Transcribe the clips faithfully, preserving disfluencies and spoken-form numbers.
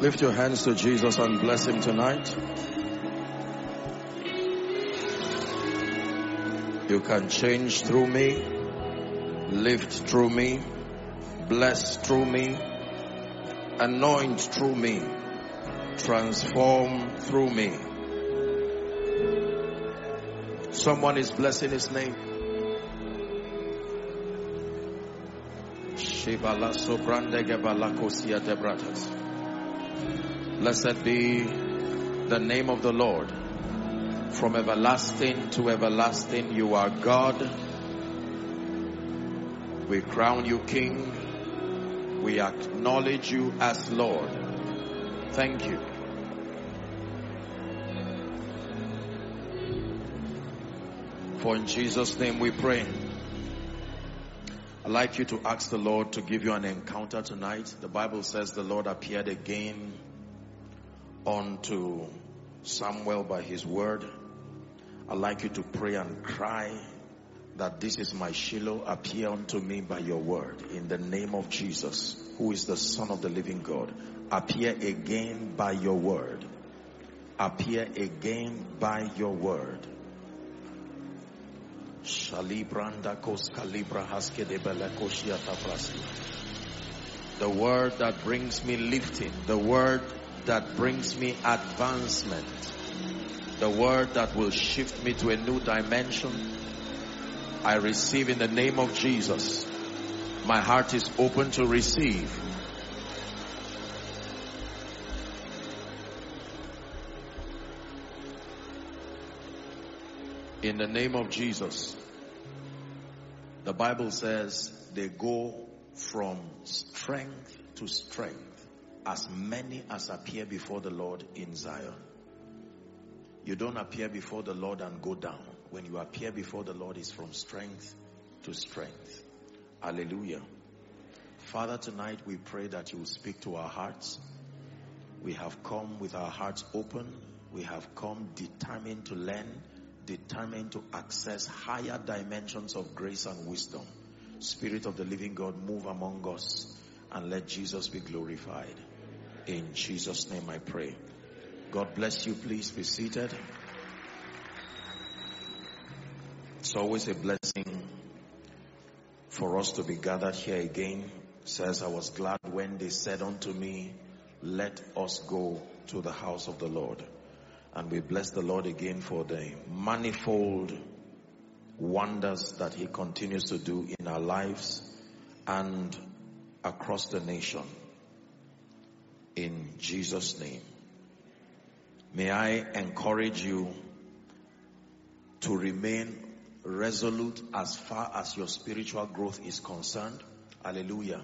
Lift your hands to Jesus and bless him tonight. You can change through me, lift through me, bless through me, anoint through me, transform through me. Someone is blessing his name. Blessed be the name of the Lord. From everlasting to everlasting, you are God. We crown you King. We acknowledge you as Lord. Thank you. For in Jesus' name we pray. I'd like you to ask the Lord to give you an encounter tonight. The Bible says the Lord appeared again unto Samuel by his word. I'd like you to pray and cry that this is my Shiloh, appear unto me by your word. In the name of Jesus, who is the Son of the living God, appear again by your word. Appear again by your word. The word that brings me lifting, the word that brings me advancement, the word that will shift me to a new dimension, I receive in the name of Jesus. My heart is open to receive. In the name of Jesus. The Bible says they go from strength to strength, as many as appear before the Lord in Zion. You don't appear before the Lord and go down. When you appear before the Lord, it's from strength to strength. Hallelujah. Father, tonight we pray that you will speak to our hearts. We have come with our hearts open. We have come determined to learn, determined to access higher dimensions of grace and wisdom. Spirit of the living God, move among us and let Jesus be glorified. In Jesus' name I pray. God bless you. Please be seated. It's always a blessing for us to be gathered here again. It says, I was glad when they said unto me, let us go to the house of the Lord. And we bless the Lord again for the manifold wonders that he continues to do in our lives and across the nation. In Jesus' name. May I encourage you to remain resolute as far as your spiritual growth is concerned. Hallelujah.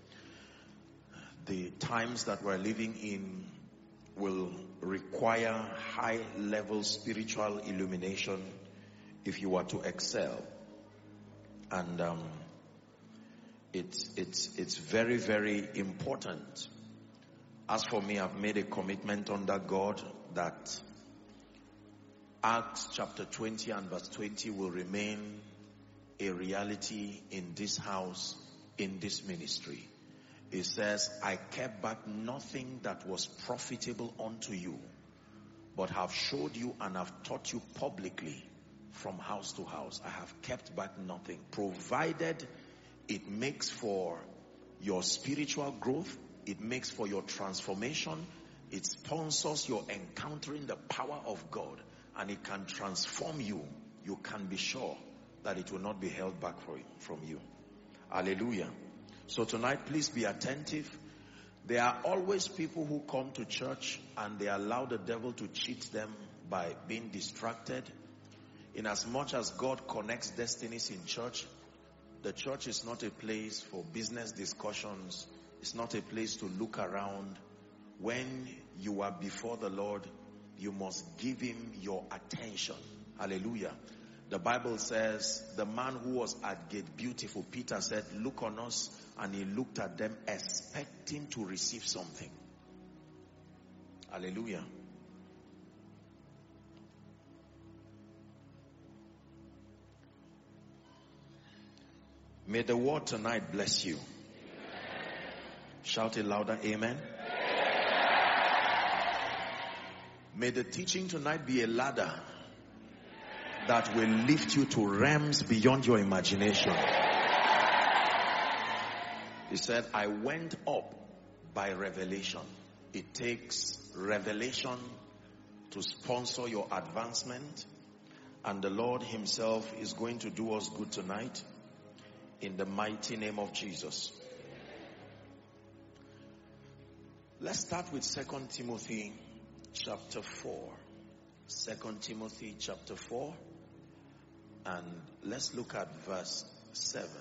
The times that we're living in will require high level spiritual illumination if you are to excel. And um, it's, it's, it's very, very important. As for me, I've made a commitment under God that Acts chapter twenty and verse twenty will remain a reality in this house, in this ministry. It says, I kept back nothing that was profitable unto you, but have showed you and have taught you publicly from house to house. I have kept back nothing, provided it makes for your spiritual growth, it makes for your transformation, it sponsors your encountering the power of God, and it can transform you. You can be sure that it will not be held back from you. Hallelujah. So tonight, please be attentive. There are always people who come to church and they allow the devil to cheat them by being distracted. In as much as God connects destinies in church, the church is not a place for business discussions. It's not a place to look around. When you are before the Lord, you must give him your attention. Hallelujah. The Bible says the man who was at Gate Beautiful, Peter said, look on us, and he looked at them expecting to receive something. Hallelujah. May the word tonight bless you. Amen. Shout it louder, amen. Amen. May the teaching tonight be a ladder that will lift you to realms beyond your imagination. He said, I went up by revelation. It takes revelation to sponsor your advancement, and the Lord himself is going to do us good tonight in the mighty name of Jesus. Let's start with Second Timothy chapter four. Second Timothy chapter four, and let's look at verse seven.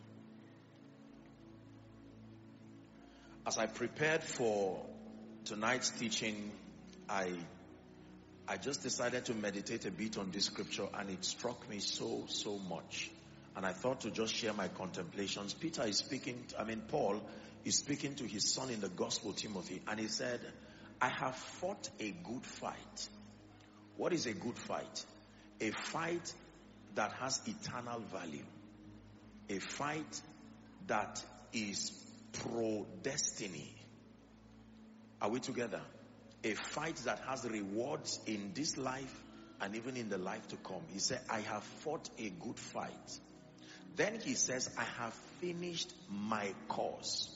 As I prepared for tonight's teaching, I I just decided to meditate a bit on this scripture, and it struck me so, so much. And I thought to just share my contemplations. Peter is speaking, I mean Paul is speaking to his son in the gospel, Timothy, and he said, I have fought a good fight. What is a good fight? A fight that has eternal value. A fight that is pro-destiny. Are we together? A fight that has rewards in this life and even in the life to come. He said, I have fought a good fight. Then he says, I have finished my course.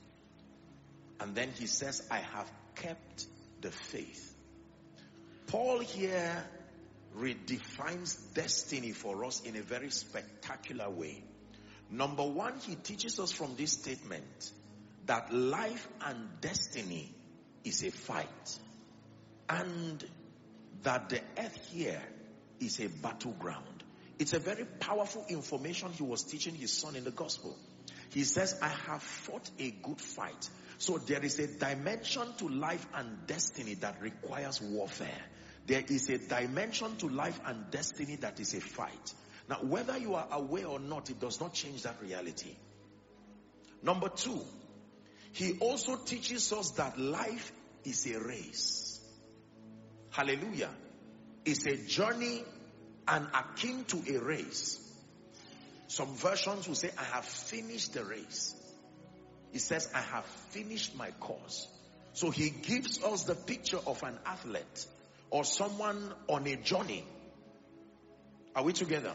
And then he says, I have kept the faith. Paul here redefines destiny for us in a very spectacular way. Number one, he teaches us from this statement that life and destiny is a fight, and that the earth here is a battleground. It's a very powerful information he was teaching his son in the gospel. He says, I have fought a good fight. So there is a dimension to life and destiny that requires warfare. There is a dimension to life and destiny that is a fight. Now, whether you are aware or not, it does not change that reality. Number two, he also teaches us that life is a race. Hallelujah. It's a journey and akin to a race. Some versions will say, I have finished the race. He says, I have finished my course. So he gives us the picture of an athlete or someone on a journey. Are we together?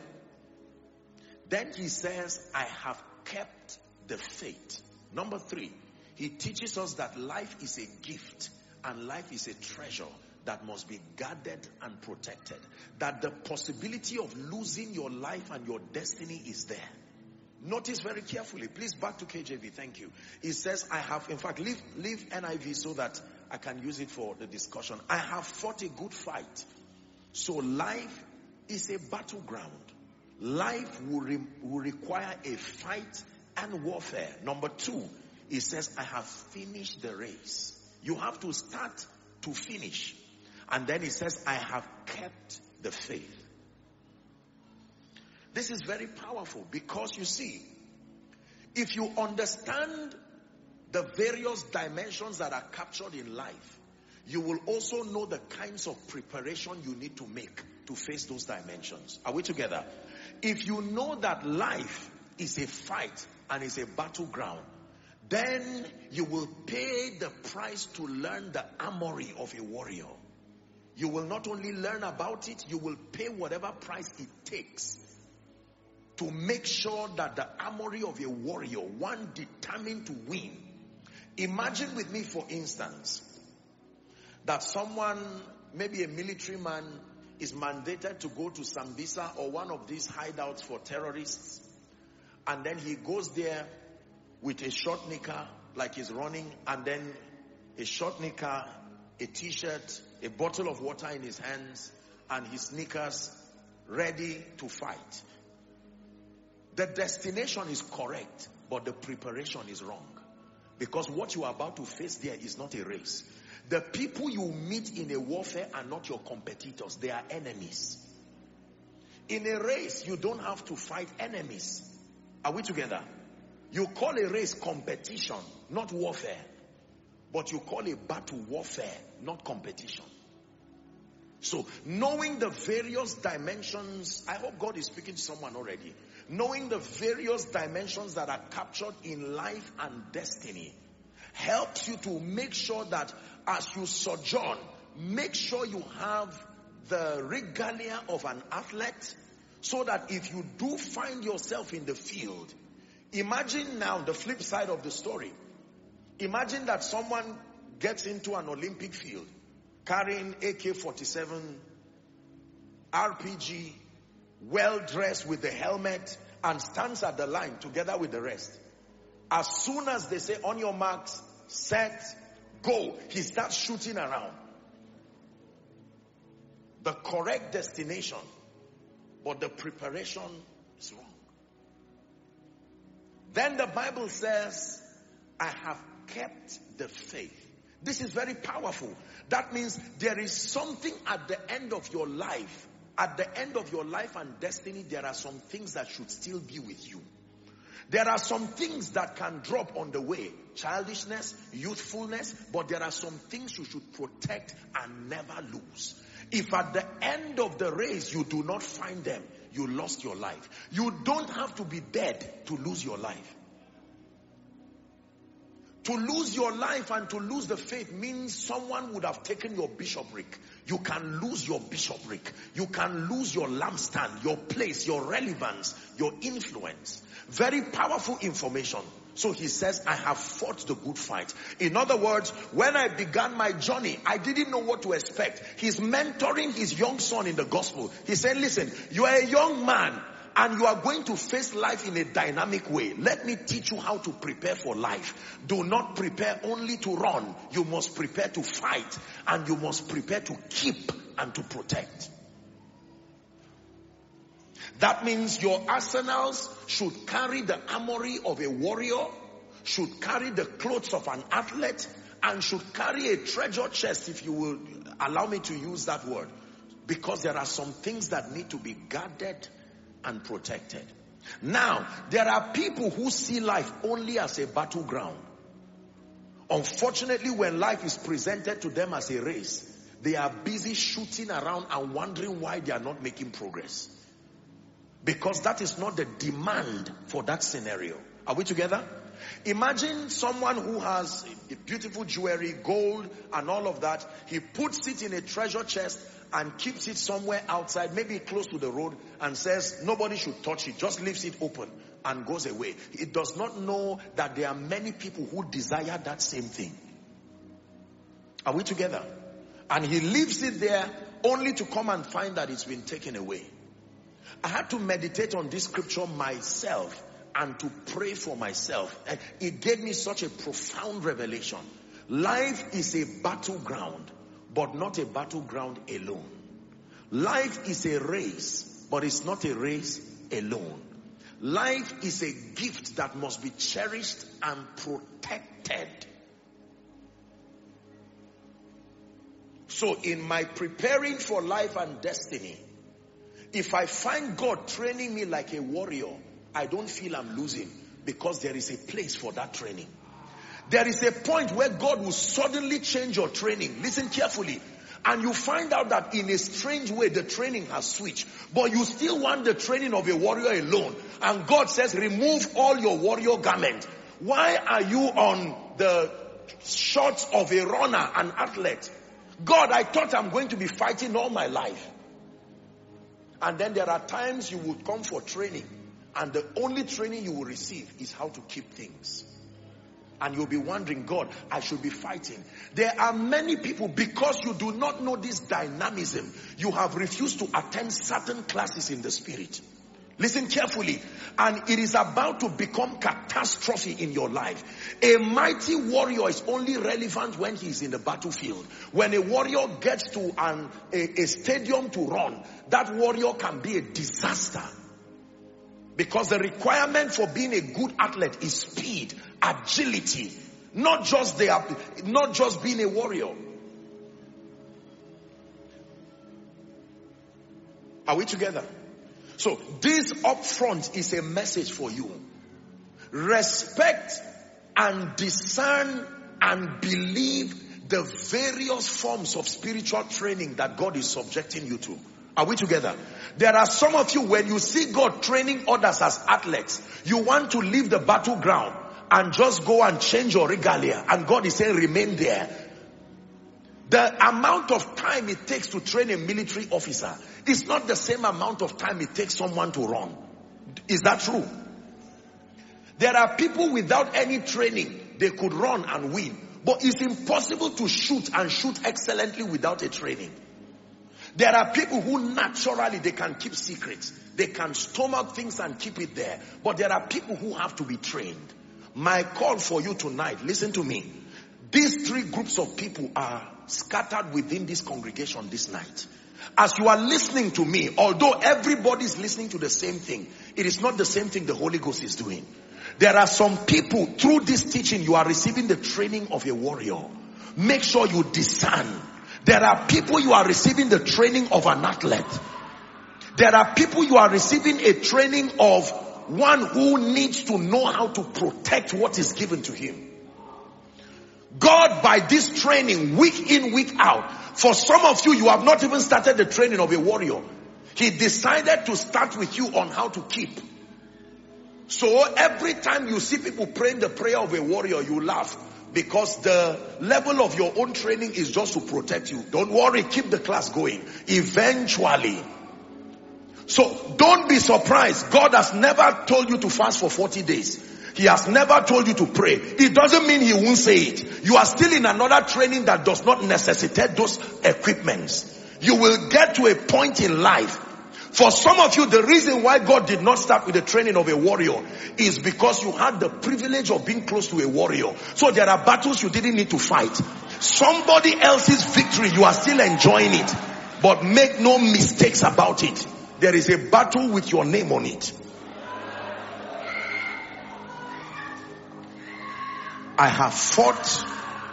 Then he says, I have kept the faith. Number three, he teaches us that life is a gift and life is a treasure that must be guarded and protected. That the possibility of losing your life and your destiny is there. Notice very carefully. Please back to K J V. Thank you. He says, I have, in fact, leave, leave N I V so that I can use it for the discussion. I have fought a good fight. So life is a battleground. Life will, re, will require a fight and warfare. Number two, he says, I have finished the race. You have to start to finish. And then he says, I have kept the faith. This is very powerful because you see, if you understand the various dimensions that are captured in life, you will also know the kinds of preparation you need to make to face those dimensions. Are we together? If you know that life is a fight and is a battleground, then you will pay the price to learn the armory of a warrior. You will not only learn about it, you will pay whatever price it takes to make sure that the armory of a warrior, one determined to win. Imagine with me, for instance, that someone, maybe a military man, is mandated to go to Sambisa or one of these hideouts for terrorists, and then he goes there with a short knicker like he's running, and then a short knicker, a t-shirt, a bottle of water in his hands, and his sneakers, ready to fight. The destination is correct, but the preparation is wrong. Because what you are about to face there is not a race. The people you meet in a warfare are not your competitors, they are enemies. In a race, you don't have to fight enemies. Are we together? You call a race competition, not warfare. But you call a battle warfare, not competition. So, knowing the various dimensions, I hope God is speaking to someone already. Knowing the various dimensions that are captured in life and destiny helps you to make sure that as you sojourn, make sure you have the regalia of an athlete, so that if you do find yourself in the field, imagine now the flip side of the story. Imagine that someone gets into an Olympic field carrying A K forty-seven, R P G, well dressed with the helmet, and stands at the line together with the rest. As soon as they say, on your marks, set, go, he starts shooting around. The correct destination, but the preparation is wrong. Then the Bible says, I have kept the faith. This is very powerful. That means there is something at the end of your life. At the end of your life and destiny, there are some things that should still be with you. There are some things that can drop on the way. Childishness, youthfulness, but there are some things you should protect and never lose. If at the end of the race you do not find them, you lost your life. You don't have to be dead to lose your life. To lose your life and to lose the faith means someone would have taken your bishopric. You can lose your bishopric. You can lose your lampstand, your place, your relevance, your influence. Very powerful information. So he says, I have fought the good fight. In other words, when I began my journey, I didn't know what to expect. He's mentoring his young son in the gospel. He said, listen, you are a young man and you are going to face life in a dynamic way. Let me teach you how to prepare for life. Do not prepare only to run. You must prepare to fight, and you must prepare to keep and to protect. That means your arsenals should carry the armory of a warrior, should carry the clothes of an athlete, and should carry a treasure chest, if you will allow me to use that word. Because there are some things that need to be guarded and protected. Now, there are people who see life only as a battleground. Unfortunately, when life is presented to them as a race, they are busy shooting around and wondering why they are not making progress. Because that is not the demand for that scenario. Are we together? Imagine someone who has beautiful jewelry, gold, and all of that. He puts it in a treasure chest and keeps it somewhere outside, maybe close to the road, and says nobody should touch it. Just leaves it open and goes away. He does not know that there are many people who desire that same thing. Are we together? And he leaves it there only to come and find that it's been taken away. I had to meditate on this scripture myself and to pray for myself. And it gave me such a profound revelation. Life is a battleground, but not a battleground alone. Life is a race, but it's not a race alone. Life is a gift that must be cherished and protected. So in my preparing for life and destiny, if I find God training me like a warrior, I don't feel I'm losing, because there is a place for that training. There is a point where God will suddenly change your training. Listen carefully. And you find out that in a strange way, the training has switched. But you still want the training of a warrior alone. And God says, remove all your warrior garment. Why are you on the shorts of a runner, an athlete? God, I thought I'm going to be fighting all my life. And then there are times you would come for training, and the only training you will receive is how to keep things. And you'll be wondering, God, I should be fighting. There are many people, because you do not know this dynamism, you have refused to attend certain classes in the spirit. Listen carefully. And it is about to become catastrophe in your life. A mighty warrior is only relevant when he is in the battlefield. When a warrior gets to an, a, a stadium to run, that warrior can be a disaster. Because the requirement for being a good athlete is speed, agility, not just the, not just being a warrior. Are we together? So this up front is a message for you. Respect and discern and believe the various forms of spiritual training that God is subjecting you to. Are we together? There are some of you, when you see God training others as athletes, you want to leave the battleground and just go and change your regalia. And God is saying, remain there. The amount of time it takes to train a military officer is not the same amount of time it takes someone to run. Is that true? There are people without any training, they could run and win. But it's impossible to shoot and shoot excellently without a training. There are people who naturally, they can keep secrets. They can stomach things and keep it there. But there are people who have to be trained. My call for you tonight, listen to me. These three groups of people are scattered within this congregation this night. As you are listening to me, although everybody is listening to the same thing, it is not the same thing the Holy Ghost is doing. There are some people, through this teaching, you are receiving the training of a warrior. Make sure you discern. There are people you are receiving the training of an athlete. There are people you are receiving a training of one who needs to know how to protect what is given to him. God, by this training, week in, week out, for some of you, you have not even started the training of a warrior. He decided to start with you on how to keep. So every time you see people praying the prayer of a warrior, you laugh. Because the level of your own training is just to protect you. Don't worry, keep the class going. Eventually. So don't be surprised. God has never told you to fast for forty days. He has never told you to pray. It doesn't mean he won't say it. You are still in another training that does not necessitate those equipments. You will get to a point in life. For some of you, the reason why God did not start with the training of a warrior is because you had the privilege of being close to a warrior. So there are battles you didn't need to fight. Somebody else's victory, you are still enjoying it. But make no mistakes about it. There is a battle with your name on it. I have fought.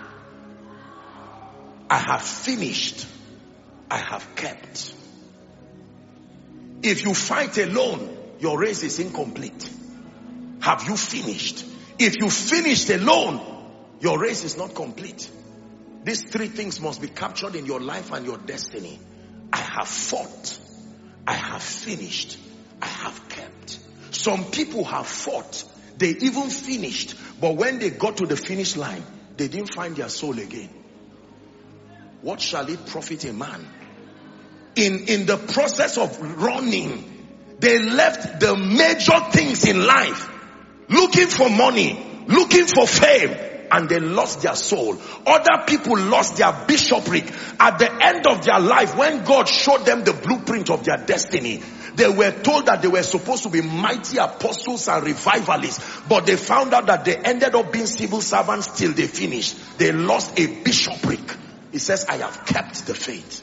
I have finished. I have kept. If you fight alone, your race is incomplete. Have you finished? If you finished alone, your race is not complete. These three things must be captured in your life and your destiny. I have fought. I have finished. I have kept. Some people have fought. They even finished. But when they got to the finish line, they didn't find their soul again. What shall it profit a man? In, in the process of running, they left the major things in life, looking for money, looking for fame, and they lost their soul. Other people lost their bishopric. At the end of their life, when God showed them the blueprint of their destiny, they were told that they were supposed to be mighty apostles and revivalists, but they found out that they ended up being civil servants till they finished. They lost a bishopric. He says, I have kept the faith.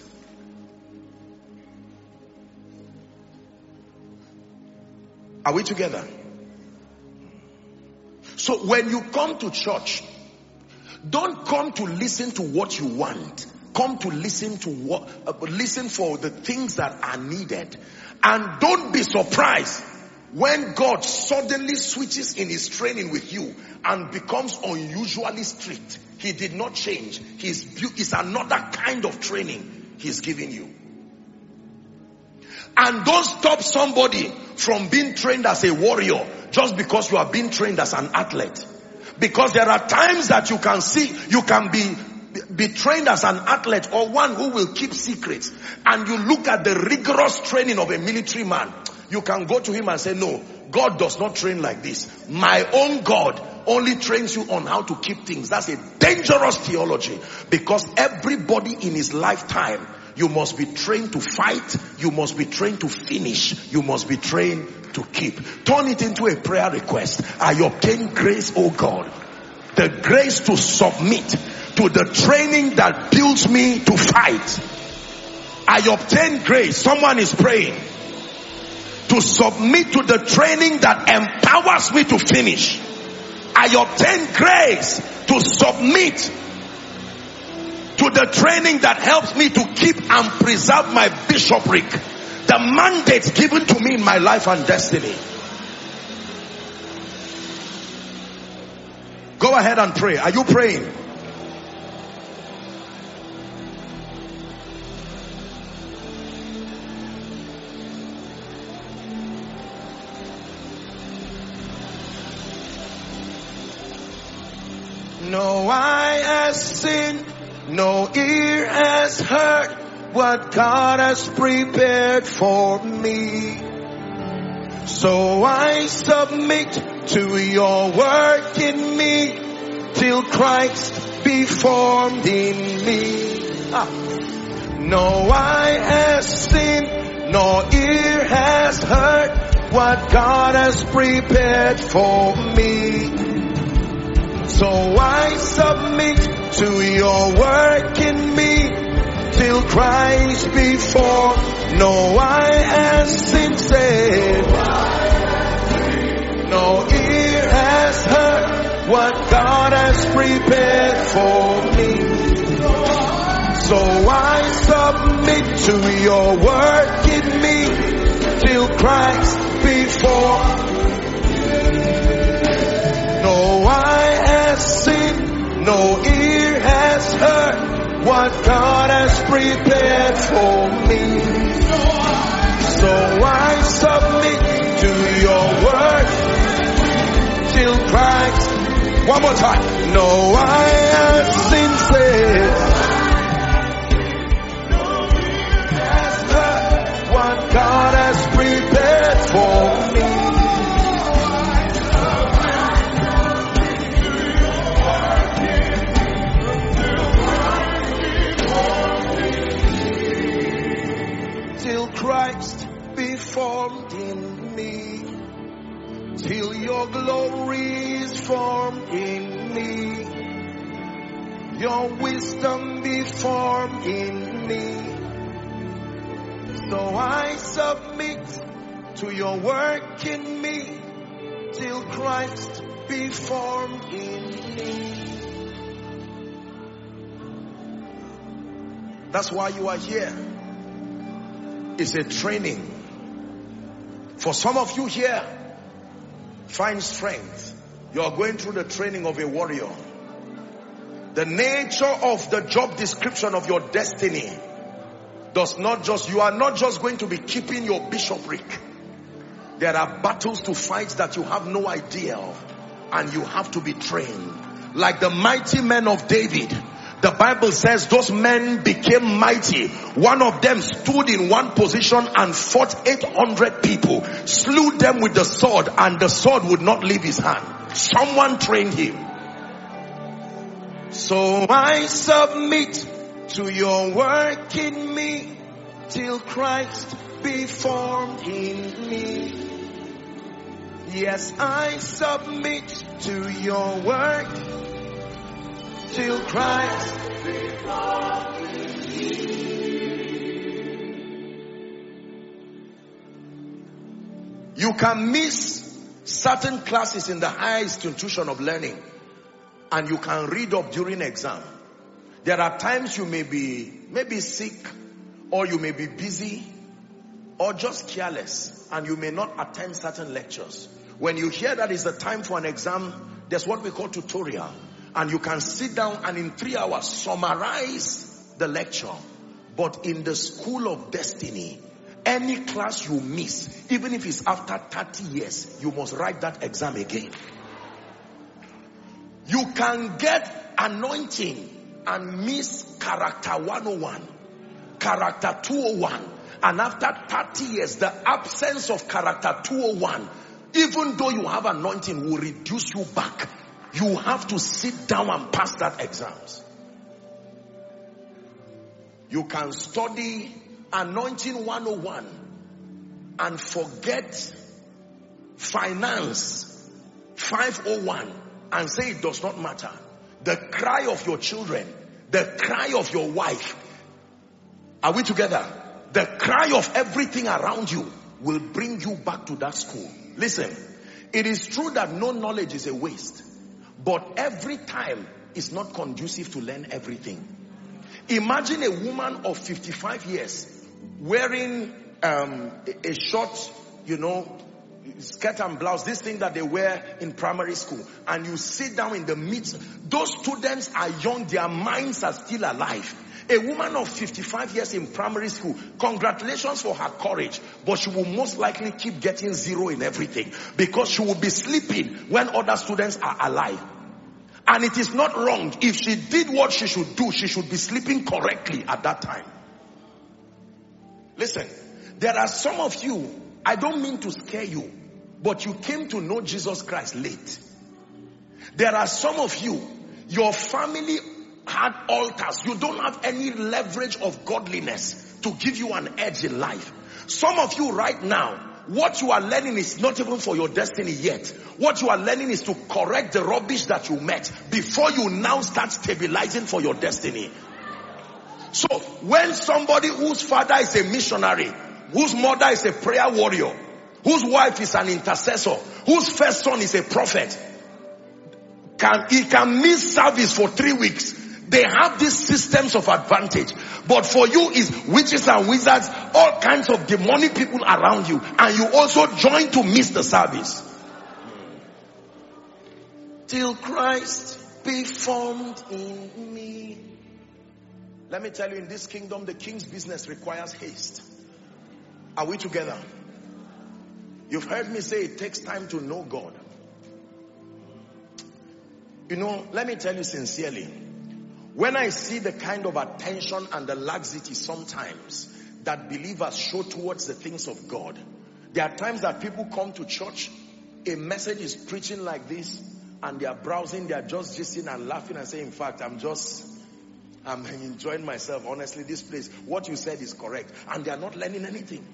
Are we together? So when you come to church, don't come to listen to what you want. Come to listen to what, uh, listen for the things that are needed. And don't be surprised when God suddenly switches in his training with you and becomes unusually strict. He did not change. He's, it's another kind of training he's giving you. And don't stop somebody from being trained as a warrior just because you are being trained as an athlete. Because there are times that you can see, you can be, be trained as an athlete or one who will keep secrets. And you look at the rigorous training of a military man. You can go to him and say, no, God does not train like this. My own God only trains you on how to keep things. That's a dangerous theology. Because everybody in his lifetime, you must be trained to fight. You must be trained to finish. You must be trained to keep. Turn it into a prayer request. I obtain grace, oh God. The grace to submit to the training that builds me to fight. I obtain grace. Someone is praying. To submit to the training that empowers me to finish. I obtain grace to submit to the training that helps me to keep and preserve my bishopric, the mandate given to me in my life and destiny. Go ahead and pray. Are you praying? No eye has seen, No ear has heard what God has prepared for me. So I submit to your work in me till Christ be formed in me. Ah. No eye has seen, no ear has heard what God has prepared for me. So I submit to your work in me till Christ be formed. No eye has seen, said, no ear has heard what God has prepared for me. So I submit to your work in me till Christ be formed. No eye has seen, no ear has heard what God has prepared for me. So I submit to your word till Christ. One more time. No eye has seen, says, what God has prepared for me. Till Christ be formed in me, till your glory is formed in me, your wisdom be formed in me. So I submit to your work in me till Christ be formed in me. That's why you are here. It's a training. For some of you here, find strength. You are going through the training of a warrior. The nature of the job description of your destiny does not just, you are not just going to be keeping your bishopric. There are battles to fight that you have no idea of, and you have to be trained. Like the mighty men of David, the Bible says those men became mighty. One of them stood in one position and fought eight hundred people, slew them with the sword, and the sword would not leave his hand. Someone trained him. So I submit to your work in me till Christ be formed in me. Yes, I submit to your work till Christ be formed in me. You can miss certain classes in the higher institution of learning, and you can read up during exam. There are times you may be maybe sick, or you may be busy, or just careless, and you may not attend certain lectures. When you hear that is the time for an exam, there's what we call tutorial, and you can sit down and in three hours summarize the lecture. But in the school of destiny, any class you miss, even if it's after thirty years, you must write that exam again. You can get anointing and miss character one oh one, character two oh one, and after thirty years, the absence of character two oh one, even though you have anointing, will reduce you back. You have to sit down and pass that exams. You can study anointing one oh one and forget finance five oh one and say it does not matter. The cry of your children, the cry of your wife, are we together? The cry of everything around you will bring you back to that school. Listen, it is true that no knowledge is a waste, but every time is not conducive to learn everything. Imagine a woman of fifty-five years wearing um, a, a short, you know, skirt and blouse, this thing that they wear in primary school, and you sit down in the midst. Those students are young, their minds are still alive. A woman of fifty-five years in primary school, congratulations for her courage, but she will most likely keep getting zero in everything because she will be sleeping when other students are alive. And it is not wrong. If she did what she should do, she should be sleeping correctly at that time. Listen, there are some of you, I don't mean to scare you, but you came to know Jesus Christ late. There are some of you, your family had altars. You don't have any leverage of godliness to give you an edge in life. Some of you right now, what you are learning is not even for your destiny yet. What you are learning is to correct the rubbish that you met before you now start stabilizing for your destiny. So when somebody whose father is a missionary, whose mother is a prayer warrior, whose wife is an intercessor, whose first son is a prophet, can he can miss service for three weeks. They have these systems of advantage. But for you is witches and wizards, all kinds of demonic people around you, and you also join to miss the service. Till Christ be formed in me. Let me tell you, in this kingdom, the king's business requires haste. Are we together? You've heard me say it takes time to know God. You know, let me tell you sincerely, when I see the kind of attention and the laxity sometimes that believers show towards the things of God, there are times that people come to church, a message is preaching like this, and they are browsing, they are just gisting and laughing and saying, in fact, I'm just, I'm enjoying myself. Honestly, this place, what you said is correct. And they are not learning anything.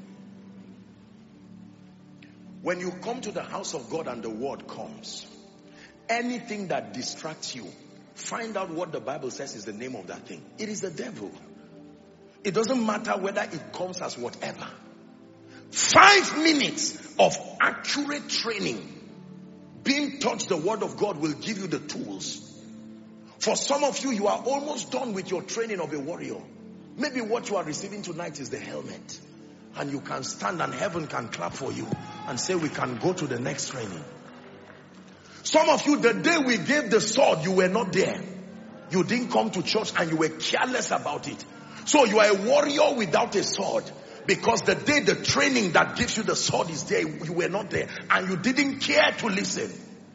When you come to the house of God and the word comes, anything that distracts you, find out what the Bible says is the name of that thing. It is the devil. It doesn't matter whether it comes as whatever. Five minutes of accurate training, being taught the word of God, will give you the tools. For some of you, you are almost done with your training of a warrior. Maybe what you are receiving tonight is the helmet. And you can stand and heaven can clap for you and say, we can go to the next training. Some of you, the day we gave the sword, you were not there. You didn't come to church and you were careless about it. So you are a warrior without a sword. Because the day the training that gives you the sword is there, you were not there. And you didn't care to listen.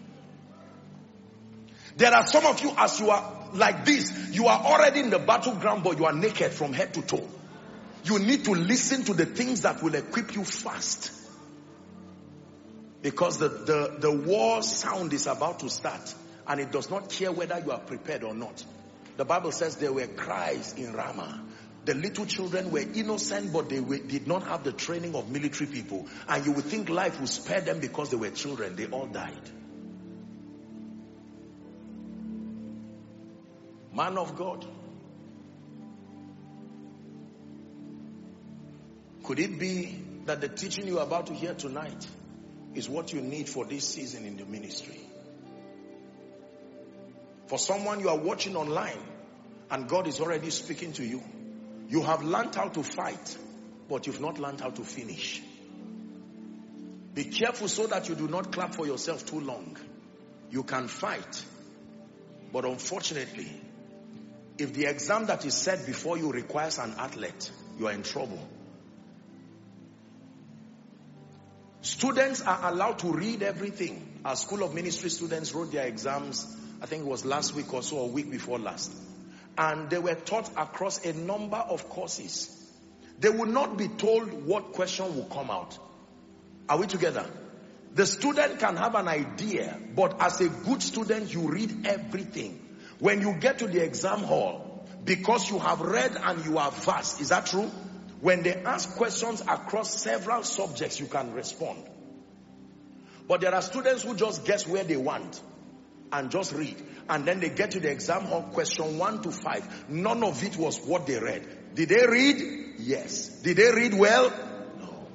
There are some of you, as you are like this, you are already in the battleground, but you are naked from head to toe. You need to listen to the things that will equip you fast. Because the, the, the war sound is about to start. And it does not care whether you are prepared or not. The Bible says there were cries in Ramah. The little children were innocent, but they were, did not have the training of military people. And you would think life would spare them because they were children. They all died. Man of God. Could it be that the teaching you are about to hear tonight is what you need for this season in the ministry? For someone, you are watching online and God is already speaking to you. You have learned how to fight, but you've not learned how to finish. Be careful so that you do not clap for yourself too long. You can fight, but unfortunately, if the exam that is set before you requires an athlete, you are in trouble. Students are allowed to read everything. Our School of Ministry students wrote their exams, I think it was last week or so, or a week before last. And they were taught across a number of courses. They will not be told what question will come out. Are we together? The student can have an idea, but as a good student, you read everything. When you get to the exam hall, because you have read and you are vast, is that true? When they ask questions across several subjects, you can respond. But there are students who just guess where they want and just read. And then they get to the exam hall, question one to five. None of it was what they read. Did they read? Yes. Did they read well? No.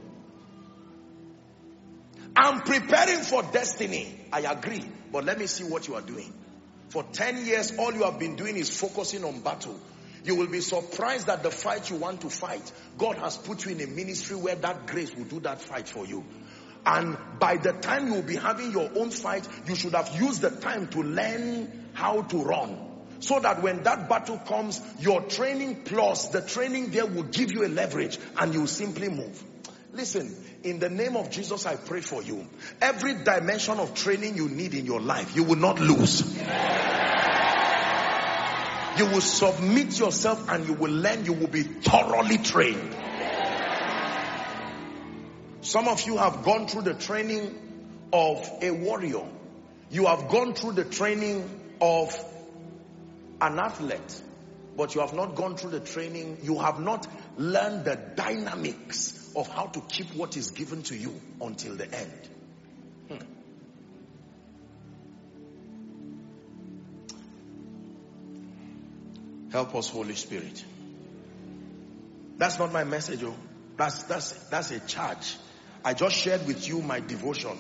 I'm preparing for destiny. I agree. But let me see what you are doing. For ten years, all you have been doing is focusing on battle. You will be surprised that the fight you want to fight, God has put you in a ministry where that grace will do that fight for you. And by the time you will be having your own fight, you should have used the time to learn how to run. So that when that battle comes, your training plus the training there will give you a leverage and you will simply move. Listen, in the name of Jesus, I pray for you. Every dimension of training you need in your life, you will not lose. Yeah. You will submit yourself and you will learn. You will be thoroughly trained. Some of you have gone through the training of a warrior. You have gone through the training of an athlete, but you have not gone through the training. You have not learned the dynamics of how to keep what is given to you until the end. Hmm. Help us, Holy Spirit. That's not my message, oh. That's, that's, that's a charge. I just shared with you my devotion.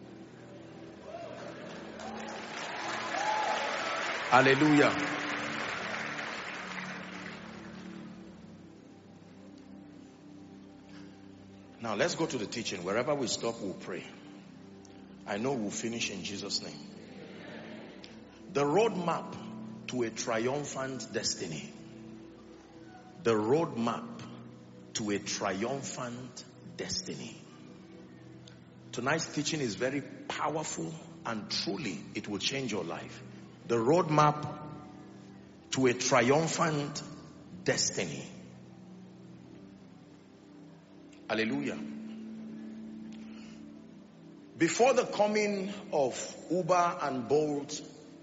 Hallelujah. Now let's go to the teaching. Wherever we stop, we'll pray. I know we'll finish in Jesus' name. The roadmap to a triumphant destiny. The roadmap to a triumphant destiny. Tonight's teaching is very powerful and truly it will change your life. The roadmap to a triumphant destiny. Hallelujah. Before the coming of Uber and Bolt,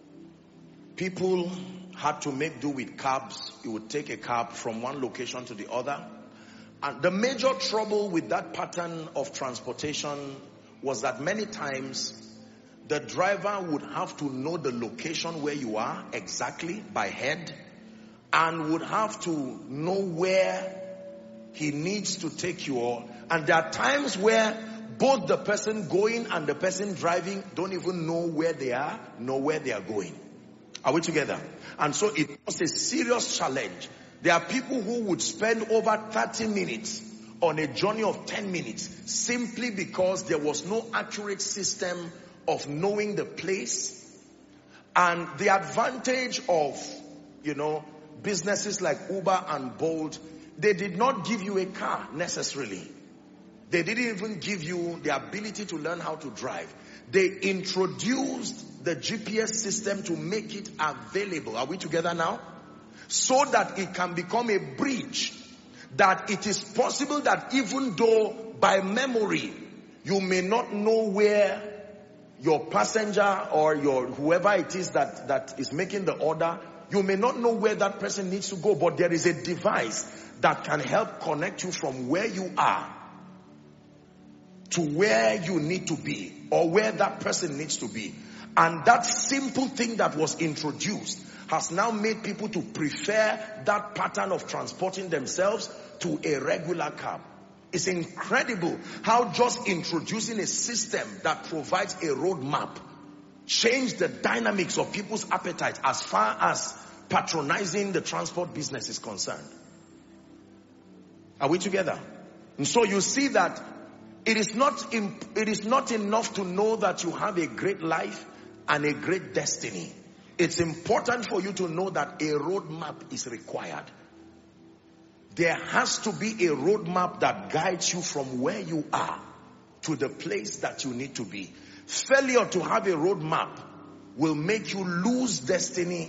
people had to make do with cabs. You would take a cab from one location to the other. And the major trouble with that pattern of transportation was that many times the driver would have to know the location where you are exactly by head, and would have to know where he needs to take you all. And there are times where both the person going and the person driving don't even know where they are, nor where they are going. Are we together? And so it was a serious challenge. There are people who would spend over thirty minutes on a journey of ten minutes simply because there was no accurate system of knowing the place. And the advantage of, you know, businesses like Uber and Bolt, they did not give you a car necessarily. They didn't even give you the ability to learn how to drive. They introduced the G P S system to make it available. Are we together now? So that it can become a bridge. That it is possible that even though by memory you may not know where your passenger or your whoever it is that, that is making the order, you may not know where that person needs to go, but there is a device that can help connect you from where you are to where you need to be, or where that person needs to be. And that simple thing that was introduced has now made people to prefer that pattern of transporting themselves to a regular cab. It's incredible how just introducing a system that provides a roadmap changed the dynamics of people's appetite as far as patronizing the transport business is concerned. Are we together? And so you see that it is not imp- it is not enough to know that you have a great life and a great destiny. It's important for you to know that a roadmap is required. There has to be a roadmap that guides you from where you are to the place that you need to be. Failure to have a roadmap will make you lose destiny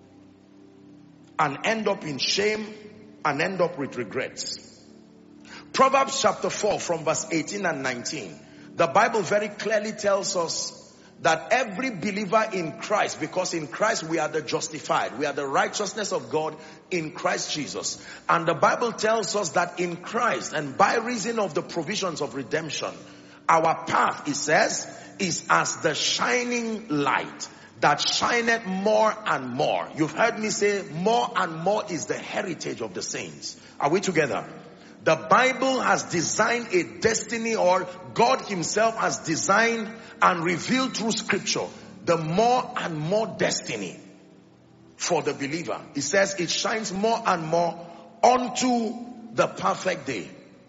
and end up in shame and end up with regrets. Proverbs chapter four from verse eighteen and nineteen. The Bible very clearly tells us that every believer in Christ, because in Christ we are the justified, we are the righteousness of God in Christ Jesus. And the Bible tells us that in Christ, and by reason of the provisions of redemption, our path, it says, is as the shining light that shineth more and more. You've heard me say more and more is the heritage of the saints. Are we together? The Bible has designed a destiny, or God himself has designed and revealed through scripture the more and more destiny for the believer. It says it shines more and more unto the perfect day.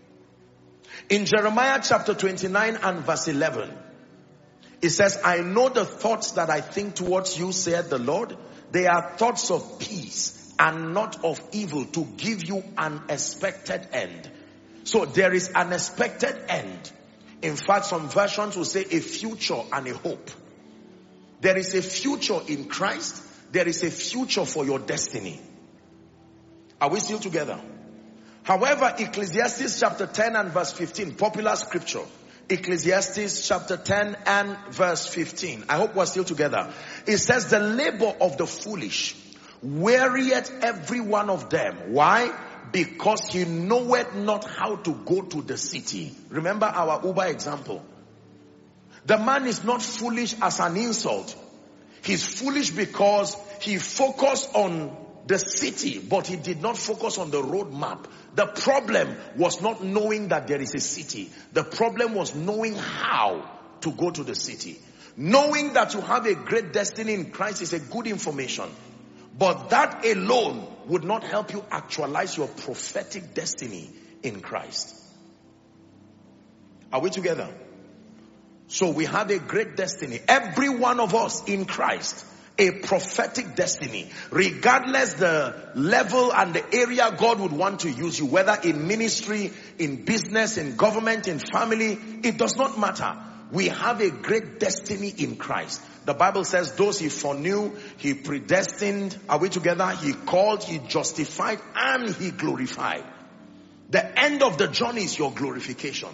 In Jeremiah chapter twenty-nine and verse eleven, it says, I know the thoughts that I think towards you, saith the Lord. They are thoughts of peace and not of evil, to give you an expected end. So there is an expected end. In fact, some versions will say a future and a hope. There is a future in Christ. There is a future for your destiny. Are we still together? However, Ecclesiastes chapter ten and verse fifteen, popular scripture. Ecclesiastes chapter ten and verse fifteen. I hope we're still together. It says, the labor of the foolish wearieth every one of them. Why? Because he knoweth not how to go to the city. Remember our Uber example. The man is not foolish as an insult. He's foolish because he focused on the city, but he did not focus on the road map. The problem was not knowing that there is a city. The problem was knowing how to go to the city. Knowing that you have a great destiny in Christ is a good information. But that alone would not help you actualize your prophetic destiny in Christ. Are we together? So we have a great destiny. Every one of us in Christ, a prophetic destiny. Regardless the level and the area God would want to use you, whether in ministry, in business, in government, in family, it does not matter. We have a great destiny in Christ. The Bible says those he foreknew, he predestined. Are we together? He called, he justified, and he glorified. The end of the journey is your glorification.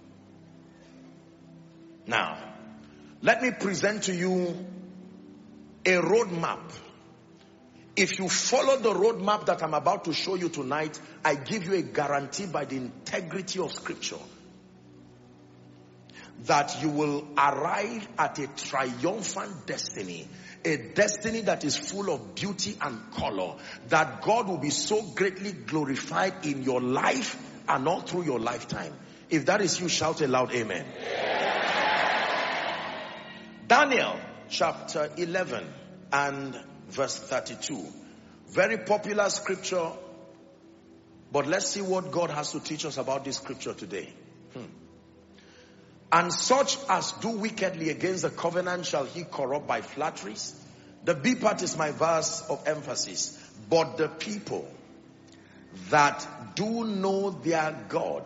Now, let me present to you a roadmap. If you follow the roadmap that I'm about to show you tonight, I give you a guarantee by the integrity of scripture that you will arrive at a triumphant destiny, a destiny that is full of beauty and color, that God will be so greatly glorified in your life and all through your lifetime. If that is you, shout a loud amen. Yeah. Daniel chapter eleven and verse thirty-two. Very popular scripture, but let's see what God has to teach us about this scripture today. Hmm. And such as do wickedly against the covenant shall he corrupt by flatteries. The B part is my verse of emphasis. But the people that do know their God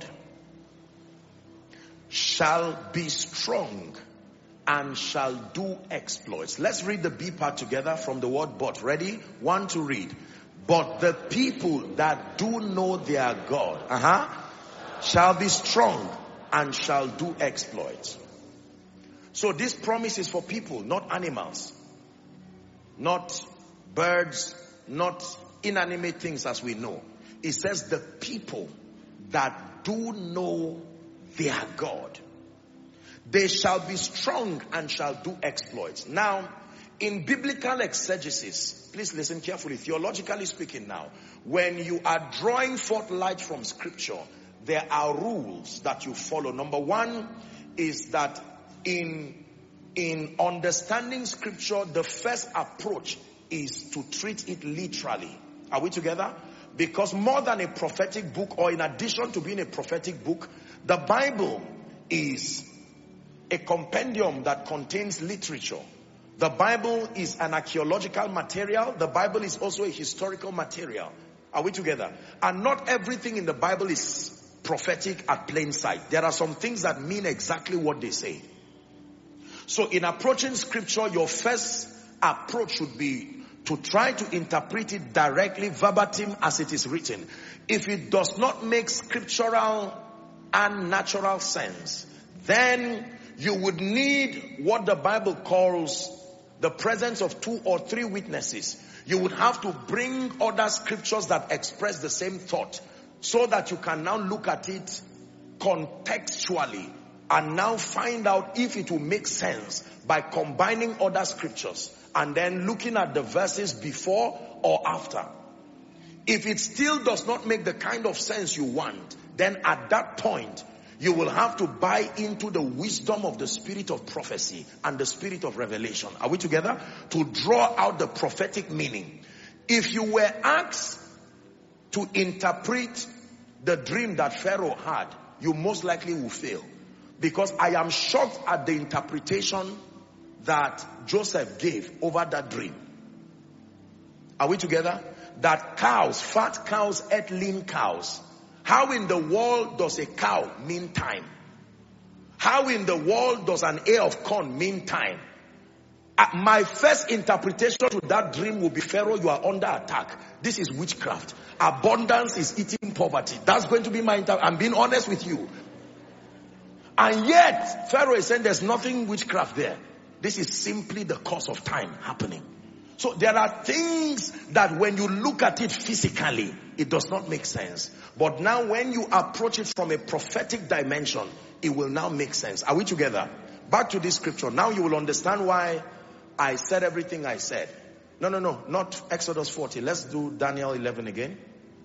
shall be strong and shall do exploits. Let's read the B part together from the word but. Ready? One to read. But the people that do know their God uh-huh, shall be strong and shall do exploits. So this promise is for people, not animals, not birds, not inanimate things as we know. It says the people that do know their God, they shall be strong and shall do exploits. Now, in biblical exegesis, please listen carefully, theologically speaking now, when you are drawing forth light from scripture, there are rules that you follow. Number one is that in, in understanding scripture, the first approach is to treat it literally. Are we together? Because more than a prophetic book, or in addition to being a prophetic book, the Bible is a compendium that contains literature. The Bible is an archaeological material. The Bible is also a historical material. Are we together? And not everything in the Bible is prophetic at plain sight. There are some things that mean exactly what they say. So in approaching scripture, your first approach should be to try to interpret it directly, verbatim, as it is written. If it does not make scriptural and natural sense, then you would need what the Bible calls the presence of two or three witnesses. You would have to bring other scriptures that express the same thought, so that you can now look at it contextually and now find out if it will make sense by combining other scriptures and then looking at the verses before or after. If it still does not make the kind of sense you want, then at that point, you will have to buy into the wisdom of the spirit of prophecy and the spirit of revelation. Are we together? To draw out the prophetic meaning. If you were asked to interpret the dream that Pharaoh had, you most likely will fail. Because I am shocked at the interpretation that Joseph gave over that dream. Are we together? That cows, fat cows ate lean cows. How in the world does a cow mean time? How in the world does an ear of corn mean time? Uh, my first interpretation to that dream will be, Pharaoh, you are under attack. This is witchcraft. Abundance is eating poverty. That's going to be my inter- I'm being honest with you. And yet, Pharaoh is saying there's nothing witchcraft there. This is simply the course of time happening. So there are things that when you look at it physically, it does not make sense. But now when you approach it from a prophetic dimension, it will now make sense. Are we together? Back to this scripture. Now you will understand why I said everything I said. No, no, no, not Exodus forty. Let's do Daniel eleven again.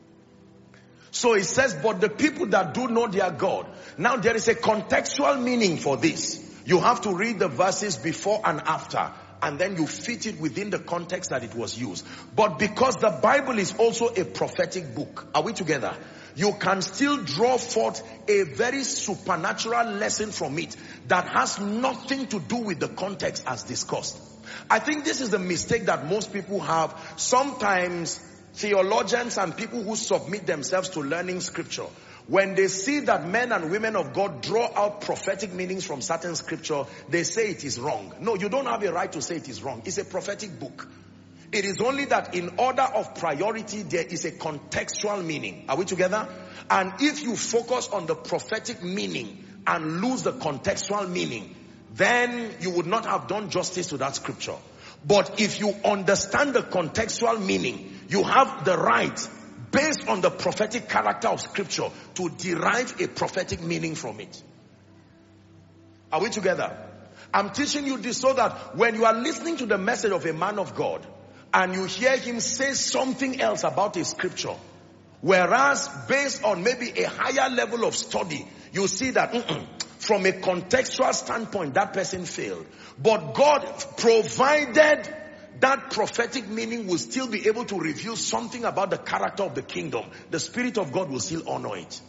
So it says, but the people that do know their God. Now there is a contextual meaning for this. You have to read the verses before and after, and then you fit it within the context that it was used. But because the Bible is also a prophetic book, are we together? You can still draw forth a very supernatural lesson from it that has nothing to do with the context as discussed. I think this is the mistake that most people have. Sometimes theologians and people who submit themselves to learning scripture, when they see that men and women of God draw out prophetic meanings from certain scripture, they say it is wrong. No, you don't have a right to say it is wrong. It's a prophetic book. It is only that in order of priority, there is a contextual meaning. Are we together? And if you focus on the prophetic meaning and lose the contextual meaning, then you would not have done justice to that scripture. But if you understand the contextual meaning, you have the right, based on the prophetic character of scripture, to derive a prophetic meaning from it. Are we together? I'm teaching you this so that when you are listening to the message of a man of God and you hear him say something else about a scripture, whereas based on maybe a higher level of study, you see that mm-mm, from a contextual standpoint, that person failed. But God provided that prophetic meaning will still be able to reveal something about the character of the kingdom. The Spirit of God will still honor it.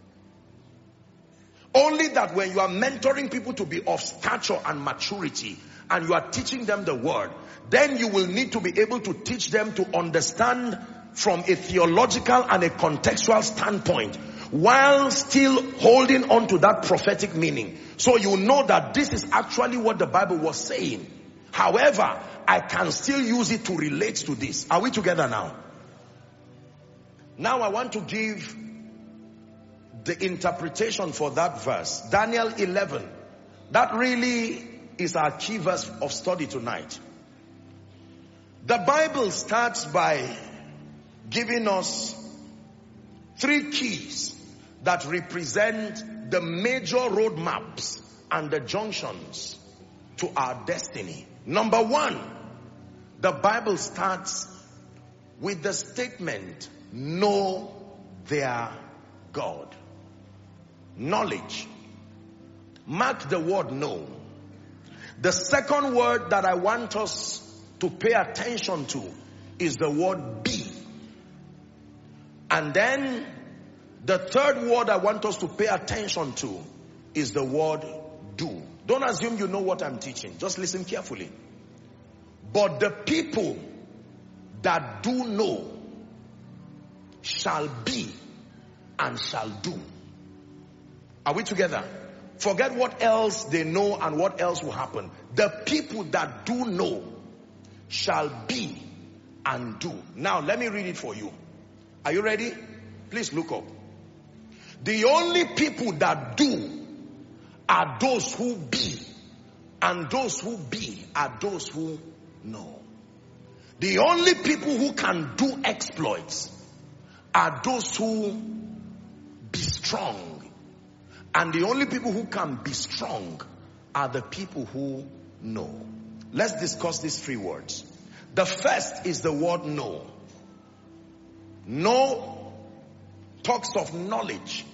Only that when you are mentoring people to be of stature and maturity, and you are teaching them the word, then you will need to be able to teach them to understand from a theological and a contextual standpoint, while still holding on to that prophetic meaning. So you know that this is actually what the Bible was saying. However, I can still use it to relate to this. Are we together now? Now I want to give the interpretation for that verse. Daniel eleven. That really is our key verse of study tonight. The Bible starts by giving us three keys that represent the major roadmaps and the junctions to our destiny. Number one, the Bible starts with the statement, know their God. Knowledge. Mark the word know. The second word that I want us to pay attention to is the word be. And then the third word I want us to pay attention to is the word do. Don't assume you know what I'm teaching. Just listen carefully. But the people that do know shall be and shall do. Are we together? Forget what else they know and what else will happen. The people that do know shall be and do. Now let me read it for you. Are you ready? Please look up. The only people that do are those who be, and those who be are those who know. The only people who can do exploits are those who be strong, and the only people who can be strong are the people who know. Let's discuss these three words. The first is the word know. Know talks of knowledge.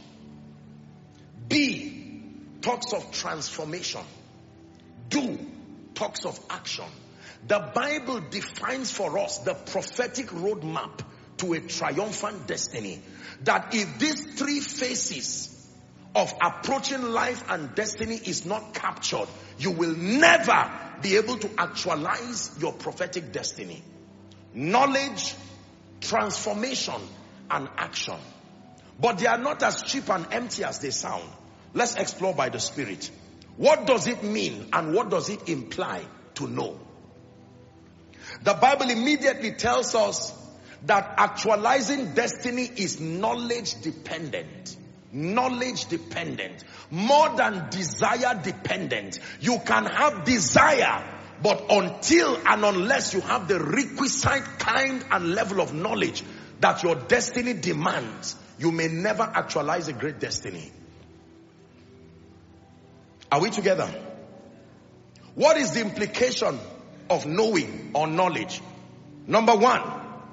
Be talks of transformation. Do talks of action. The Bible defines for us the prophetic roadmap to a triumphant destiny. That if these three phases of approaching life and destiny is not captured, you will never be able to actualize your prophetic destiny. Knowledge, transformation, and action. But they are not as cheap and empty as they sound. Let's explore by the Spirit. What does it mean and what does it imply to know? The Bible immediately tells us that actualizing destiny is knowledge dependent. Knowledge dependent. More than desire dependent. You can have desire, but until and unless you have the requisite kind and level of knowledge that your destiny demands, you may never actualize a great destiny. Are we together? What is the implication of knowing or knowledge? Number one,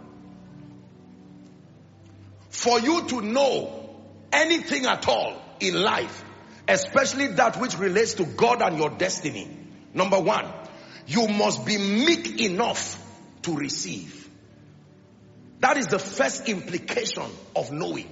for you to know anything at all in life, especially that which relates to God and your destiny, number one, you must be meek enough to receive. That is the first implication of knowing.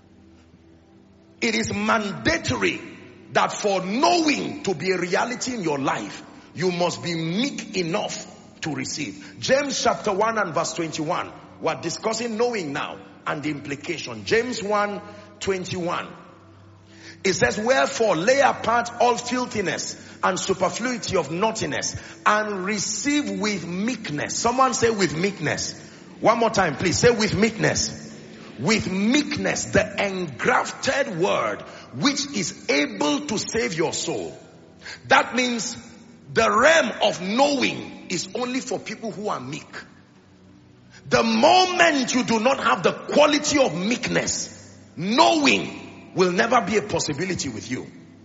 It is mandatory that for knowing to be a reality in your life, you must be meek enough to receive. James chapter one and verse twenty-one. We're discussing knowing now and the implication. James one twenty-one. It says, wherefore lay apart all filthiness and superfluity of naughtiness, and receive with meekness. Someone say with meekness. One more time, please. Say with meekness. With meekness, the engrafted word, which is able to save your soul. That means the realm of knowing is only for people who are meek. The moment you do not have the quality of meekness, knowing will never be a possibility with you.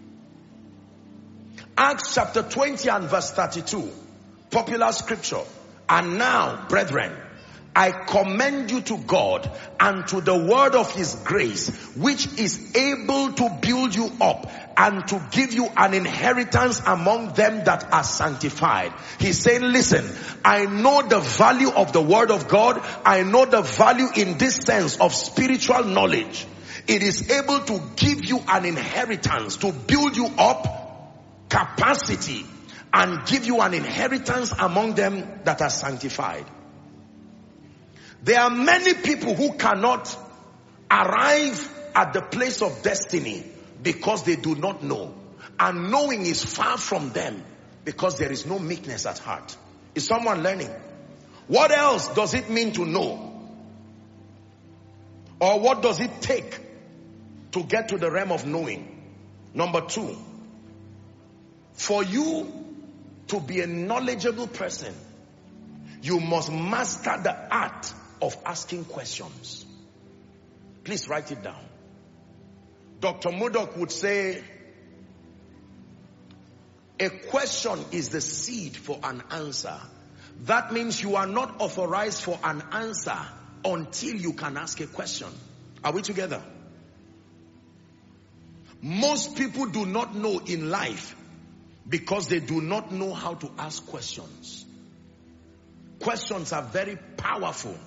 Acts chapter twenty and verse thirty-two, popular scripture. And now, brethren, I commend you to God and to the word of his grace, which is able to build you up and to give you an inheritance among them that are sanctified. He's saying, listen, I know the value of the word of God. I know the value in this sense of spiritual knowledge. It is able to give you an inheritance, to build you up, capacity, and give you an inheritance among them that are sanctified. There are many people who cannot arrive at the place of destiny because they do not know. And knowing is far from them because there is no meekness at heart. Is someone learning? What else does it mean to know? Or what does it take to get to the realm of knowing? Number two, for you to be a knowledgeable person, you must master the art of asking questions. Please write it down. Doctor Murdoch would say, a question is the seed for an answer. That means you are not authorized for an answer until you can ask a question. Are we together? Most people do not know in life because they do not know how to ask questions. Questions are very powerful.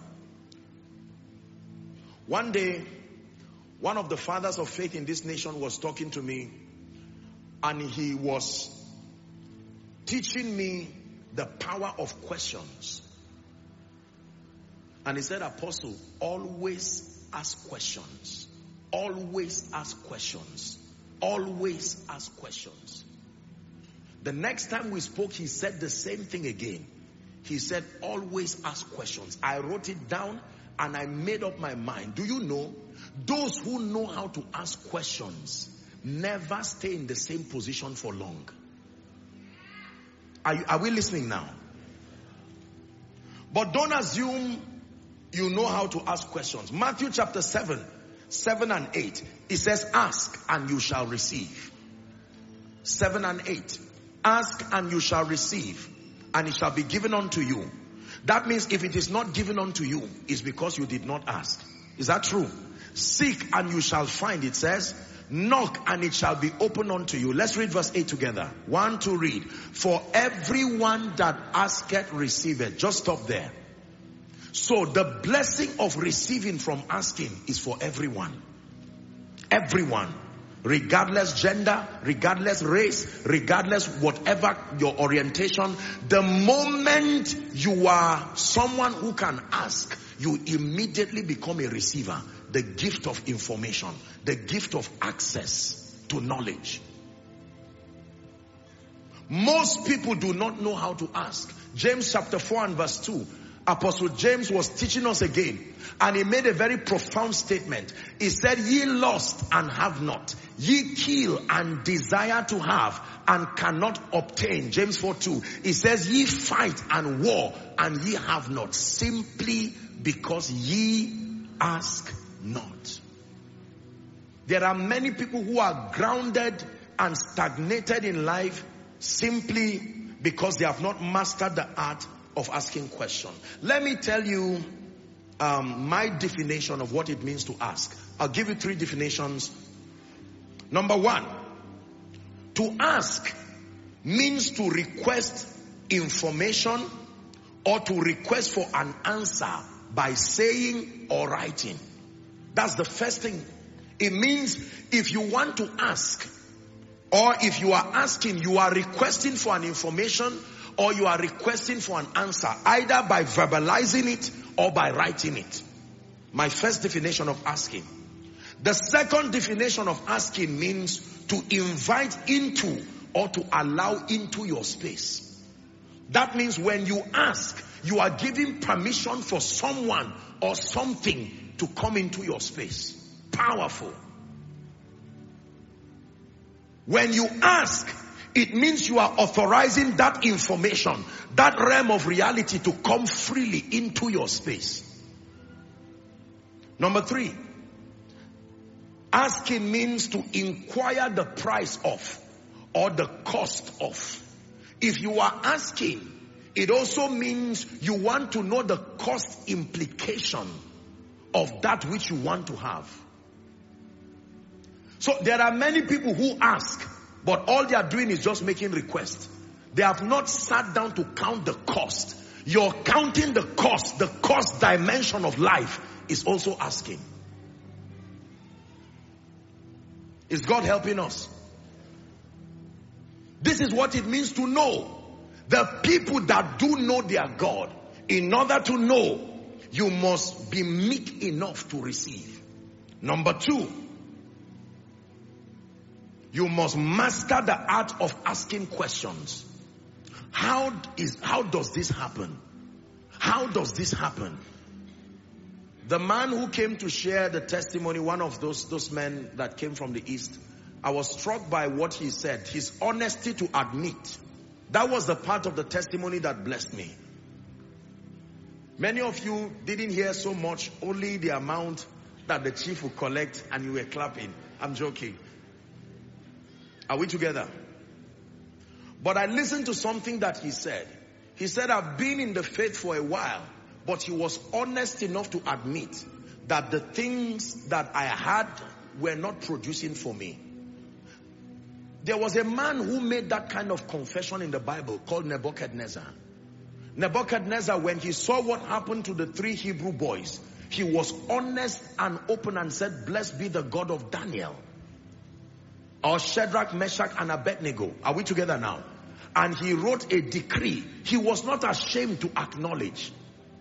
One day, one of the fathers of faith in this nation was talking to me, and he was teaching me the power of questions. And he said, Apostle, always ask questions. Always ask questions. Always ask questions. The next time we spoke, he said the same thing again. He said, always ask questions. I wrote it down and I made up my mind. Do you know, those who know how to ask questions never stay in the same position for long. Are, you, are we listening now? But don't assume you know how to ask questions. Matthew chapter seven, seven and eight. It says, ask and you shall receive. seven and eight. Ask and you shall receive, and it shall be given unto you. That means if it is not given unto you, it's because you did not ask. Is that true? Seek and you shall find, it says. Knock and it shall be opened unto you. Let's read verse eight together. One, two, read. For everyone that asketh receiveth. Just stop there. So the blessing of receiving from asking is for everyone. Everyone. Regardless gender, regardless race, regardless whatever your orientation, the moment you are someone who can ask, you immediately become a receiver. The gift of information, the gift of access to knowledge. Most people do not know how to ask. James chapter four and verse two. Apostle James was teaching us again, and he made a very profound statement. He said, ye lust and have not, ye kill and desire to have and cannot obtain. James four two. He says, ye fight and war and ye have not, simply because ye ask not. There are many people who are grounded and stagnated in life simply because they have not mastered the art of asking questions. Let me tell you um, my definition of what it means to ask. I'll give you three definitions. Number one, to ask means to request information or to request for an answer by saying or writing. That's the first thing. It means if you want to ask, or if you are asking, you are requesting for an information or you are requesting for an answer, either by verbalizing it or by writing it. My first definition of asking. The second definition of asking means to invite into or to allow into your space. That means when you ask, you are giving permission for someone or something to come into your space. Powerful. When you ask, it means you are authorizing that information, that realm of reality to come freely into your space. Number three, asking means to inquire the price of or the cost of. If you are asking, it also means you want to know the cost implication of that which you want to have. So there are many people who ask, but all they are doing is just making requests. They have not sat down to count the cost. You're counting the cost. The cost dimension of life is also asking. Is God helping us? This is what it means to know. The people that do know their God, in order to know, you must be meek enough to receive. Number two, you must master the art of asking questions. How is, how does this happen? How does this happen? The man who came to share the testimony, one of those, those men that came from the East, I was struck by what he said. His honesty to admit. That was the part of the testimony that blessed me. Many of you didn't hear so much, only the amount that the chief would collect, and you were clapping. I'm joking. Are we together? But I listened to something that he said. He said, I've been in the faith for a while, but he was honest enough to admit that the things that I had were not producing for me. There was a man who made that kind of confession in the Bible called Nebuchadnezzar. Nebuchadnezzar, when he saw what happened to the three Hebrew boys, he was honest and open and said, blessed be the God of Daniel. Or Shadrach, Meshach, and Abednego. Are we together now? And he wrote a decree. He was not ashamed to acknowledge.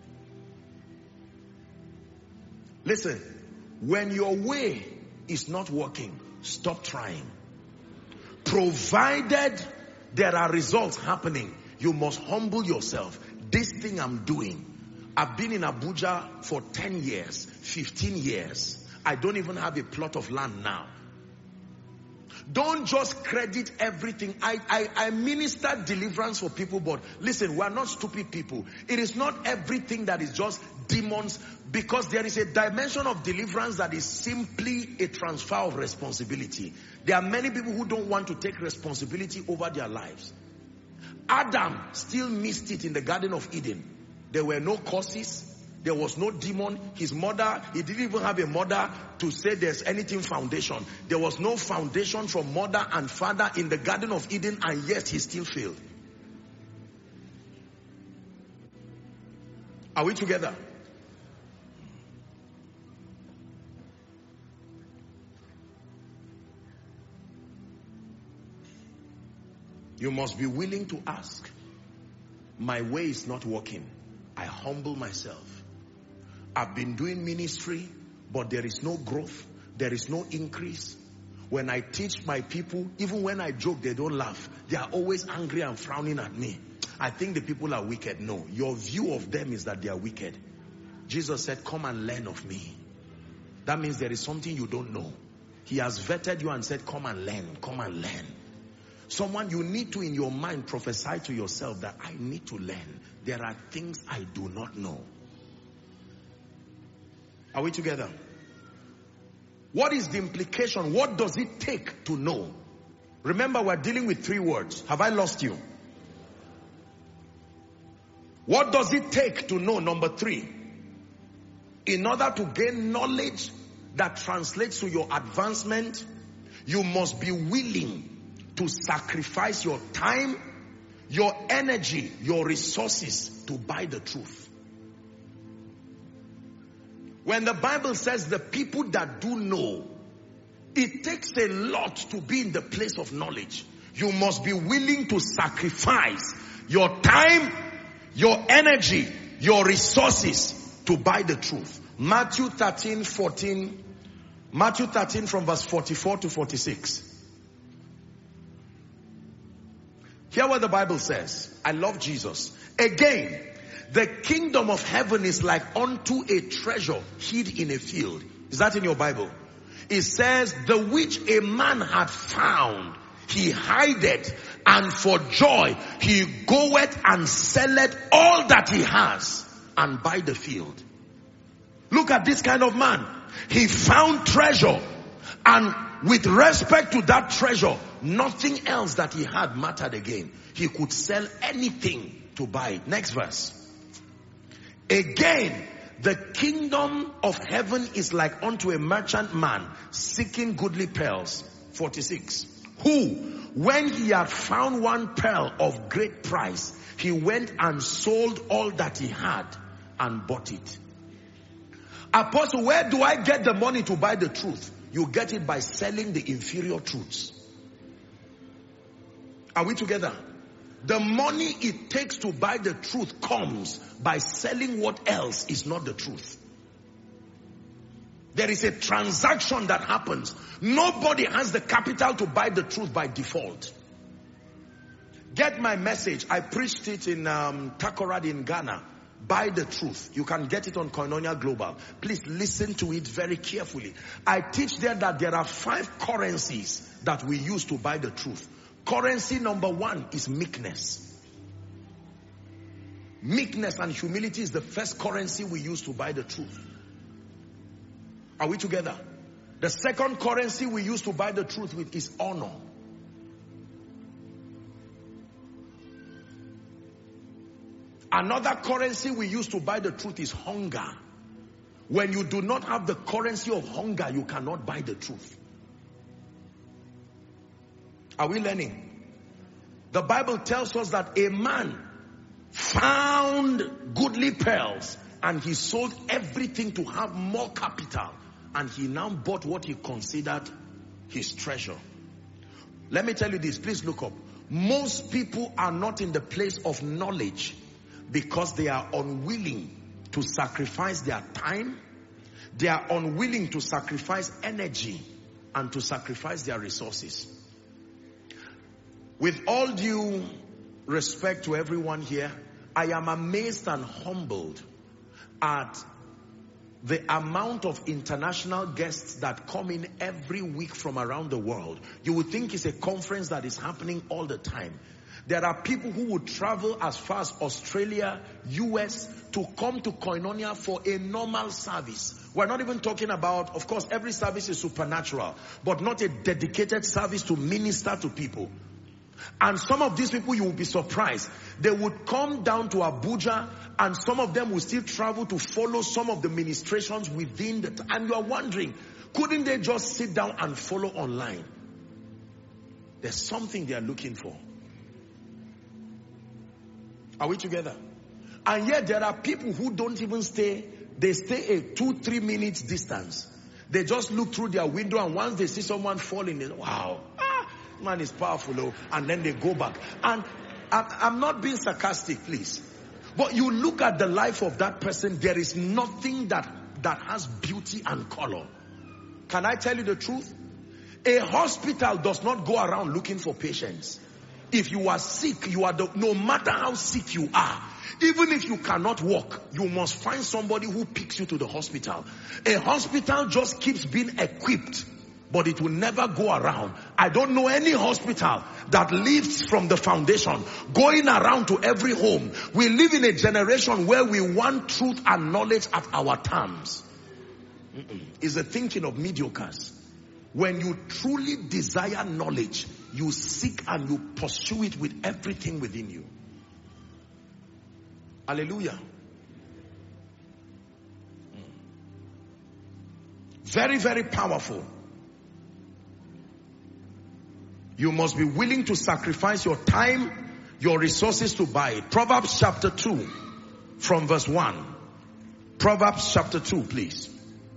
Listen, when your way is not working, stop trying. Provided there are results happening, you must humble yourself. This thing I'm doing, I've been in Abuja for ten years, fifteen years. I don't even have a plot of land now. Don't just credit everything. I, I, I minister deliverance for people, but listen, we are not stupid people. It is not everything that is just demons, because there is a dimension of deliverance that is simply a transfer of responsibility. There are many people who don't want to take responsibility over their lives. Adam still missed it in the Garden of Eden. There were no curses. There was no demon. His mother, he didn't even have a mother to say there's anything foundation. There was no foundation from mother and father in the Garden of Eden, and yet he still failed. Are we together? You must be willing to ask. My way is not working. I humble myself. I've been doing ministry, but there is no growth. There is no increase. When I teach my people, even when I joke, they don't laugh. They are always angry and frowning at me. I think the people are wicked. No, your view of them is that they are wicked. Jesus said, come and learn of me. That means there is something you don't know. He has vetted you and said, come and learn, come and learn. Someone, you need to in your mind prophesy to yourself that I need to learn. There are things I do not know. Are we together? What is the implication? What does it take to know? Remember, we're dealing with three words. Have I lost you? What does it take to know? Number three. In order to gain knowledge that translates to your advancement, you must be willing to sacrifice your time, your energy, your resources to buy the truth. When the Bible says the people that do know, it takes a lot to be in the place of knowledge. You must be willing to sacrifice your time, your energy, your resources to buy the truth. Matthew thirteen, fourteen, Matthew thirteen from verse forty-four to forty-six. Hear what the Bible says. I love Jesus. Again, the kingdom of heaven is like unto a treasure hid in a field. Is that in your Bible? It says, the which a man had found, he hideth, and for joy he goeth and selleth all that he has, and buy the field. Look at this kind of man. He found treasure, and with respect to that treasure, nothing else that he had mattered again. He could sell anything to buy it. Next verse. Again, the kingdom of heaven is like unto a merchant man seeking goodly pearls. forty-six. Who, when he had found one pearl of great price, he went and sold all that he had and bought it. Apostle, where do I get the money to buy the truth? You get it by selling the inferior truths. Are we together? The money it takes to buy the truth comes by selling what else is not the truth. There is a transaction that happens. Nobody has the capital to buy the truth by default. Get my message. I preached it in um, Takoradi in Ghana. Buy the truth. You can get it on Koinonia Global. Please listen to it very carefully. I teach there that there are five currencies that we use to buy the truth. Currency number one is meekness. Meekness and humility is the first currency we use to buy the truth. Are we together? The second currency we use to buy the truth with is honor. Another currency we use to buy the truth is hunger. When you do not have the currency of hunger, you cannot buy the truth. Are we learning? The Bible tells us that a man found goodly pearls and he sold everything to have more capital, and he now bought what he considered his treasure. Let me tell you this, please look up. Most people are not in the place of knowledge because they are unwilling to sacrifice their time, they are unwilling to sacrifice energy, and to sacrifice their resources. With all due respect to everyone here, I am amazed and humbled at the amount of international guests that come in every week from around the world. You would think it's a conference that is happening all the time. There are people who would travel as far as Australia, U S to come to Koinonia for a normal service. We're not even talking about, of course, every service is supernatural, but not a dedicated service to minister to people. And some of these people, you will be surprised. They would come down to Abuja, and some of them will still travel to follow some of the ministrations within the, and you are wondering, couldn't they just sit down and follow online? There's something they are looking for. Are we together? And yet there are people who don't even stay, they stay a two, three minutes distance. They just look through their window, and once they see someone falling, they say, wow, ah, man is powerful, oh, and then they go back. And I'm not being sarcastic, please. But you look at the life of that person, there is nothing that, that has beauty and color. Can I tell you the truth? A hospital does not go around looking for patients. If you are sick, you are the, no matter how sick you are, even if you cannot walk, you must find somebody who picks you to the hospital. A hospital just keeps being equipped, but it will never go around. I don't know any hospital that lives from the foundation, going around to every home. We live in a generation where we want truth and knowledge at our terms. Mm-mm. It's the thinking of mediocres. When you truly desire knowledge, you seek and you pursue it with everything within you. Hallelujah. Very, very powerful. You must be willing to sacrifice your time, your resources to buy it. Proverbs chapter two from verse one. Proverbs chapter two, please.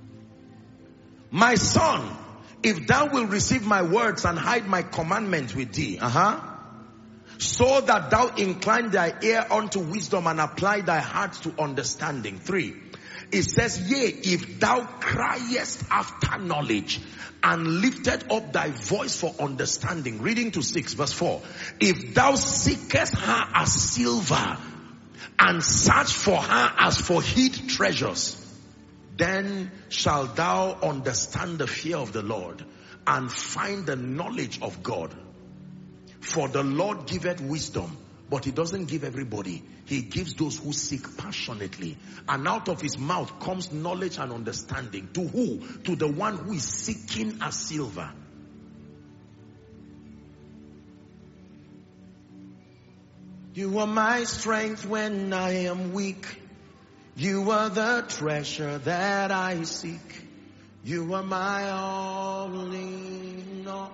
My son, if thou wilt receive my words and hide my commandments with thee, uh-huh, so that thou incline thy ear unto wisdom and apply thy heart to understanding. Three, it says, yea, if thou criest after knowledge and lifted up thy voice for understanding. Reading to six, verse four. If thou seekest her as silver and search for her as for hid treasures, then shalt thou understand the fear of the Lord and find the knowledge of God. For the Lord giveth wisdom, but he doesn't give everybody. He gives those who seek passionately. And out of his mouth comes knowledge and understanding. To who? To the one who is seeking as silver. You are my strength when I am weak. You are the treasure that I seek. You are my all in all.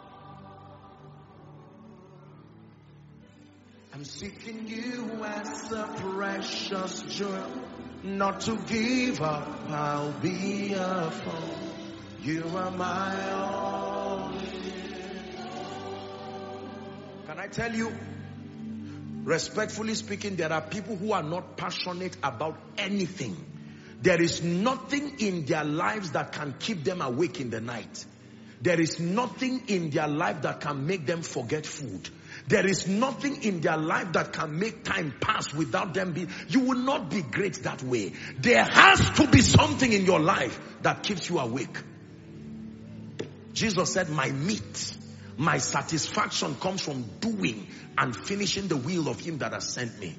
I'm seeking you as a precious jewel. Not to give up, I'll be a fool. You are my all in all. Can I tell you, respectfully speaking, there are people who are not passionate about anything. There is nothing in their lives that can keep them awake in the night. There is nothing in their life that can make them forget food. There is nothing in their life that can make time pass without them being. You will not be great that way. There has to be something in your life that keeps you awake. Jesus said, my meat, my satisfaction comes from doing and finishing the will of him that has sent me.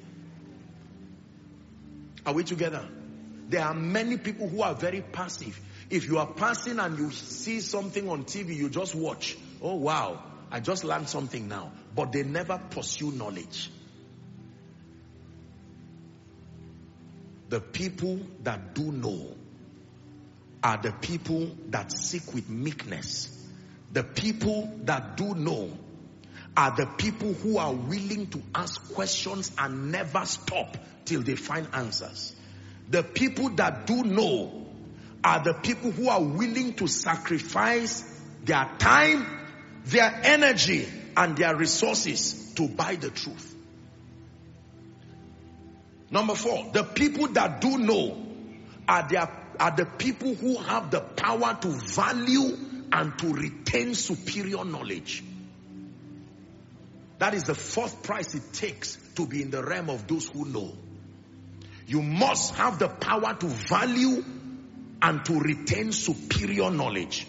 Are we together? There are many people who are very passive. If you are passing and you see something on T V, you just watch. Oh wow, I just learned something now. But they never pursue knowledge. The people that do know are the people that seek with meekness. The people that do know are the people who are willing to ask questions and never stop till they find answers. The people that do know are the people who are willing to sacrifice their time, their energy, and their resources to buy the truth. Number four, the people that do know are, their, are the people who have the power to value and to retain superior knowledge. That is the fourth price it takes to be in the realm of those who know. You must have the power to value and to retain superior knowledge.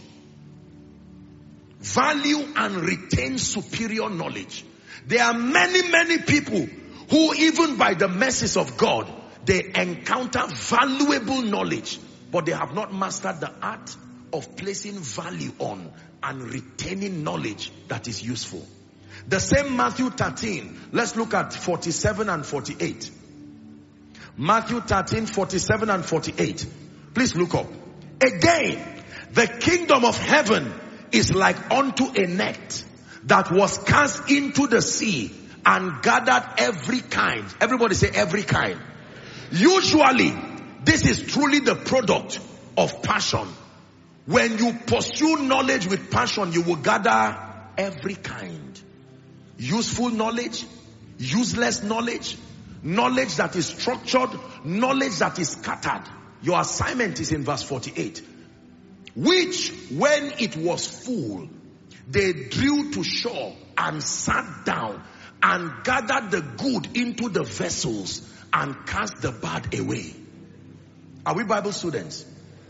Value and retain superior knowledge. There are many, many people who, even by the mercies of God, they encounter valuable knowledge, but they have not mastered the art of placing value on and retaining knowledge that is useful. The same Matthew thirteen. Let's look at forty-seven and forty-eight. Matthew thirteen, forty-seven and forty-eight. Please look up. Again, the kingdom of heaven is like unto a net that was cast into the sea and gathered every kind. Everybody say every kind. Usually, this is truly the product of passion. When you pursue knowledge with passion, you will gather every kind. Useful knowledge, useless knowledge, knowledge that is structured, knowledge that is scattered. Your assignment is in verse forty-eight. which when it was full, they drew to shore and sat down and gathered the good into the vessels and cast the bad away. Are we Bible students?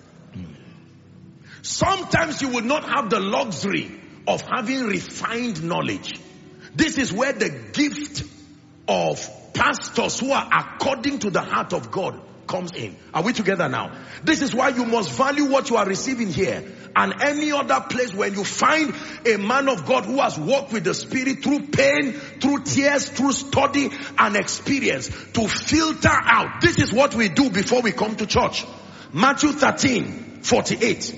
Sometimes you will not have the luxury of having refined knowledge. This is where the gift of pastors who are according to the heart of God comes in. Are we together now? This is why you must value what you are receiving here and any other place. When you find a man of God who has walked with the Spirit through pain, through tears, through study and experience, to filter out. This is what we do before we come to church. Matthew thirteen forty-eight.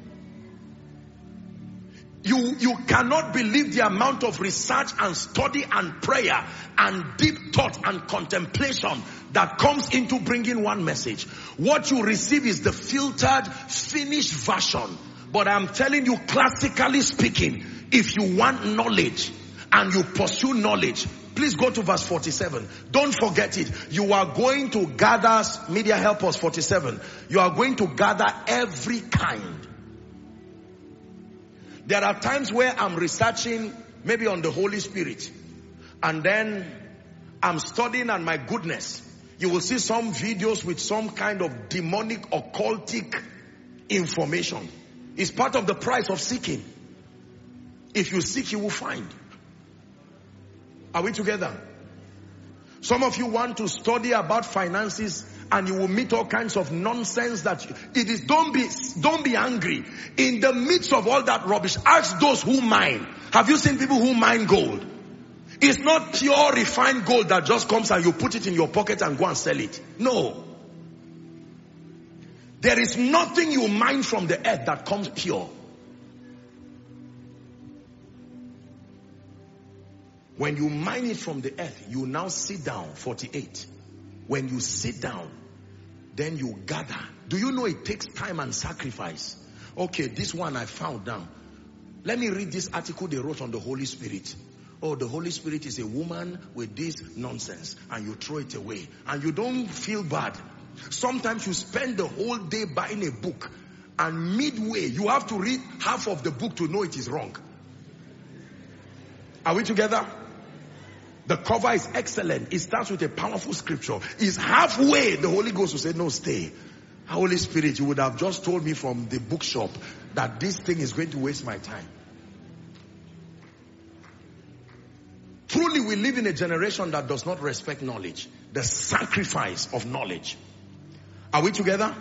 You, you cannot believe the amount of research and study and prayer and deep thought and contemplation that comes into bringing one message. What you receive is the filtered, finished version. But I'm telling you, classically speaking, if you want knowledge and you pursue knowledge, please go to verse forty-seven. Don't forget it. You are going to gather, media help us, forty-seven. You are going to gather every kind. There are times where I'm researching maybe on the Holy Spirit, and then I'm studying, and my goodness, you will see some videos with some kind of demonic, occultic information. It's part of the price of seeking. If you seek, you will find. Are we together? Some of you want to study about finances, and you will meet all kinds of nonsense that you, it is, don't be, don't be angry. In the midst of all that rubbish, ask those who mine. Have you seen people who mine gold? It's not pure refined gold that just comes and you put it in your pocket and go and sell it. No. There is nothing you mine from the earth that comes pure. When you mine it from the earth, you now sit down, forty-eight. When you sit down, then you gather. Do you know it takes time and sacrifice? Okay, this one I found now. Let me read this article they wrote on the Holy Spirit. Oh, the Holy Spirit is a woman with this nonsense, and you throw it away. And you don't feel bad. Sometimes you spend the whole day buying a book, and midway, you have to read half of the book to know it is wrong. Are we together? The cover is excellent. It starts with a powerful scripture. It's halfway, the Holy Ghost will say, no, stay. Holy Spirit, you would have just told me from the bookshop that this thing is going to waste my time. Truly, we live in a generation that does not respect knowledge. The sacrifice of knowledge. Are we together?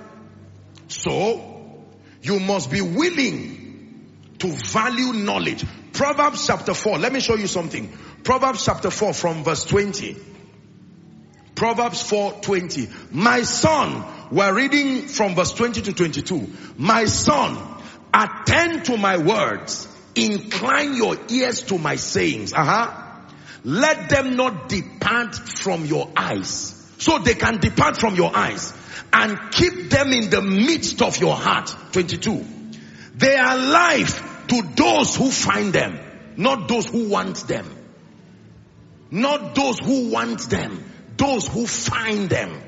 So, you must be willing to value knowledge. Proverbs chapter four. Let me show you something. Proverbs chapter four from verse twenty. Proverbs four twenty. My son, we're reading from verse twenty to twenty-two. My son, attend to my words. Incline your ears to my sayings. Uh-huh. Let them not depart from your eyes. So they can depart from your eyes. And keep them in the midst of your heart. twenty-two. They are life to those who find them, not those who want them. Not those who want them, those who find them.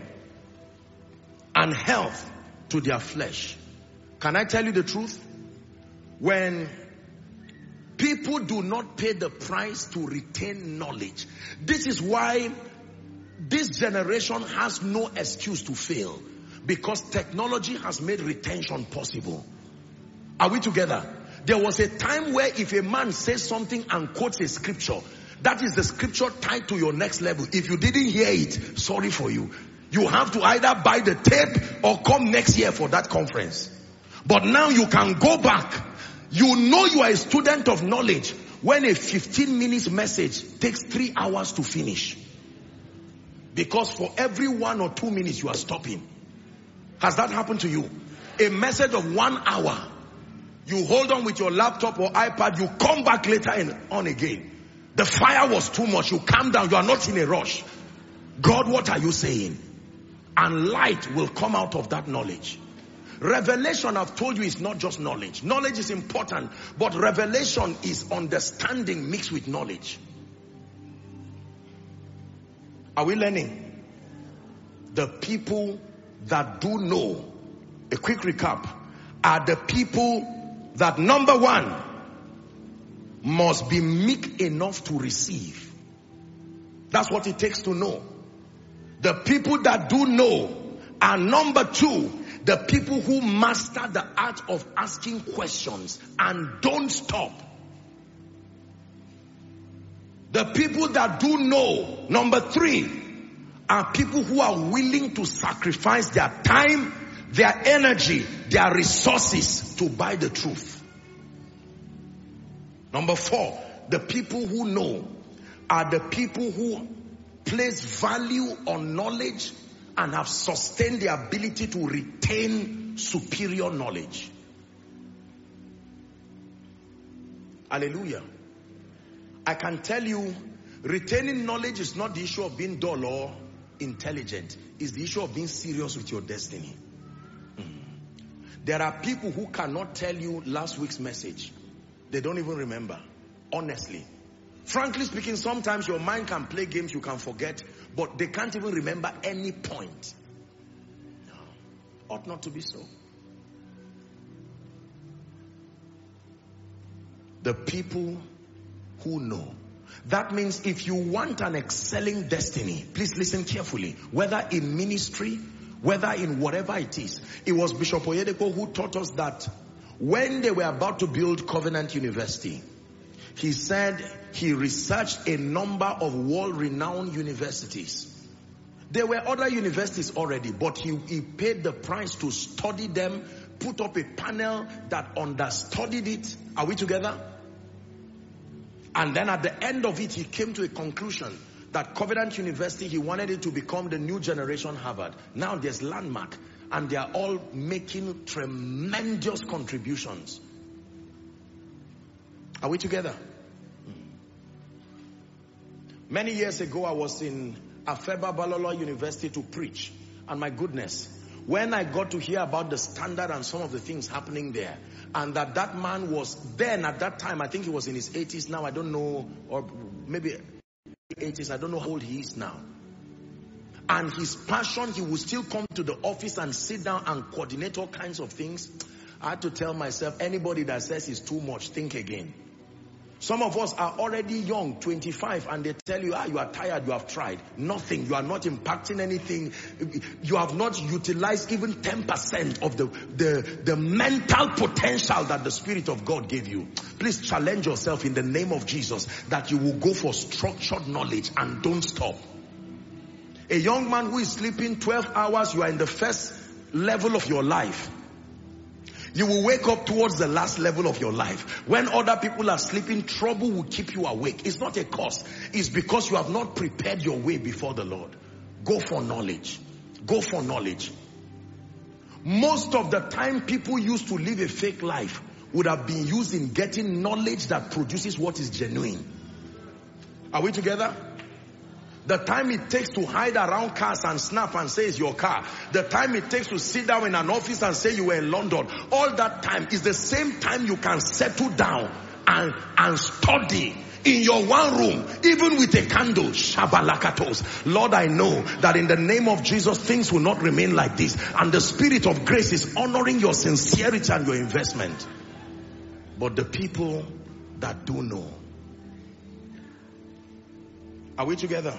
And health to their flesh. Can I tell you the truth? When people do not pay the price to retain knowledge, this is why this generation has no excuse to fail. Because technology has made retention possible. Are we together? There was a time where if a man says something and quotes a scripture, that is the scripture tied to your next level. If you didn't hear it, sorry for you. You have to either buy the tape or come next year for that conference. But now you can go back. You know you are a student of knowledge when a fifteen minutes message takes three hours to finish. Because for every one or two minutes you are stopping. Has that happened to you? A message of one hour. You hold on with your laptop or iPad. You come back later and on again. The fire was too much. You calm down. You are not in a rush. God, what are you saying? And light will come out of that knowledge. Revelation, I've told you, is not just knowledge. Knowledge is important. But revelation is understanding mixed with knowledge. Are we learning? The people that do know, a quick recap, are the people that, number one, must be meek enough to receive. That's what it takes to know. The people that do know are, number two, the people who master the art of asking questions and don't stop. The people that do know, number three, are people who are willing to sacrifice their time, their energy, their resources to buy the truth. Number four, the people who know are the people who place value on knowledge and have sustained the ability to retain superior knowledge. Hallelujah. I can tell you, retaining knowledge is not the issue of being dull or intelligent. It's the issue of being serious with your destiny. Mm. There are people who cannot tell you last week's message. They don't even remember. Honestly. Frankly speaking, sometimes your mind can play games, you can forget, but they can't even remember any point. No. Ought not to be so. The people who know. That means if you want an excelling destiny, please listen carefully, whether in ministry, whether in whatever it is. It was Bishop Oyedepo who taught us that when they were about to build Covenant University, he said he researched a number of world-renowned universities. There were other universities already, but he, he paid the price to study them, put up a panel that understudied it. Are we together? And then at the end of it, he came to a conclusion that Covenant University, he wanted it to become the new generation Harvard. Now there's Landmark, and they are all making tremendous contributions. Are we together? Many years ago, I was in Afeba Balolo University to preach. And my goodness, when I got to hear about the standard and some of the things happening there, and that that man was then at that time, I think he was in his eighties now, I don't know, or maybe eighties, I don't know how old he is now. And his passion, he would still come to the office and sit down and coordinate all kinds of things. I had to tell myself, anybody that says it's too much, think again. Some of us are already young, twenty-five, and they tell you, ah, you are tired, you have tried. Nothing, you are not impacting anything. You have not utilized even ten percent of the, the, the mental potential that the Spirit of God gave you. Please challenge yourself in the name of Jesus that you will go for structured knowledge and don't stop. A young man who is sleeping twelve hours, you are in the first level of your life. You will wake up towards the last level of your life. When other people are sleeping, trouble will keep you awake. It's not a curse. It's because you have not prepared your way before the Lord. Go for knowledge. Go for knowledge. Most of the time people used to live a fake life would have been used in getting knowledge that produces what is genuine. Are we together? The time it takes to hide around cars and snap and say it's your car. The time it takes to sit down in an office and say you were in London. All that time is the same time you can settle down and, and study in your one room, even with a candle. Shabalakatos. Lord, I know that in the name of Jesus, things will not remain like this. And the Spirit of grace is honoring your sincerity and your investment. But the people that do know. Are we together?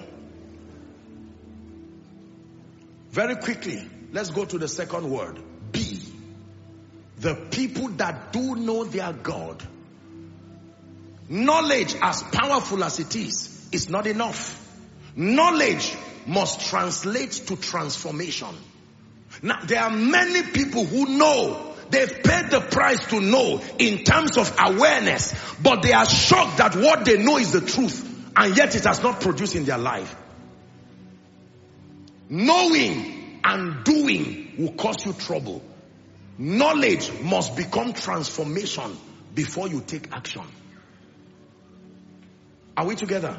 Very quickly, let's go to the second word. B. The people that do know their God. Knowledge, as powerful as it is, is not enough. Knowledge must translate to transformation. Now, there are many people who know. They've paid the price to know in terms of awareness, but they are shocked that what they know is the truth, and yet it has not produced in their life. Knowing and doing will cause you trouble. Knowledge must become transformation before you take action. Are we together?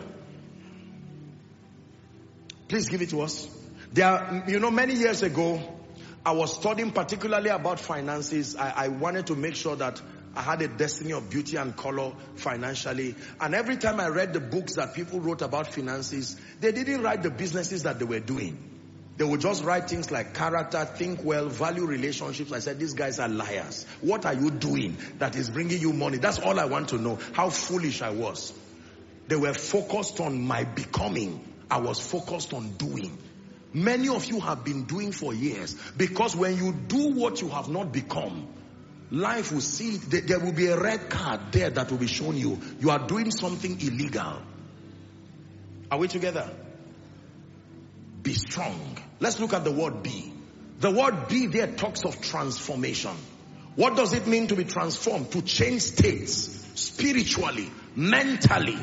Please give it to us. There are, you know, many years ago, I was studying particularly about finances. I, I wanted to make sure that I had a destiny of beauty and color financially. And every time I read the books that people wrote about finances, they didn't write the businesses that they were doing. They would just write things like character, think well, value relationships. I said, these guys are liars. What are you doing that is bringing you money? That's all I want to know. How foolish I was. They were focused on my becoming. I was focused on doing. Many of you have been doing for years, because when you do what you have not become, life will see it. There will be a red card there that will be shown you. You are doing something illegal. Are we together? Be strong. Let's look at the word be. The word be there talks of transformation. What does it mean to be transformed? To change states, spiritually, mentally.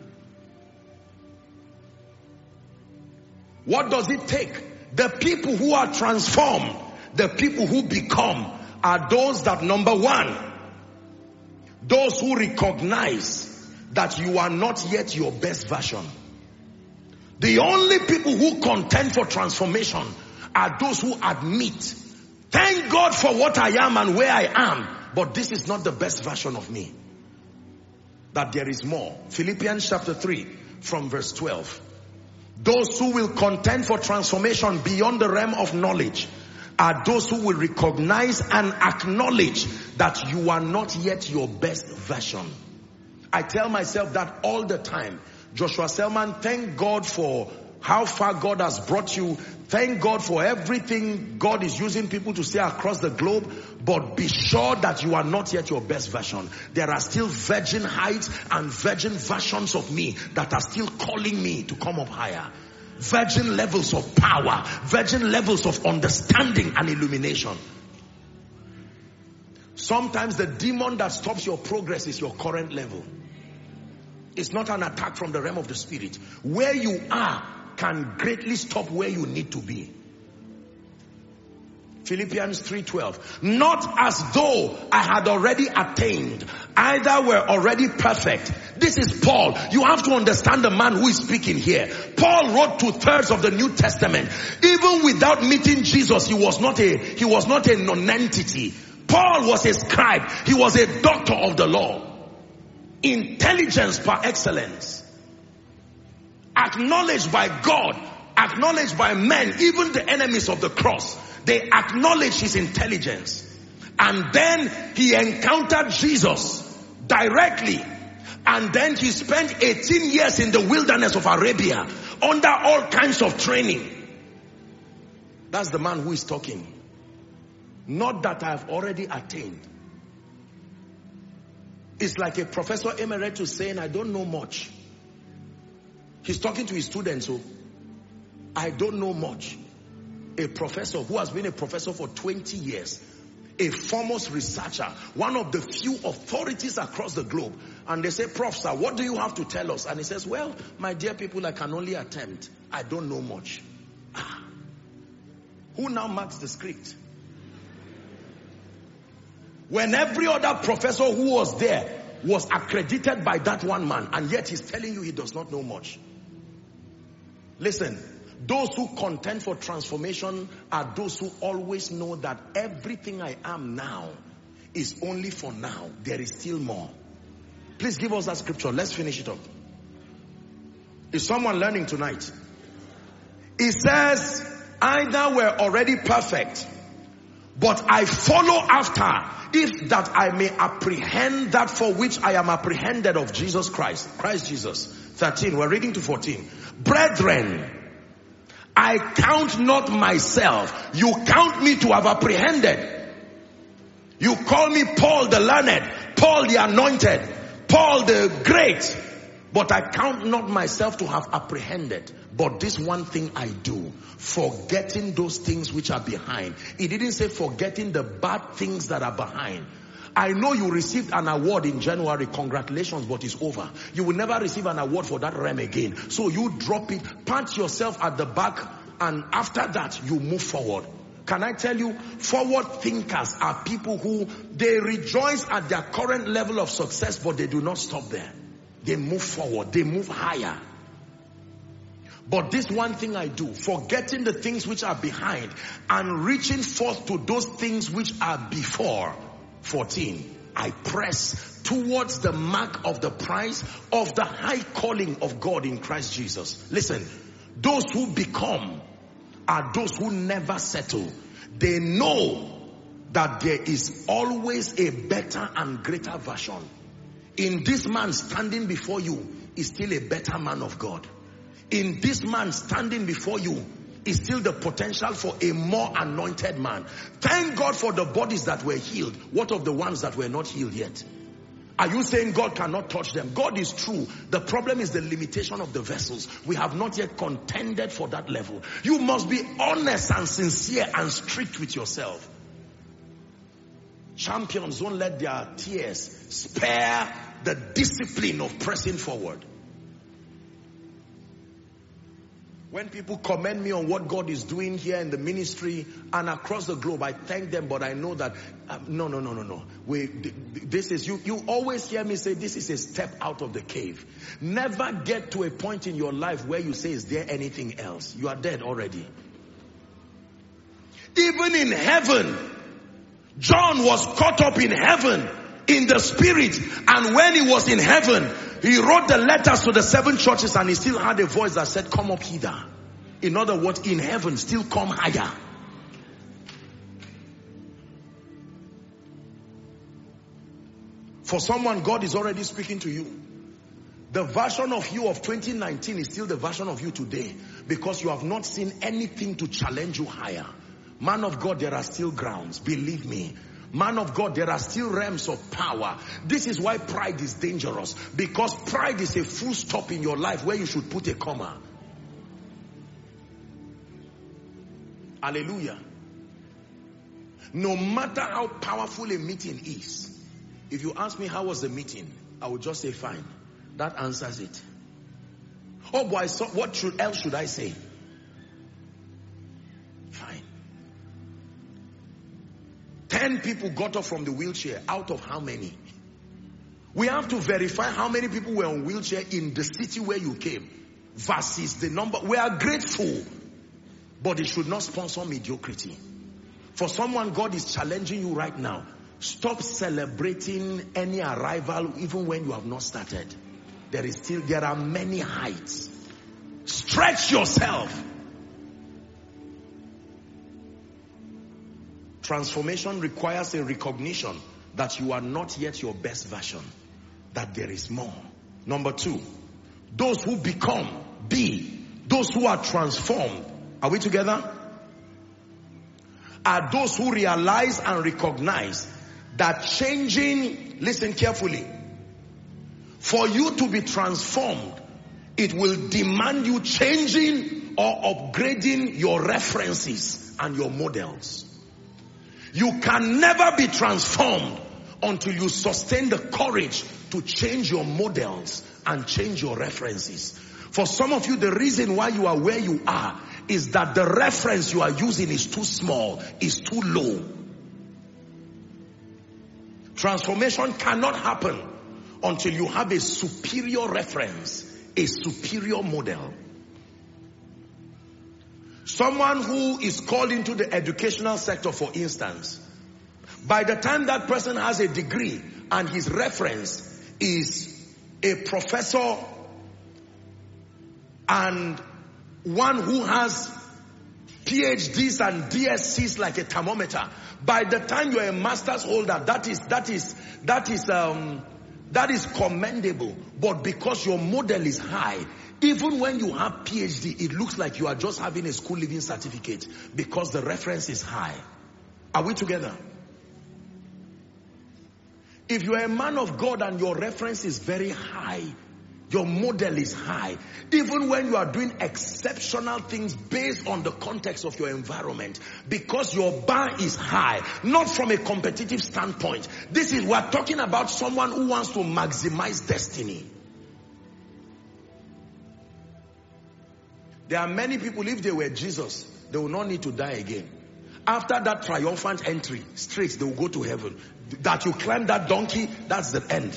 What does it take? The people who are transformed, the people who become, are those that, number one, those who recognize that you are not yet your best version. The only people who contend for transformation are those who admit, thank God for what I am and where I am, but this is not the best version of me. That there is more. Philippians chapter three from verse twelve. Those who will contend for transformation beyond the realm of knowledge are those who will recognize and acknowledge that you are not yet your best version. I tell myself that all the time. Joshua Selman, thank God for how far God has brought you. Thank God for everything God is using people to say across the globe. But be sure that you are not yet your best version. There are still virgin heights and virgin versions of me that are still calling me to come up higher. Virgin levels of power, virgin levels of understanding and illumination. Sometimes the demon that stops your progress is your current level. It's not an attack from the realm of the spirit. Where you are can greatly stop where you need to be. Philippians three twelve. Not as though I had already attained, either were already perfect. This is Paul. You have to understand the man who is speaking here. Paul wrote two thirds of the New Testament. Even without meeting Jesus, he was not a he was not a non-entity. Paul was a scribe. He was a doctor of the law. Intelligence par excellence. Acknowledged by God, acknowledged by men, even the enemies of the cross. They acknowledged his intelligence. And then he encountered Jesus directly. And then he spent eighteen years in the wilderness of Arabia under all kinds of training. That's the man who is talking. Not that I have already attained. It's like a professor emeritus saying, I don't know much. He's talking to his students, so I don't know much. A professor who has been a professor for twenty years, a foremost researcher, one of the few authorities across the globe. And they say, Prof, sir, what do you have to tell us? And he says, well, my dear people, I can only attempt. I don't know much. Ah. Who now marks the script? When every other professor who was there was accredited by that one man, and yet he's telling you he does not know much. Listen, those who contend for transformation are those who always know that everything I am now is only for now. There is still more. Please give us that scripture. Let's finish it up. Is someone learning tonight? It says, either we're already perfect, but I follow after, if that I may apprehend that for which I am apprehended of Jesus Christ. Christ Jesus. thirteen, we're reading to fourteen. Brethren, I count not myself. You count me to have apprehended. You call me Paul the learned, Paul the anointed, Paul the great. But I count not myself to have apprehended. But this one thing I do, forgetting those things which are behind. It didn't say forgetting the bad things that are behind. I know you received an award in January. Congratulations, but it's over. You will never receive an award for that realm again. So you drop it, pat yourself at the back, and after that, you move forward. Can I tell you, forward thinkers are people who, they rejoice at their current level of success, but they do not stop there. They move forward. They move higher. But this one thing I do, forgetting the things which are behind and reaching forth to those things which are before. fourteen. I press towards the mark of the prize of the high calling of God in Christ Jesus. Listen, those who become are those who never settle. They know that there is always a better and greater version. In this man standing before you is still a better man of God. In this man standing before you is still the potential for a more anointed man. Thank God for the bodies that were healed. What of the ones that were not healed yet? Are you saying God cannot touch them? God is true. The problem is the limitation of the vessels. We have not yet contended for that level. You must be honest and sincere and strict with yourself. Champions don't let their tears spare the discipline of pressing forward. When people commend me on what God is doing here in the ministry and across the globe, I thank them, but I know that, um, no, no, no, no, no. We, this is, you, you always hear me say, this is a step out of the cave. Never get to a point in your life where you say, is there anything else? You are dead already. Even in heaven, John was caught up in heaven, in the spirit, and when he was in heaven, he wrote the letters to the seven churches and he still had a voice that said, come up hither. In other words, in heaven, still come higher. For someone, God is already speaking to you. The version of you of twenty nineteen is still the version of you today, because you have not seen anything to challenge you higher. Man of God, there are still grounds. Believe me. Man of God, there are still realms of power. This is why pride is dangerous. Because pride is a full stop in your life where you should put a comma. Hallelujah. No matter how powerful a meeting is, if you ask me how was the meeting, I would just say fine. That answers it. Oh boy, so what should, else should I say? Fine. Ten people got up from the wheelchair. Out of how many? We have to verify how many people were on wheelchair in the city where you came versus the number. We are grateful, but it should not sponsor mediocrity. For someone, God is challenging you right now. Stop celebrating any arrival even when you have not started. There is still, there are many heights. Stretch yourself. Transformation requires a recognition that you are not yet your best version, that there is more. Number two, those who become, be, those who are transformed, are we together? Are those who realize and recognize that changing, listen carefully, for you to be transformed, it will demand you changing or upgrading your references and your models. You can never be transformed until you sustain the courage to change your models and change your references. For some of you, the reason why you are where you are is that the reference you are using is too small, is too low. Transformation cannot happen until you have a superior reference, a superior model. Someone who is called into the educational sector, for instance, by the time that person has a degree and his reference is a professor and one who has P H Ds and D S Cs like a thermometer, by the time you're a master's holder, that is, that is, that is, um, that is commendable. But because your model is high, even when you have P H D, it looks like you are just having a school living certificate because the reference is high. Are we together? If you are a man of God and your reference is very high, your model is high, even when you are doing exceptional things based on the context of your environment, because your bar is high, not from a competitive standpoint. This is, we're talking about someone who wants to maximize destiny. There are many people, if they were Jesus, they will not need to die again. After that triumphant entry, straight they will go to heaven. That you climb that donkey, that's the end.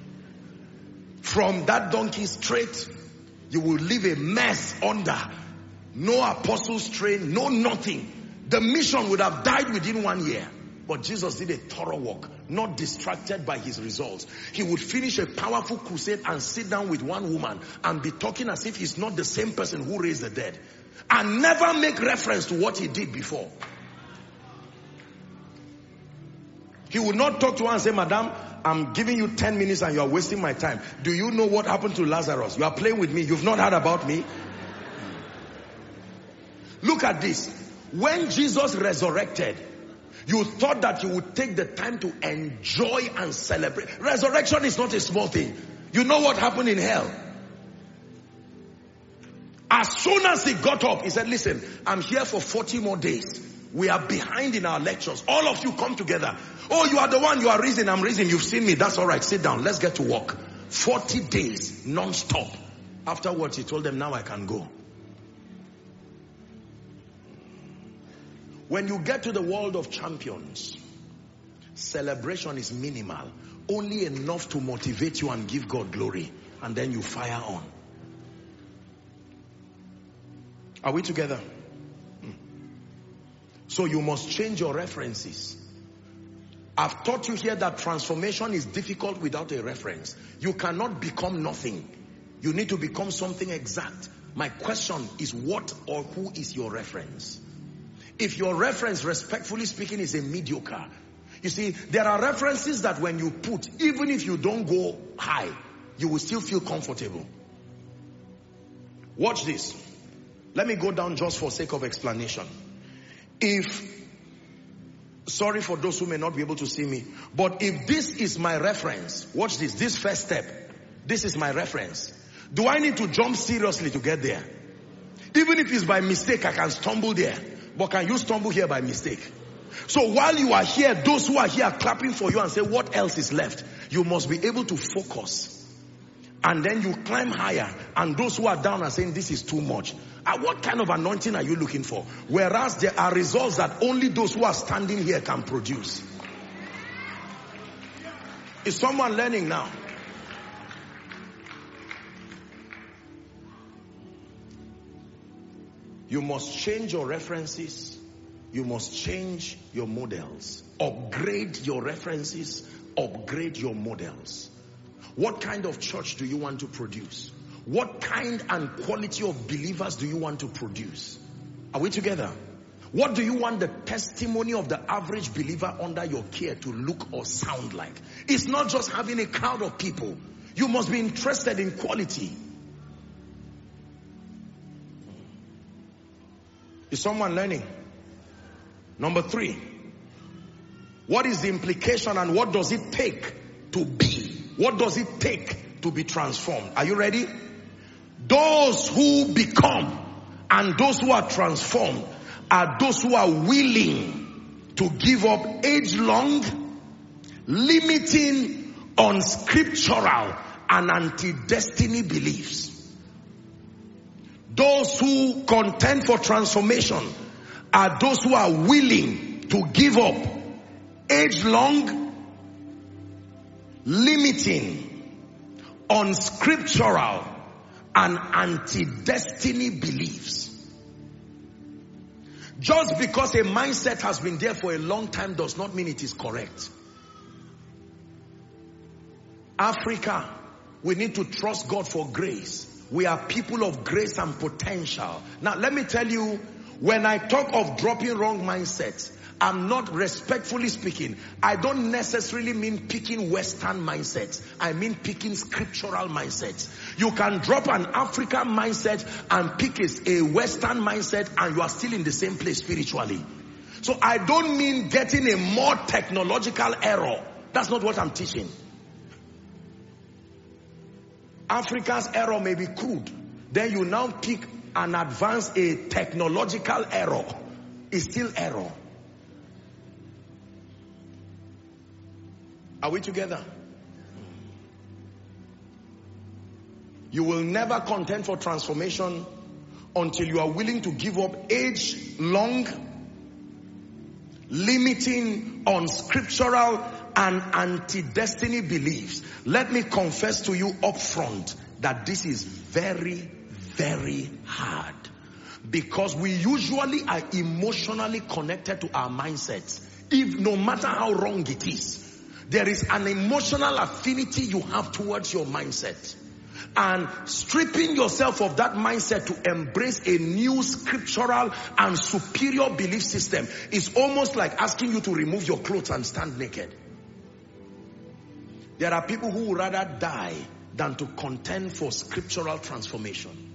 From that donkey straight, you will leave a mess under. No apostles train, no nothing. The mission would have died within one year. But Jesus did a thorough work, not distracted by his results. He would finish a powerful crusade and sit down with one woman and be talking as if he's not the same person who raised the dead. and never make reference to what he did before. He would not talk to her and say, Madam, I'm giving you ten minutes and you are wasting my time. Do you know what happened to Lazarus? You are playing with me. You've not heard about me. Look at this. When Jesus resurrected, you thought that you would take the time to enjoy and celebrate. Resurrection is not a small thing. You know what happened in hell? As soon as he got up, he said, listen, I'm here for forty more days. We are behind in our lectures. All of you come together. Oh, you are the one, you are risen, I'm risen. You've seen me. That's all right. Sit down. Let's get to work. forty days non-stop. Afterwards, he told them, now I can go. When you get to the world of champions, celebration is minimal. Only enough to motivate you and give God glory. And then you fire on. Are we together? Hmm. So you must change your references. I've taught you here that transformation is difficult without a reference. You cannot become nothing. You need to become something exact. My question is, what or who is your reference? If your reference, respectfully speaking, is a mediocre. You see, there are references that when you put, even if you don't go high, you will still feel comfortable. Watch this. Let me go down just for sake of explanation. If, sorry for those who may not be able to see me, but if this is my reference, watch this, this first step, this is my reference. Do I need to jump seriously to get there? Even if it's by mistake, I can stumble there. But can you stumble here by mistake? So while you are here, those who are here are clapping for you and say, what else is left? You must be able to focus. And then you climb higher. And those who are down are saying, this is too much. Uh, what kind of anointing are you looking for? Whereas there are results that only those who are standing here can produce. Is someone learning now? You must change your references. You must change your models. Upgrade your references. Upgrade your models. What kind of church do you want to produce? What kind and quality of believers do you want to produce? Are we together? What do you want the testimony of the average believer under your care to look or sound like? It's not just having a crowd of people. You must be interested in quality. Is someone learning? Number three. What is the implication and what does it take to be? What does it take to be transformed? Are you ready? Those who become and those who are transformed are those who are willing to give up age-long, limiting, unscriptural, and anti-destiny beliefs. Those who contend for transformation are those who are willing to give up age-long, limiting, unscriptural, and anti-destiny beliefs. Just because a mindset has been there for a long time does not mean it is correct. Africa, we need to trust God for grace. We are people of grace and potential. Now, let me tell you, when I talk of dropping wrong mindsets, I'm not, respectfully speaking, I don't necessarily mean picking Western mindsets. I mean picking scriptural mindsets. You can drop an African mindset and pick a Western mindset and you are still in the same place spiritually. So I don't mean getting a more technological error. That's not what I'm teaching. Africa's error may be crude. Then you now pick and advance a technological error. It's still error. Are we together? You will never contend for transformation until you are willing to give up age-long, limiting, unscriptural, and anti-destiny beliefs. Let me confess to you up front that this is very, very hard. Because we usually are emotionally connected to our mindsets. If no matter how wrong it is, there is an emotional affinity you have towards your mindset. And stripping yourself of that mindset to embrace a new scriptural and superior belief system is almost like asking you to remove your clothes and stand naked. There are people who would rather die than to contend for scriptural transformation.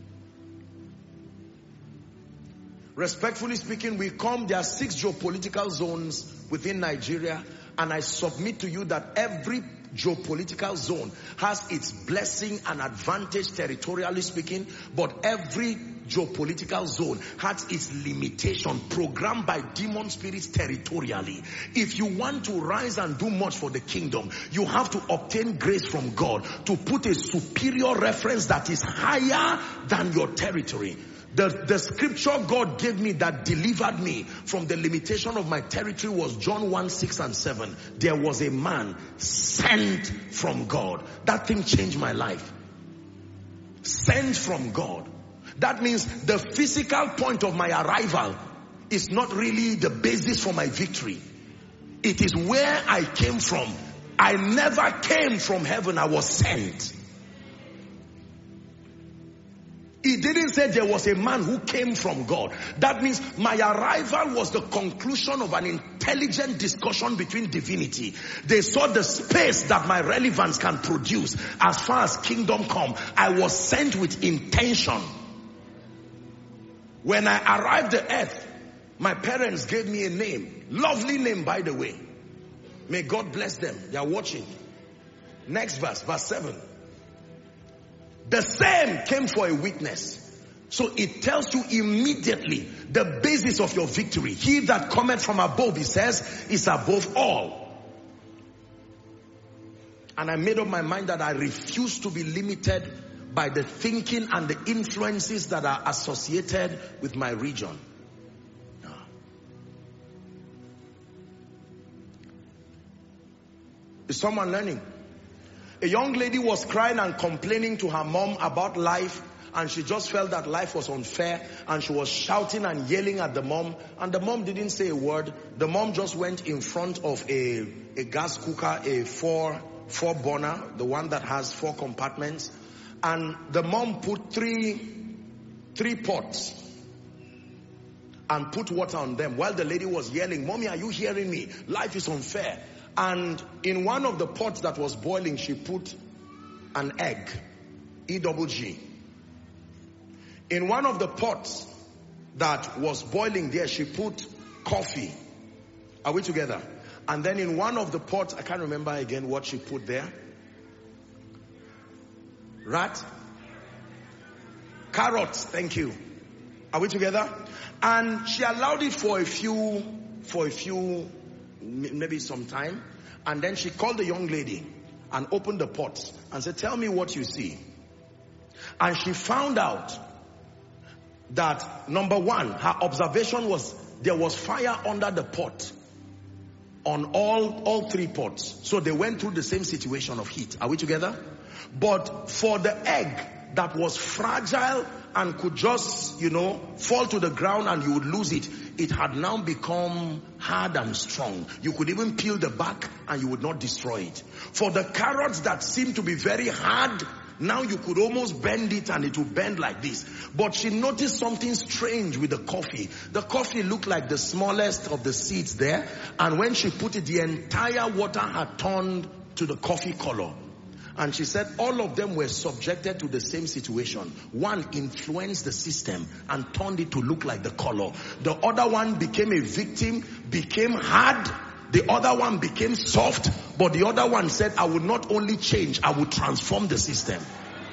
Respectfully speaking, we come, there are six geopolitical zones within Nigeria, and I submit to you that every geopolitical zone has its blessing and advantage territorially speaking, but every geopolitical zone has its limitation programmed by demon spirits territorially. If you want to rise and do much for the kingdom, you have to obtain grace from God to put a superior reference that is higher than your territory. The, the scripture God gave me that delivered me from the limitation of my territory was John one, six and seven. There was a man sent from God. That thing changed my life. Sent from God. That means the physical point of my arrival is not really the basis for my victory. It is where I came from. I never came from heaven. I was sent. He didn't say there was a man who came from God. That means my arrival was the conclusion of an intelligent discussion between divinity. They saw the space that my relevance can produce as far as kingdom come. I was sent with intention. When I arrived at earth, my parents gave me a name. Lovely name, by the way. May God bless them. They are watching. Next verse, verse seven. The same came for a witness. So it tells you immediately the basis of your victory. He that cometh from above, he says, is above all. And I made up my mind that I refuse to be limited by the thinking and the influences that are associated with my region. No. Is someone learning? A young lady was crying and complaining to her mom about life, and she just felt that life was unfair, and she was shouting and yelling at the mom, and the mom didn't say a word. The mom just went in front of a, a gas cooker, a four, four burner, the one that has four compartments, and the mom put three, three pots and put water on them while the lady was yelling, "Mommy, are you hearing me? Life is unfair." And in one of the pots that was boiling, she put an egg, E double G. In one of the pots that was boiling there, she put coffee. Are we together? And then in one of the pots, I can't remember again what she put there. Rat? Carrots, thank you. Are we together? And she allowed it for a few, for a few maybe some time, and then she called the young lady and opened the pots and said, "Tell me what you see." And she found out that, number one, her observation was there was fire under the pot on all all three pots. So they went through the same situation of heat. Are we together? But for the egg that was fragile and could just, you know, fall to the ground and you would lose it, it had now become hard and strong. You could even peel the back and you would not destroy it. For the carrots that seemed to be very hard, now you could almost bend it and it would bend like this. But she noticed something strange with the coffee. The coffee looked like the smallest of the seeds there, and when she put it, the entire water had turned to the coffee color. And she said all of them were subjected to the same situation. One influenced the system and turned it to look like the color. The other one became a victim, became hard. The other one became soft. But the other one said, I would not only change, I would transform the system.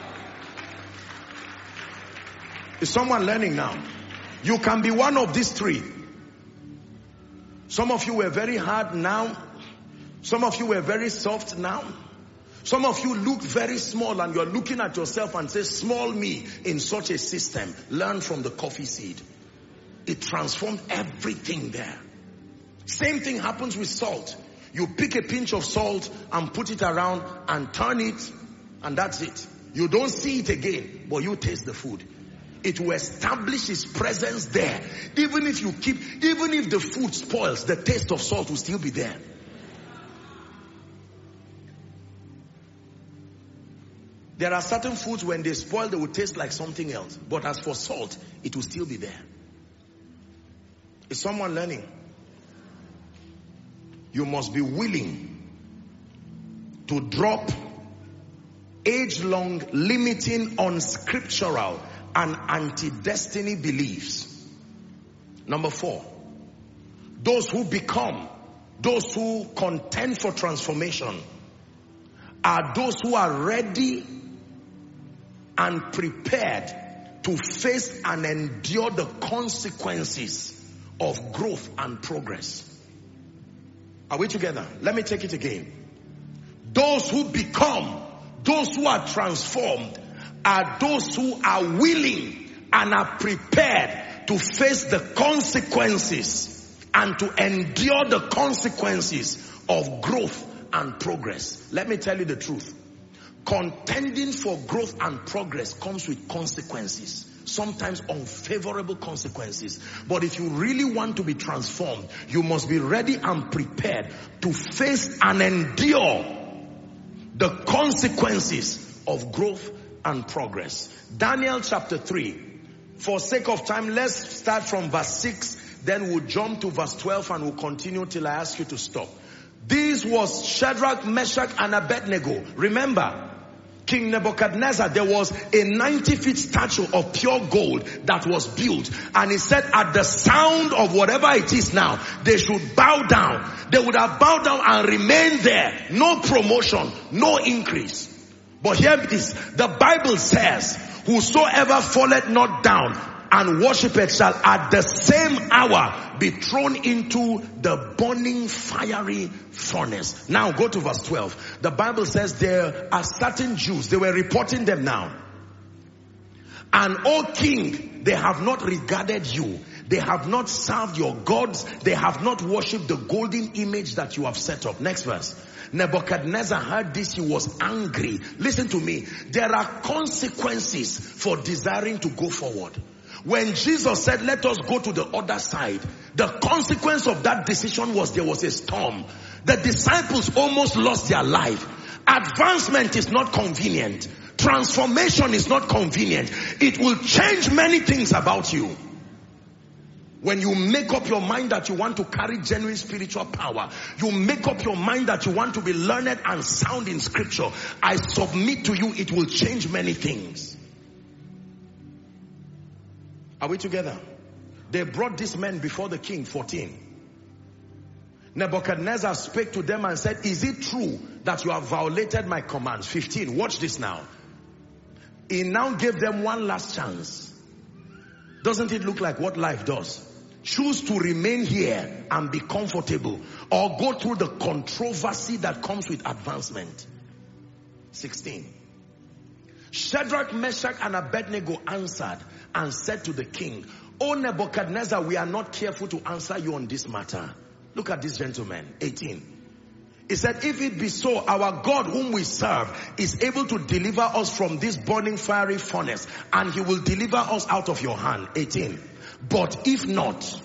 Is someone learning now? You can be one of these three. Some of you were very hard now. Some of you were very soft now. Some of you look very small and you're looking at yourself and say, small me in such a system. Learn from the coffee seed. It transformed everything there. Same thing happens with salt. You pick a pinch of salt and put it around and turn it, and that's it. You don't see it again, but you taste the food. It will establish its presence there. Even if you keep, even if the food spoils, the taste of salt will still be there. There are certain foods, when they spoil, they will taste like something else. But as for salt, it will still be there. Is someone learning? You must be willing to drop age-long, limiting, unscriptural, and anti-destiny beliefs. Number four, those who become, those who contend for transformation, are those who are ready and prepared to face and endure the consequences of growth and progress. Are we together? Let me take it again. Those who become, those who are transformed, are those who are willing and are prepared to face the consequences and to endure the consequences of growth and progress. Let me tell you the truth. Contending for growth and progress comes with consequences, sometimes unfavorable consequences. But if you really want to be transformed, you must be ready and prepared to face and endure the consequences of growth and progress. Daniel chapter three. For sake of time, let's start from verse six, then we'll jump to verse twelve and we'll continue till I ask you to stop. This was Shadrach, Meshach, and Abednego. Remember, King Nebuchadnezzar, there was a ninety feet statue of pure gold that was built. And he said at the sound of whatever it is now, they should bow down. They would have bowed down and remained there. No promotion, no increase. But here it is. The Bible says, whosoever falleth not down and worshipeth shall at the same hour be thrown into the burning fiery furnace. Now go to verse twelve. The Bible says there are certain Jews, they were reporting them now. And O king, they have not regarded you. They have not served your gods. They have not worshipped the golden image that you have set up. Next verse. Nebuchadnezzar heard this, he was angry. Listen to me. There are consequences for desiring to go forward. When Jesus said, let us go to the other side, the consequence of that decision was there was a storm. The disciples almost lost their life. Advancement is not convenient. Transformation is not convenient. It will change many things about you. When you make up your mind that you want to carry genuine spiritual power, you make up your mind that you want to be learned and sound in scripture, I submit to you, it will change many things. Are we together? They brought these men before the king, fourteen. Nebuchadnezzar spake to them and said, is it true that you have violated my commands? fifteen. Watch this now. He now gave them one last chance. Doesn't it look like what life does? Choose to remain here and be comfortable, or go through the controversy that comes with advancement. sixteen. Shadrach, Meshach, and Abednego answered and said to the king, O Nebuchadnezzar, we are not careful to answer you on this matter. Look at this gentleman. eighteen. He said, if it be so, our God whom we serve is able to deliver us from this burning fiery furnace, and he will deliver us out of your hand. eighteen. But if not,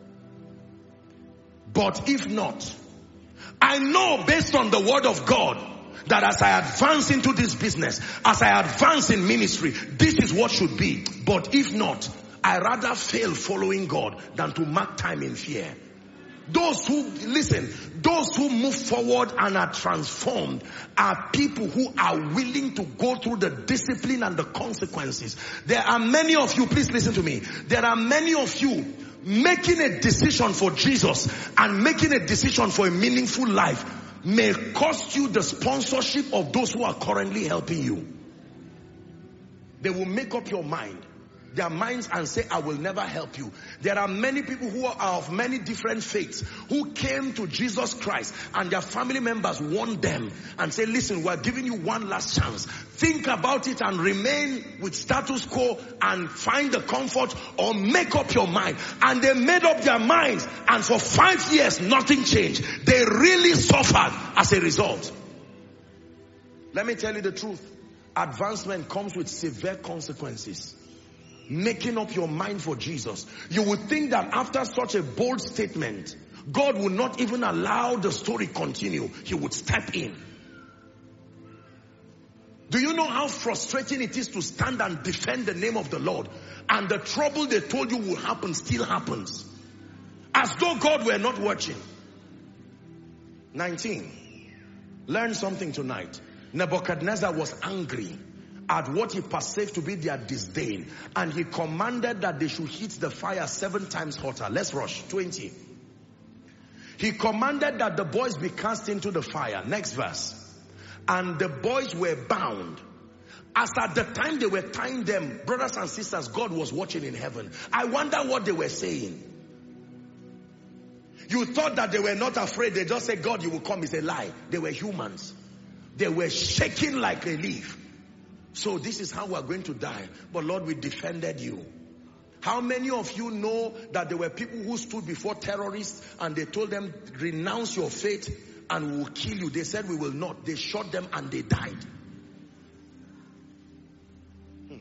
but if not, I know based on the word of God that as I advance into this business, as I advance in ministry, this is what should be. But if not, I rather fail following God than to mark time in fear. Those who, listen, those who move forward and are transformed are people who are willing to go through the discipline and the consequences. There are many of you, please listen to me. There are many of you making a decision for Jesus and making a decision for a meaningful life may cost you the sponsorship of those who are currently helping you. They will make up your mind, their minds, and say, I will never help you. There are many people who are of many different faiths who came to Jesus Christ, and their family members warned them and say, listen, we're giving you one last chance. Think about it and remain with status quo and find the comfort, or make up your mind. And they made up their minds, and for five years nothing changed. They really suffered as a result. Let me tell you the truth. Advancement comes with severe consequences. Making up your mind for Jesus. You would think that after such a bold statement, God would not even allow the story continue. He would step in. Do you know how frustrating it is to stand and defend the name of the Lord, and the trouble they told you will happen still happens, as though God were not watching? nineteen. Learn something tonight. Nebuchadnezzar was angry at what he perceived to be their disdain, and he commanded that they should heat the fire seven times hotter. Let's rush. twenty. He commanded that the boys be cast into the fire. Next verse. And the boys were bound. As at the time they were tying them, brothers and sisters, God was watching in heaven. I wonder what they were saying. You thought that they were not afraid. They just said, God, you will come. It's a lie. They were humans. They were shaking like a leaf. So this is how we're going to die. But Lord, we defended you. How many of you know that there were people who stood before terrorists and they told them, renounce your faith and we will kill you? They said, we will not. They shot them and they died. Hmm.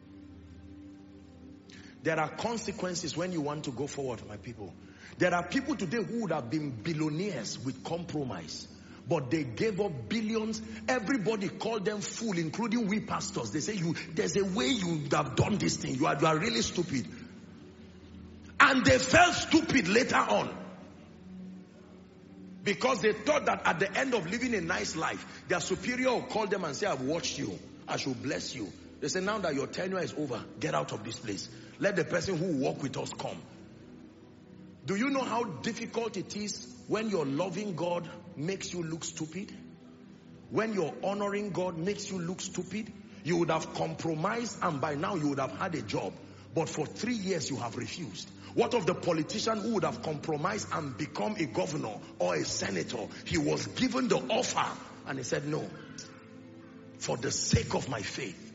There are consequences when you want to go forward, my people. There are people today who would have been billionaires with compromise, but they gave up billions. Everybody called them fool, including we pastors. They say, "You, there's a way you would have done this thing. You are, you are really stupid." And they felt stupid later on, because they thought that at the end of living a nice life, their superior will call them and say, "I've watched you. I should bless you." They say, "Now that your tenure is over, get out of this place. Let the person who walk with us come." Do you know how difficult it is when your loving God makes you look stupid? When your honoring God makes you look stupid? You would have compromised and by now you would have had a job. But for three years you have refused. What of the politician who would have compromised and become a governor or a senator? He was given the offer and he said, "No, for the sake of my faith."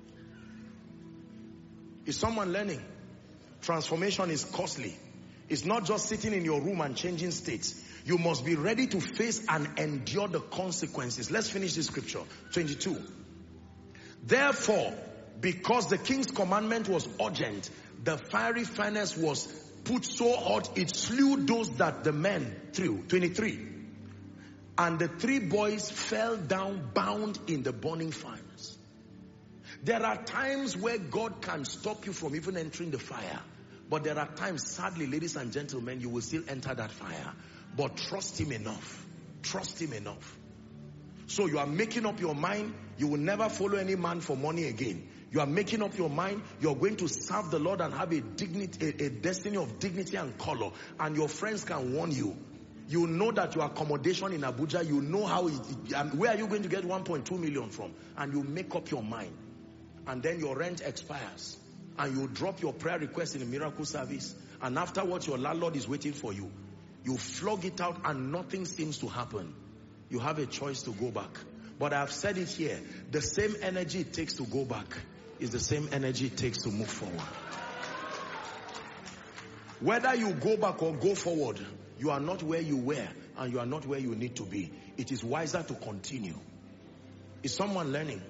Is someone learning? Transformation is costly. It's not just sitting in your room and changing states. You must be ready to face and endure the consequences. Let's finish this scripture. twenty-two. Therefore, because the king's commandment was urgent, the fiery furnace was put so hot it slew those that the men threw. twenty-three. And the three boys fell down bound in the burning furnace. There are times where God can stop you from even entering the fire. But there are times, sadly, ladies and gentlemen, you will still enter that fire. But trust him enough. Trust him enough. So you are making up your mind, you will never follow any man for money again. You are making up your mind, you're going to serve the Lord and have a dignity, a, a destiny of dignity and color. And your friends can warn you. You know that your accommodation in Abuja, you know how it, it and where are you going to get one point two million from? And you make up your mind. And then your rent expires. And you drop your prayer request in a miracle service, and afterwards your landlord is waiting for you. You flog it out and nothing seems to happen. You have a choice to go back. But I've said it here, the same energy it takes to go back is the same energy it takes to move forward. Whether you go back or go forward, you are not where you were and you are not where you need to be. It is wiser to continue. Is someone learning?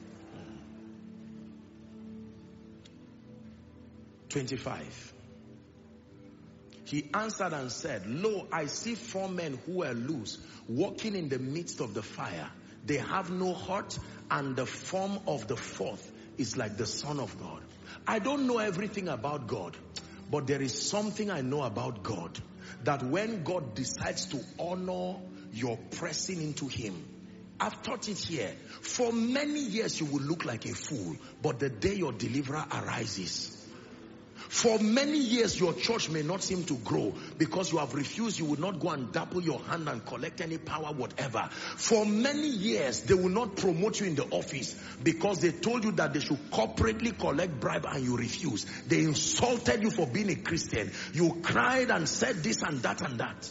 twenty-five. He answered and said, "Lo, I see four men who are loose, walking in the midst of the fire. They have no heart, and the form of the fourth is like the Son of God." I don't know everything about God, but there is something I know about God. That when God decides to honor your pressing into him, I've taught it here. For many years you will look like a fool, but the day your deliverer arises, for many years your church may not seem to grow because you have refused. You will not go and dapple your hand and collect any power, whatever. For many years they will not promote you in the office because they told you that they should corporately collect bribe and you refused. They insulted you for being a Christian. You cried and said this and that and that.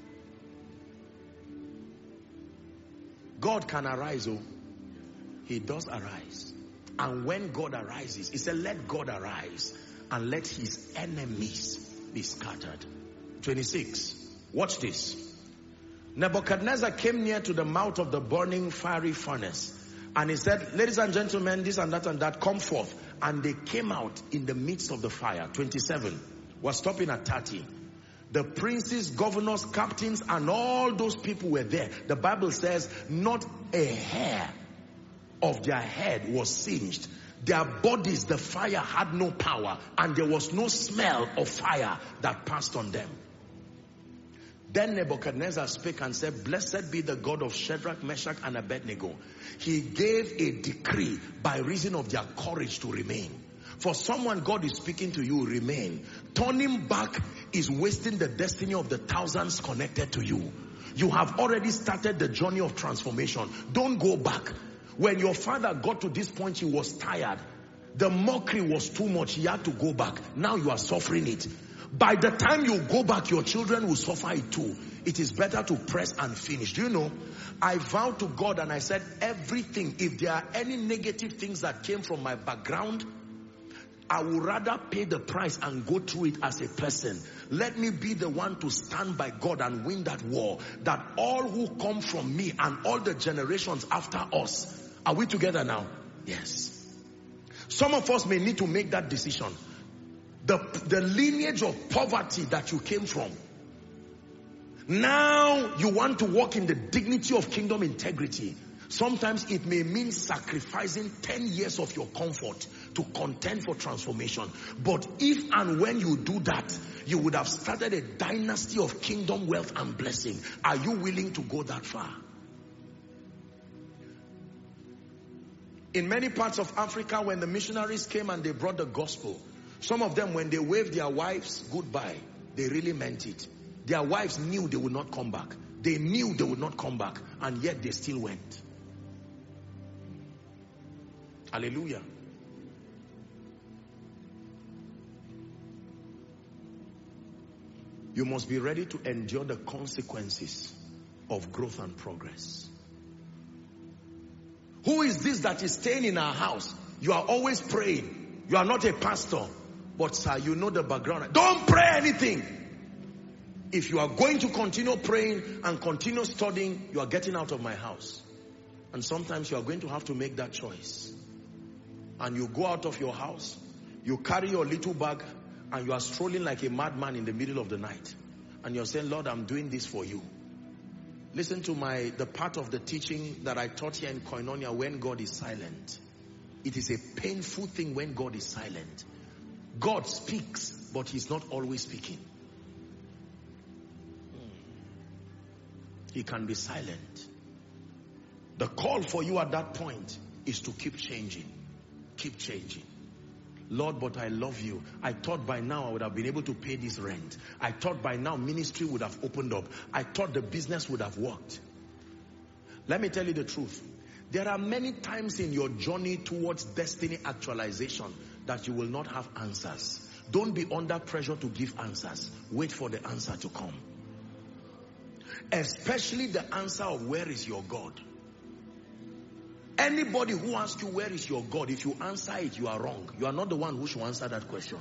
God can arise, oh. He does arise. And when God arises, he said, "Let God arise and let his enemies be scattered." twenty-six. Watch this. Nebuchadnezzar came near to the mouth of the burning fiery furnace, and he said, "Ladies and gentlemen, this and that and that, come forth." And they came out in the midst of the fire. twenty-seven. We're stopping at thirty. The princes, governors, captains, and all those people were there. The Bible says not a hair of their head was singed. Their bodies, the fire had no power, and there was no smell of fire that passed on them. Then Nebuchadnezzar spake and said, blessed be the God of Shadrach, Meshach, and Abednego. He gave a decree by reason of their courage to remain. For someone, God is speaking to you, remain. Turning back is wasting the destiny of the thousands connected to you. You have already started the journey of transformation. Don't go back. When your father got to this point, he was tired. The mockery was too much. He had to go back. Now you are suffering it. By the time you go back, your children will suffer it too. It is better to press and finish. Do you know? I vowed to God and I said, everything, if there are any negative things that came from my background, I would rather pay the price and go through it as a person. Let me be the one to stand by God and win that war. That all who come from me and all the generations after us, are we together now? Yes. Some of us may need to make that decision. The, the lineage of poverty that you came from. Now you want to walk in the dignity of kingdom integrity. Sometimes it may mean sacrificing ten years of your comfort to contend for transformation. But if and when you do that, you would have started a dynasty of kingdom wealth and blessing. Are you willing to go that far? In many parts of Africa, when the missionaries came and they brought the gospel, some of them, when they waved their wives goodbye, they really meant it. Their wives knew they would not come back. They knew they would not come back, and yet they still went. Hallelujah. You must be ready to endure the consequences of growth and progress. Who is this that is staying in our house? You are always praying. You are not a pastor. But sir, you know the background. Don't pray anything. If you are going to continue praying and continue studying, you are getting out of my house. And sometimes you are going to have to make that choice. And you go out of your house, you carry your little bag, and you are strolling like a madman in the middle of the night. And you're saying, Lord, I'm doing this for you. Listen to my the part of the teaching that I taught here in Koinonia, when God is silent. It is a painful thing when God is silent. God speaks, but he's not always speaking. He can be silent. The call for you at that point is to keep changing. Keep changing. Lord, but I love you. I thought by now I would have been able to pay this rent. I thought by now ministry would have opened up. I thought the business would have worked. Let me tell you the truth. There are many times in your journey towards destiny actualization that you will not have answers. Don't be under pressure to give answers. Wait for the answer to come. Especially the answer of where is your God. Anybody who asks you where is your God, if you answer it, you are wrong. You are not the one who should answer that question.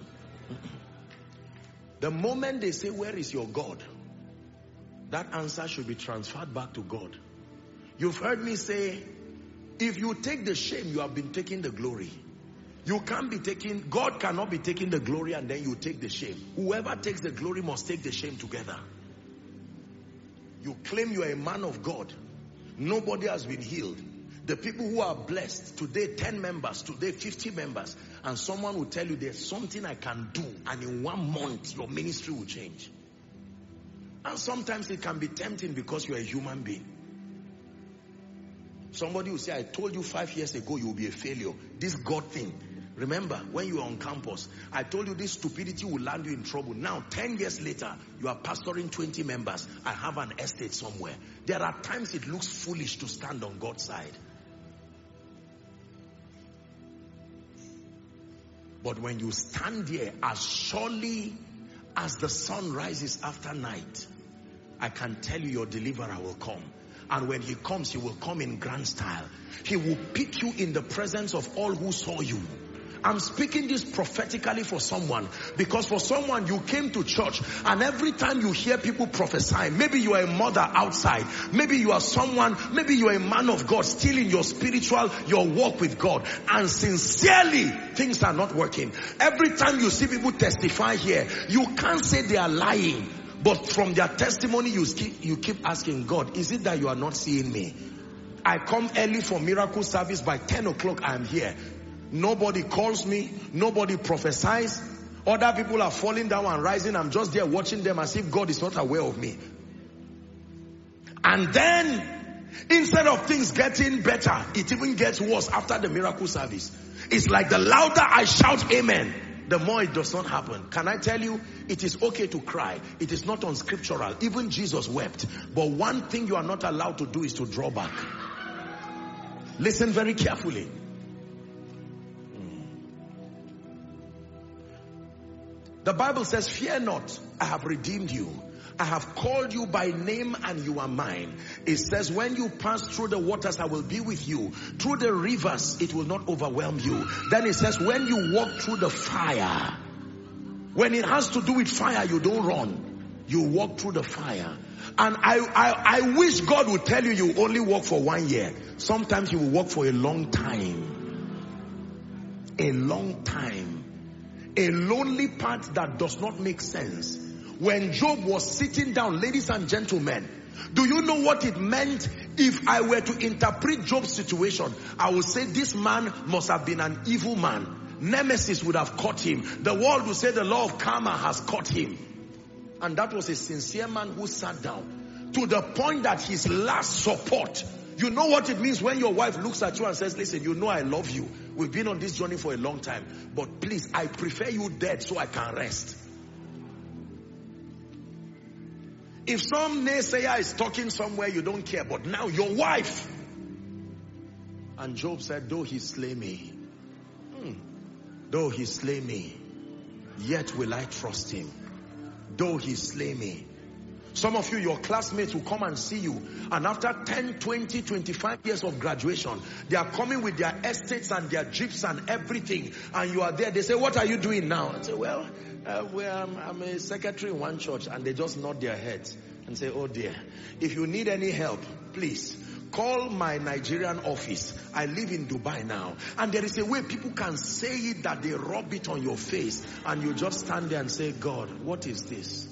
The moment they say where is your God, that answer should be transferred back to God. You've heard me say, if you take the shame, you have been taking the glory. You can't be taking, God cannot be taking the glory and then you take the shame. Whoever takes the glory must take the shame together. You claim you are a man of God. Nobody has been healed. The people who are blessed, today ten members, today fifty members, and someone will tell you there's something I can do, and in one month your ministry will change. And sometimes it can be tempting because you're a human being. Somebody will say, I told you five years ago you will be a failure. This God thing. Remember, when you were on campus, I told you this stupidity will land you in trouble. Now, ten years later, you are pastoring twenty members. I have an estate somewhere. There are times it looks foolish to stand on God's side. But when you stand there, as surely as the sun rises after night, I can tell you your deliverer will come. And when he comes, he will come in grand style. He will pick you in the presence of all who saw you. I'm speaking this prophetically for someone, because for someone you came to church and every time you hear people prophesy, maybe you are a mother outside, maybe you are someone, maybe you are a man of God still in your spiritual, your walk with God, and sincerely things are not working. Every time you see people testify here, you can't say they are lying, but from their testimony you keep, you keep asking God, is it that you are not seeing me? I come early for miracle service. By ten o'clock I am here. Nobody calls me. Nobody prophesies. Other people are falling down and rising. I'm just there watching them as if God is not aware of me. And then, instead of things getting better, it even gets worse after the miracle service. It's like the louder I shout amen, the more it does not happen. Can I tell you, it is okay to cry. It is not unscriptural. Even Jesus wept. But one thing you are not allowed to do is to draw back. Listen very carefully. The Bible says, fear not, I have redeemed you. I have called you by name and you are mine. It says, when you pass through the waters, I will be with you. Through the rivers, it will not overwhelm you. Then it says, when you walk through the fire, when it has to do with fire, you don't run. You walk through the fire. And I, I, I wish God would tell you, you only walk for one year. Sometimes you will walk for a long time. A long time. A lonely path that does not make sense. When Job was sitting down, ladies and gentlemen, do you know what it meant? If I were to interpret Job's situation, I would say this man must have been an evil man. Nemesis would have caught him. The world would say the law of karma has caught him. And that was a sincere man who sat down to the point that his last support. You know what it means when your wife looks at you and says, listen, you know I love you. We've been on this journey for a long time. But please, I prefer you dead so I can rest. If some naysayer is talking somewhere, you don't care. But now your wife. And Job said, though he slay me, hmm, though he slay me, yet will I trust him. Though he slay me. Some of you, your classmates will come and see you. And after ten, twenty, twenty-five years of graduation, they are coming with their estates and their jeeps and everything. And you are there. They say, what are you doing now? I say, well, uh, well I'm, I'm a secretary in one church. And they just nod their heads and say, oh dear, if you need any help, please call my Nigerian office. I live in Dubai now. And there is a way people can say it that they rub it on your face. And you just stand there and say, God, what is this?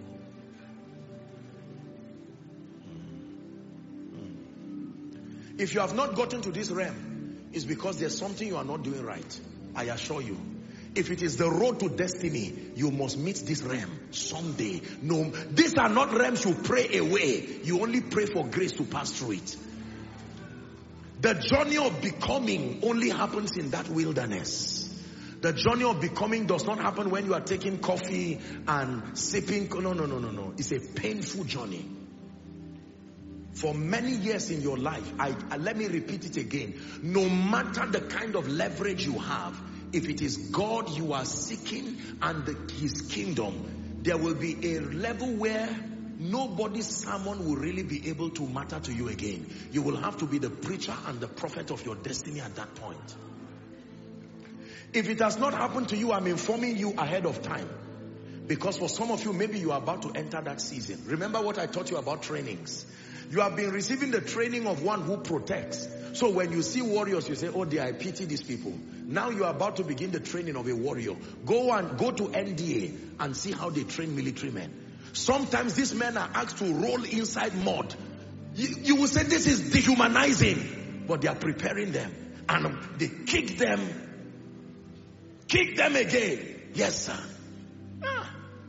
If you have not gotten to this realm, it's because there's something you are not doing right. I assure you. If it is the road to destiny, you must meet this realm someday. No, these are not realms you pray away. You only pray for grace to pass through it. The journey of becoming only happens in that wilderness. The journey of becoming does not happen when you are taking coffee and sipping. No, no, no, no, no. It's a painful journey. For many years in your life, I, I let me repeat it again. No matter the kind of leverage you have, if it is God you are seeking and the, his kingdom, there will be a level where nobody's sermon will really be able to matter to you again. You will have to be the preacher and the prophet of your destiny at that point. If it has not happened to you, I'm informing you ahead of time. Because for some of you, maybe you are about to enter that season. Remember what I taught you about trainings. You have been receiving the training of one who protects. So when you see warriors, you say, oh dear, I pity these people. Now you are about to begin the training of a warrior. Go and go to N D A and see how they train military men. Sometimes these men are asked to roll inside mud. You, you will say this is dehumanizing. But they are preparing them. And they kick them. Kick them again. Yes, sir. Ah.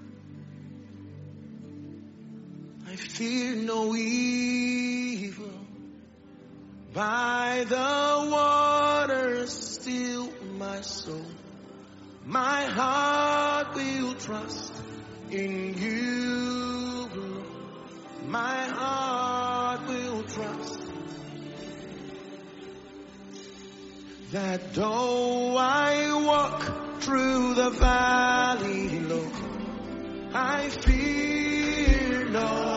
I fear no evil. By the waters still my soul. My heart will trust in you, Lord. My heart will trust that though I walk through the valley low, I fear no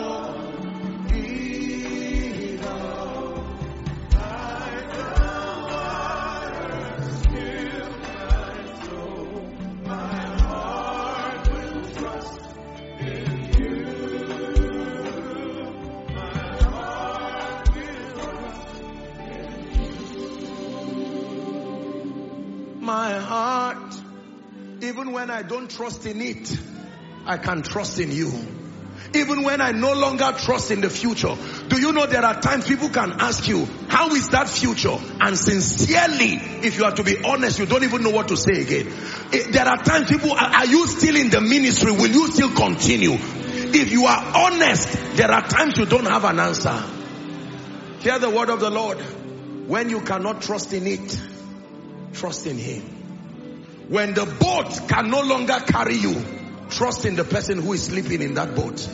my heart, even when I don't trust in it, I can trust in you. Even when I no longer trust in the future. Do you know there are times people can ask you, how is that future? And sincerely, if you are to be honest, you don't even know what to say again. There are times people, are you still in the ministry? Will you still continue? If you are honest, there are times you don't have an answer. Hear the word of the Lord. When you cannot trust in it, trust in Him. When the boat can no longer carry you, trust in the person who is sleeping in that boat.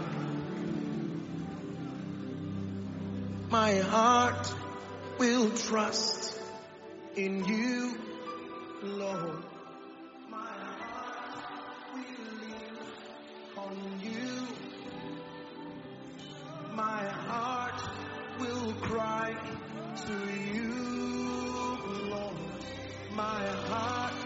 My heart will trust in you, Lord. My heart will lean on you. My heart will cry to you, Lord. My heart.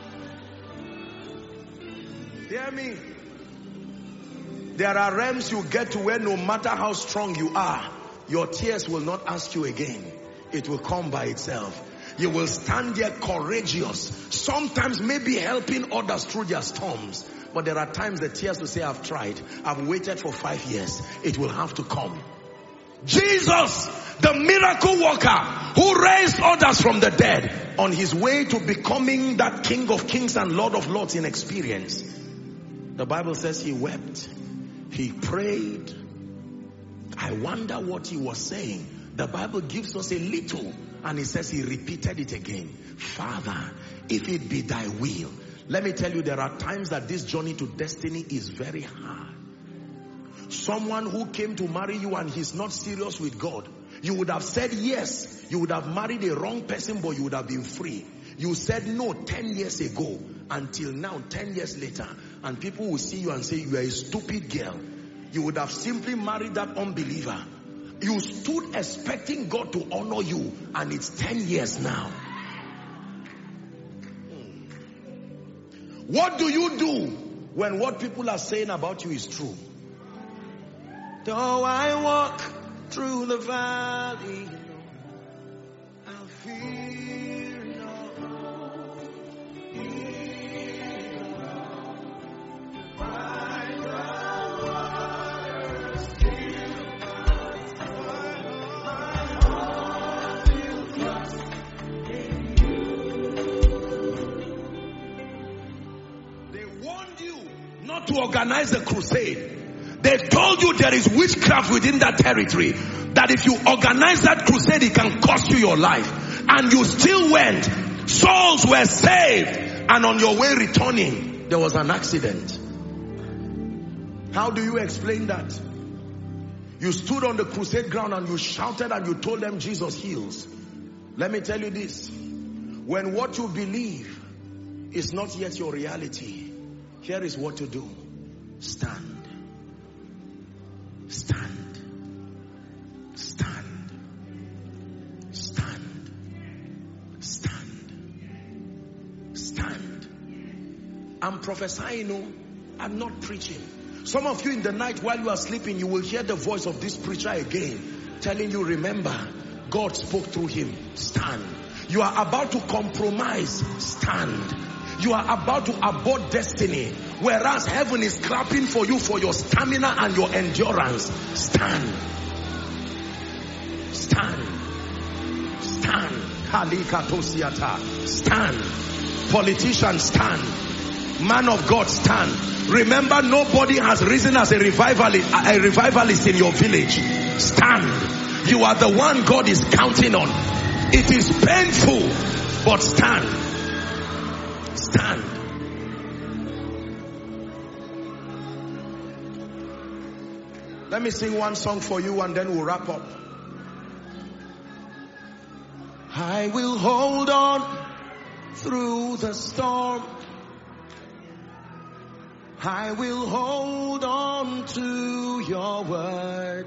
Hear me. There are realms you get to where no matter how strong you are, your tears will not ask you again. It will come by itself. You will stand there courageous. Sometimes maybe helping others through their storms. But there are times the tears will say, I've tried. I've waited for five years. It will have to come. Jesus, the miracle worker who raised others from the dead, on his way to becoming that King of Kings and Lord of Lords in experience. The Bible says he wept. He prayed. I wonder what he was saying. The Bible gives us a little, and it says he repeated it again. Father, if it be thy will. Let me tell you, there are times that this journey to destiny is very hard. Someone who came to marry you and he's not serious with God, you would have said yes. You would have married a wrong person, but you would have been free. You said no ten years ago, until now, ten years later, and people will see you and say, you are a stupid girl. You would have simply married that unbeliever. You stood expecting God to honor you, and it's ten years now. What do you do when what people are saying about you is true? Though I walk through the valley, I'll fear no evil. By the waters still, my heart will trust in you. They warned you not to organize a crusade. They told you there is witchcraft within that territory. That if you organize that crusade, it can cost you your life. And you still went. Souls were saved. And on your way returning, there was an accident. How do you explain that? You stood on the crusade ground and you shouted and you told them Jesus heals. Let me tell you this. When what you believe is not yet your reality, here is what to do. Stand. Stand. Stand. Stand. Stand. Stand. I'm prophesying, no, I'm not preaching. Some of you in the night while you are sleeping, you will hear the voice of this preacher again, telling you, remember, God spoke through him. Stand. You are about to compromise. Stand. You are about to abort destiny, whereas heaven is clapping for you for your stamina and your endurance. Stand. Stand. Stand. Stand. Politician, stand. Man of God, stand. Remember, nobody has risen as a revivalist, a revivalist in your village. Stand. You are the one God is counting on. It is painful, but stand. Stand. Let me sing one song for you and then we'll wrap up. I will hold on through the storm. I will hold on to your word.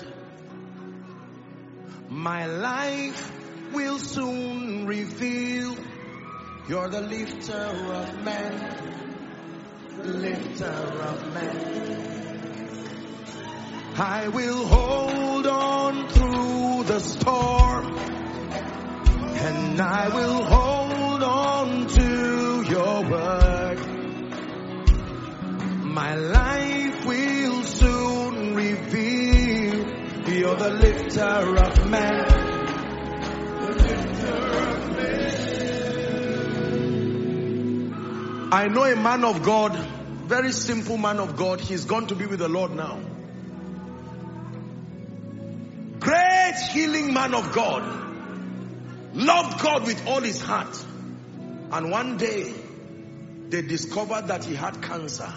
My life will soon reveal you're the lifter of men, lifter of men. I will hold on through the storm, and I will hold on to your word. My life will soon lifter of men. I know a man of God, very simple man of God. He's gone to be with the Lord now. Great healing man of God. Loved God with all his heart. And one day, they discovered that he had cancer.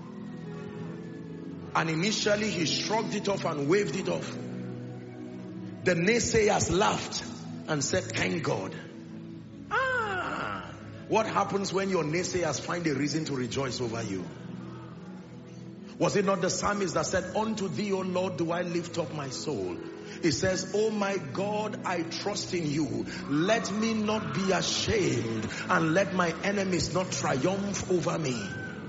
And initially, he shrugged it off and waved it off. The naysayers laughed and said, thank God. Ah, what happens when your naysayers find a reason to rejoice over you? Was it not the psalmist that said, unto thee, O Lord, do I lift up my soul? He says, oh my God, I trust in you. Let me not be ashamed, and let my enemies not triumph over me.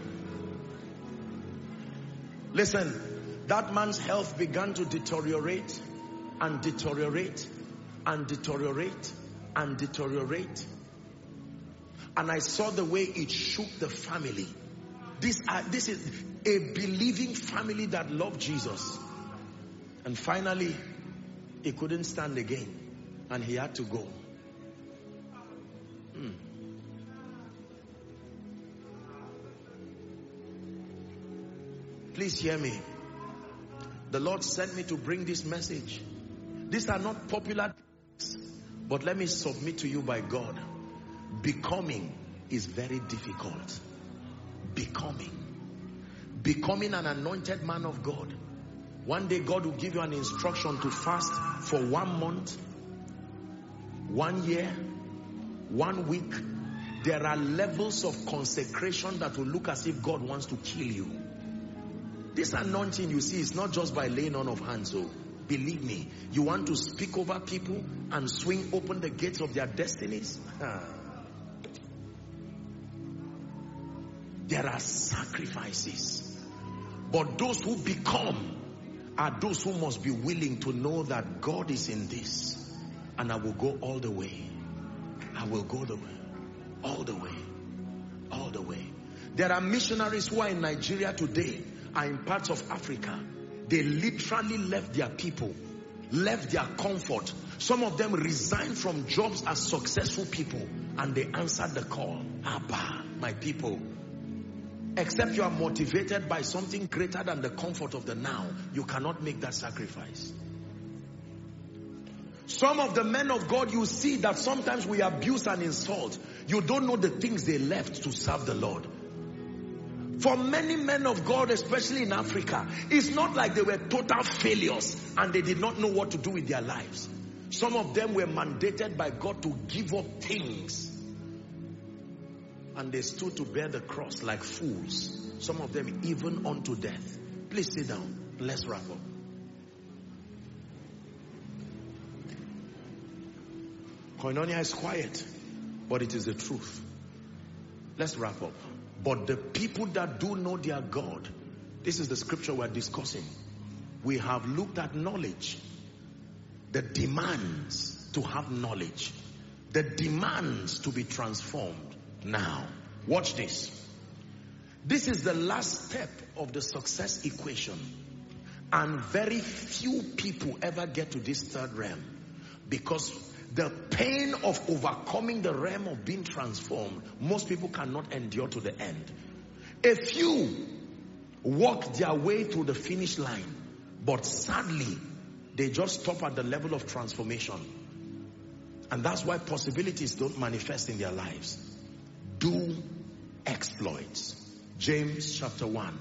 Listen, that man's health began to deteriorate and deteriorate and deteriorate and deteriorate. And I saw the way it shook the family. This, uh, this is a believing family that loved Jesus. And finally, he couldn't stand again. And he had to go. Hmm. Please hear me. The Lord sent me to bring this message. These are not popular things, but let me submit to you by God. Becoming is very difficult. Becoming. Becoming an anointed man of God. One day God will give you an instruction to fast for one month, one year, one week. There are levels of consecration that will look as if God wants to kill you. This anointing you see is not just by laying on of hands. So believe me, you want to speak over people and swing open the gates of their destinies. There are sacrifices. But those who become are those who must be willing to know that God is in this. And I will go all the way. I will go the way. All the way. All the way. There are missionaries who are in Nigeria today, are in parts of Africa. They literally left their people, left their comfort. Some of them resigned from jobs as successful people, and they answered the call. Abba, my people. Except you are motivated by something greater than the comfort of the now, you cannot make that sacrifice. Some of the men of God, you see that sometimes we abuse and insult. You don't know the things they left to serve the Lord. For many men of God, especially in Africa, it's not like they were total failures and they did not know what to do with their lives. Some of them were mandated by God to give up things. And they stood to bear the cross like fools. Some of them even unto death. Please sit down. Let's wrap up. Koinonia is quiet, but it is the truth. Let's wrap up. But the people that do know their God, this is the scripture we're discussing. We have looked at knowledge. The demands to have knowledge. The demands to be transformed. Now, watch this. This is the last step of the success equation. And very few people ever get to this third realm. Because the pain of overcoming the realm of being transformed, most people cannot endure to the end. A few walk their way through the finish line, but sadly, they just stop at the level of transformation. And that's why possibilities don't manifest in their lives. Do exploits. James chapter one.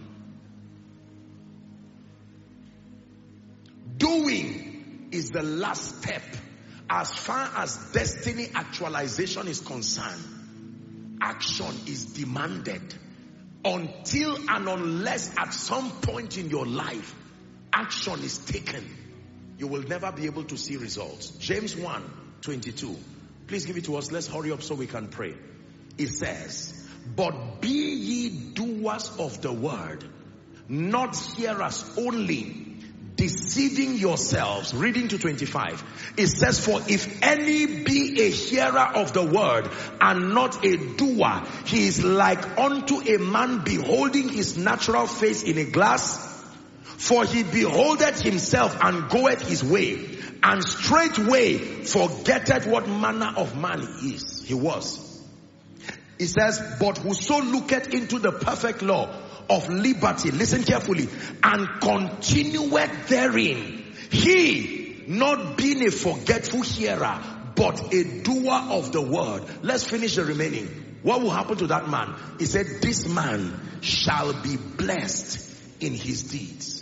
Doing is the last step. As far as destiny actualization is concerned, action is demanded. Until and unless at some point in your life, action is taken, you will never be able to see results. James one twenty-two. Please give it to us. Let's hurry up so we can pray. It says, but be ye doers of the word, not hearers only, deceiving yourselves. Reading to twenty-five. It says, for if any be a hearer of the word and not a doer, he is like unto a man beholding his natural face in a glass. For he beholdeth himself and goeth his way, and straightway forgetteth what manner of man he is. He was. He says, but whoso looketh into the perfect law of liberty, listen carefully, and continueth therein, he, not being a forgetful hearer, but a doer of the word. Let's finish the remaining. What will happen to that man? He said, this man shall be blessed in his deeds.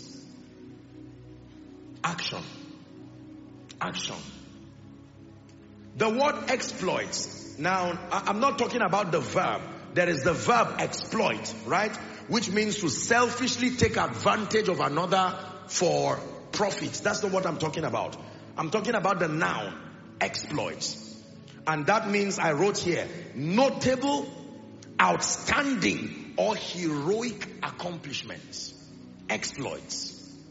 Action. Action. The word exploits. Now, I'm not talking about the verb. There is the verb exploit, right? Which means to selfishly take advantage of another for profit. That's not what I'm talking about. I'm talking about the noun, exploits. And that means, I wrote here, notable, outstanding, or heroic accomplishments. Exploits.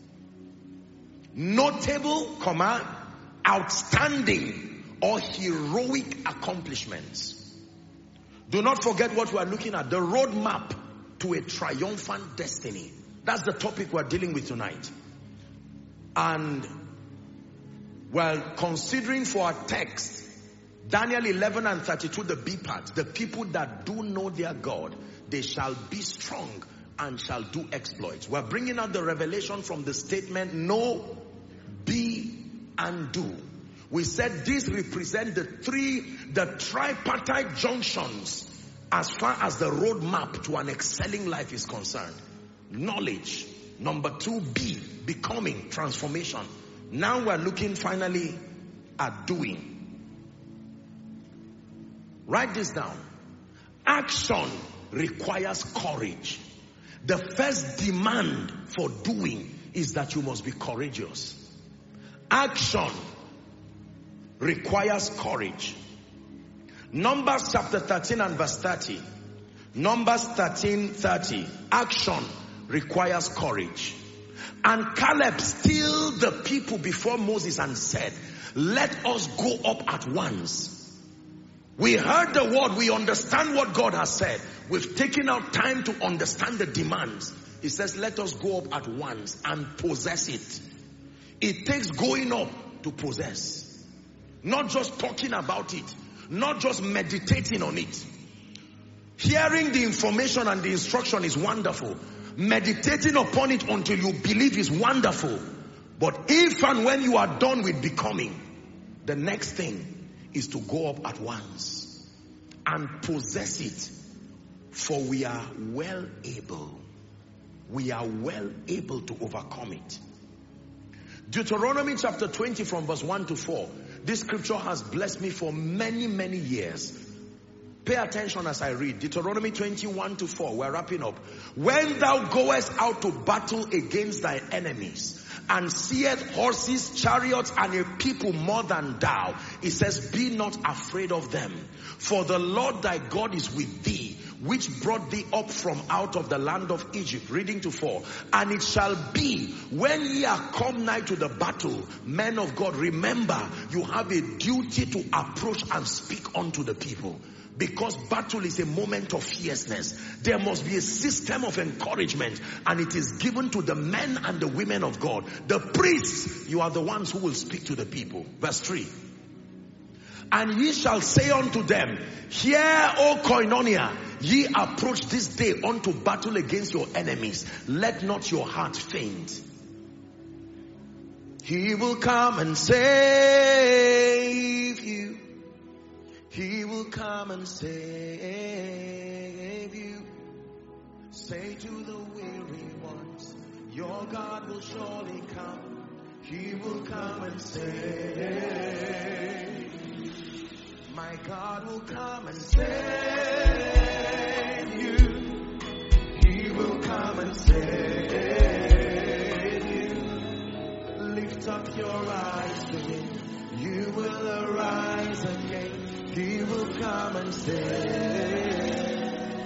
Notable, comma, outstanding, or heroic accomplishments. Do not forget what we are looking at. The roadmap to a triumphant destiny. That's the topic we're dealing with tonight. And well, considering for our text, Daniel eleven and thirty-two, the B part, the people that do know their God, they shall be strong and shall do exploits. We're bringing out the revelation from the statement, know, be, and do. We said these represent the three, the tripartite junctions as far as the roadmap to an excelling life is concerned. Knowledge. Number two, be, becoming, transformation. Now we're looking finally at doing. Write this down. Action requires courage. The first demand for doing is that you must be courageous. Action requires courage. Numbers chapter thirteen and verse thirty. Numbers thirteen thirty. Action requires courage. And Caleb stilled the people before Moses and said, let us go up at once. We heard the word. We understand what God has said. We've taken out time to understand the demands. He says, let us go up at once and possess it. It takes going up to possess. Not just talking about it. Not just meditating on it. Hearing the information and the instruction is wonderful. Meditating upon it until you believe is wonderful. But if and when you are done with becoming, the next thing is to go up at once and possess it. For we are well able. We are well able to overcome it. Deuteronomy chapter twenty from verse one to four. This scripture has blessed me for many, many years. Pay attention as I read. Deuteronomy twenty-one to four. We're wrapping up. When thou goest out to battle against thy enemies, and seest horses, chariots, and a people more than thou, it says, be not afraid of them. For the Lord thy God is with thee, which brought thee up from out of the land of Egypt. Reading to four. And it shall be, when ye are come nigh to the battle, men of God, remember, you have a duty to approach and speak unto the people. Because battle is a moment of fierceness. There must be a system of encouragement, and it is given to the men and the women of God. The priests, you are the ones who will speak to the people. Verse three. And ye shall say unto them, hear, O Koinonia, ye approach this day unto battle against your enemies. Let not your heart faint. He will come and save you. He will come and save you. Say to the weary ones, your God will surely come. He will come and save. My God will come and save you. He will come and save you. Lift up your eyes to Him. You will arise again. He will come and save.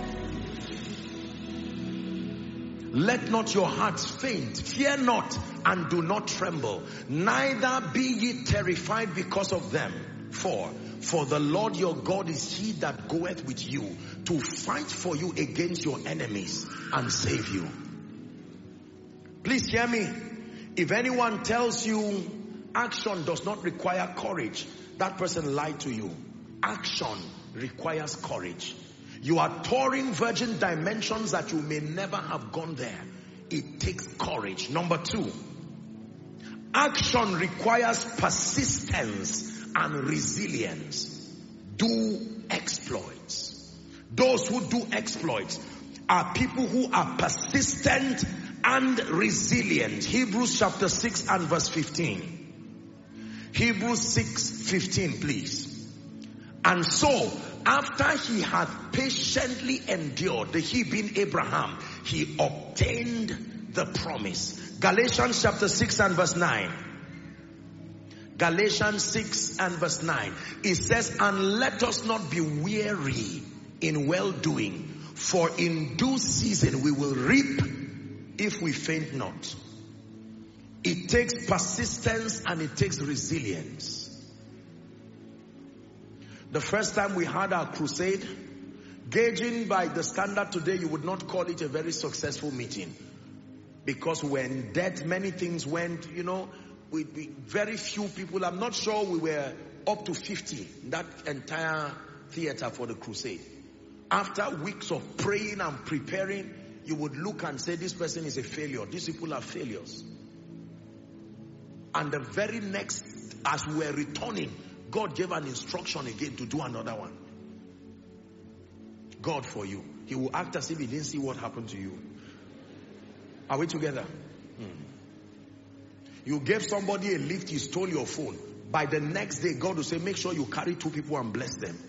Let not your hearts faint. Fear not and do not tremble. Neither be ye terrified because of them. For, for the Lord your God is He that goeth with you to fight for you against your enemies and save you. Please hear me. If anyone tells you action does not require courage, that person lied to you. Action requires courage. You are touring virgin dimensions that you may never have gone there. It takes courage. Number two, action requires persistence and resilience. Do exploits. Those who do exploits are people who are persistent and resilient. Hebrews chapter six and verse fifteen. Hebrews six fifteen, please. And so, after he had patiently endured, the he being Abraham, he obtained the promise. Galatians chapter six and verse nine. Galatians six and verse nine. It says, and let us not be weary in well-doing, for in due season we will reap if we faint not. It takes persistence and it takes resilience. The first time we had our crusade, gauging by the standard today, you would not call it a very successful meeting. Because when death, many things went, you know, we, we, very few people, I'm not sure we were up to fifty, that entire theater for the crusade. After weeks of praying and preparing, you would look and say, this person is a failure. These people are failures. And the very next, as we were returning, God gave an instruction again to do another one. God for you. He will act as if he didn't see what happened to you. Are we together? Hmm. You gave somebody a lift, he stole your phone. By the next day, God will say, make sure you carry two people and bless them.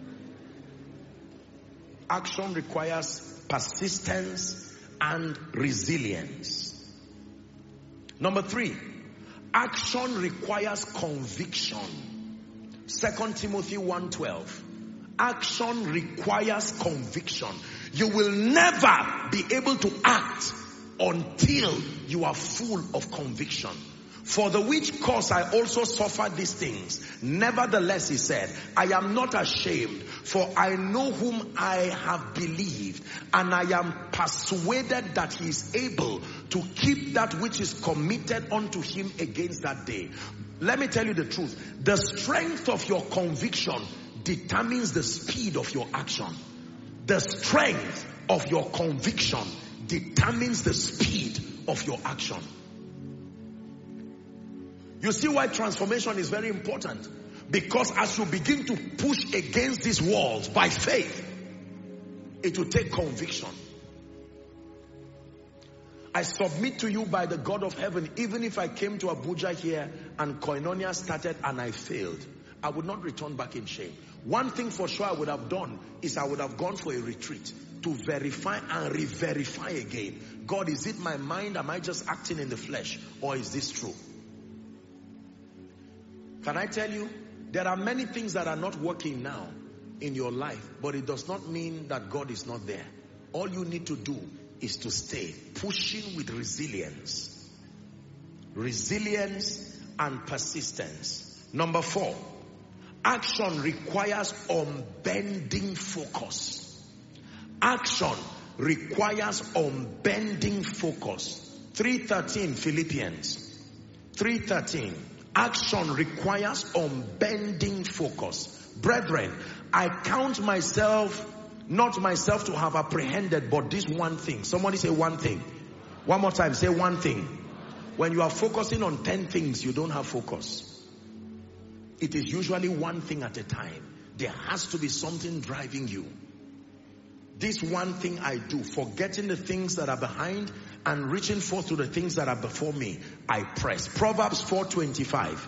Action requires persistence and resilience. Number three, action requires conviction. Second Timothy one twelve. Action requires conviction. You will never be able to act until you are full of conviction. For the which cause I also suffer these things. Nevertheless, he said, I am not ashamed, for I know whom I have believed, and I am persuaded that he is able to keep that which is committed unto him against that day. Let me tell you the truth. The strength of your conviction determines the speed of your action. The strength of your conviction determines the speed of your action. You see why transformation is very important? Because as you begin to push against these walls by faith, it will take conviction. I submit to you by the God of heaven, even if I came to Abuja here and Koinonia started and I failed, I would not return back in shame. One thing for sure I would have done is I would have gone for a retreat to verify and re-verify again. God, is it my mind? Am I just acting in the flesh? Or is this true? Can I tell you, there are many things that are not working now in your life, but it does not mean that God is not there. All you need to do is to stay pushing with resilience. Resilience and persistence. Number four, action requires unbending focus. Action requires unbending focus. three thirteen Philippians. three thirteen. Action requires unbending focus. Brethren, I count myself, not myself to have apprehended, but this one thing. Somebody say one thing. One more time, say one thing. When you are focusing on ten things, you don't have focus. It is usually one thing at a time. There has to be something driving you. This one thing I do, forgetting the things that are behind and reaching forth to the things that are before me, I press. Proverbs four twenty-five.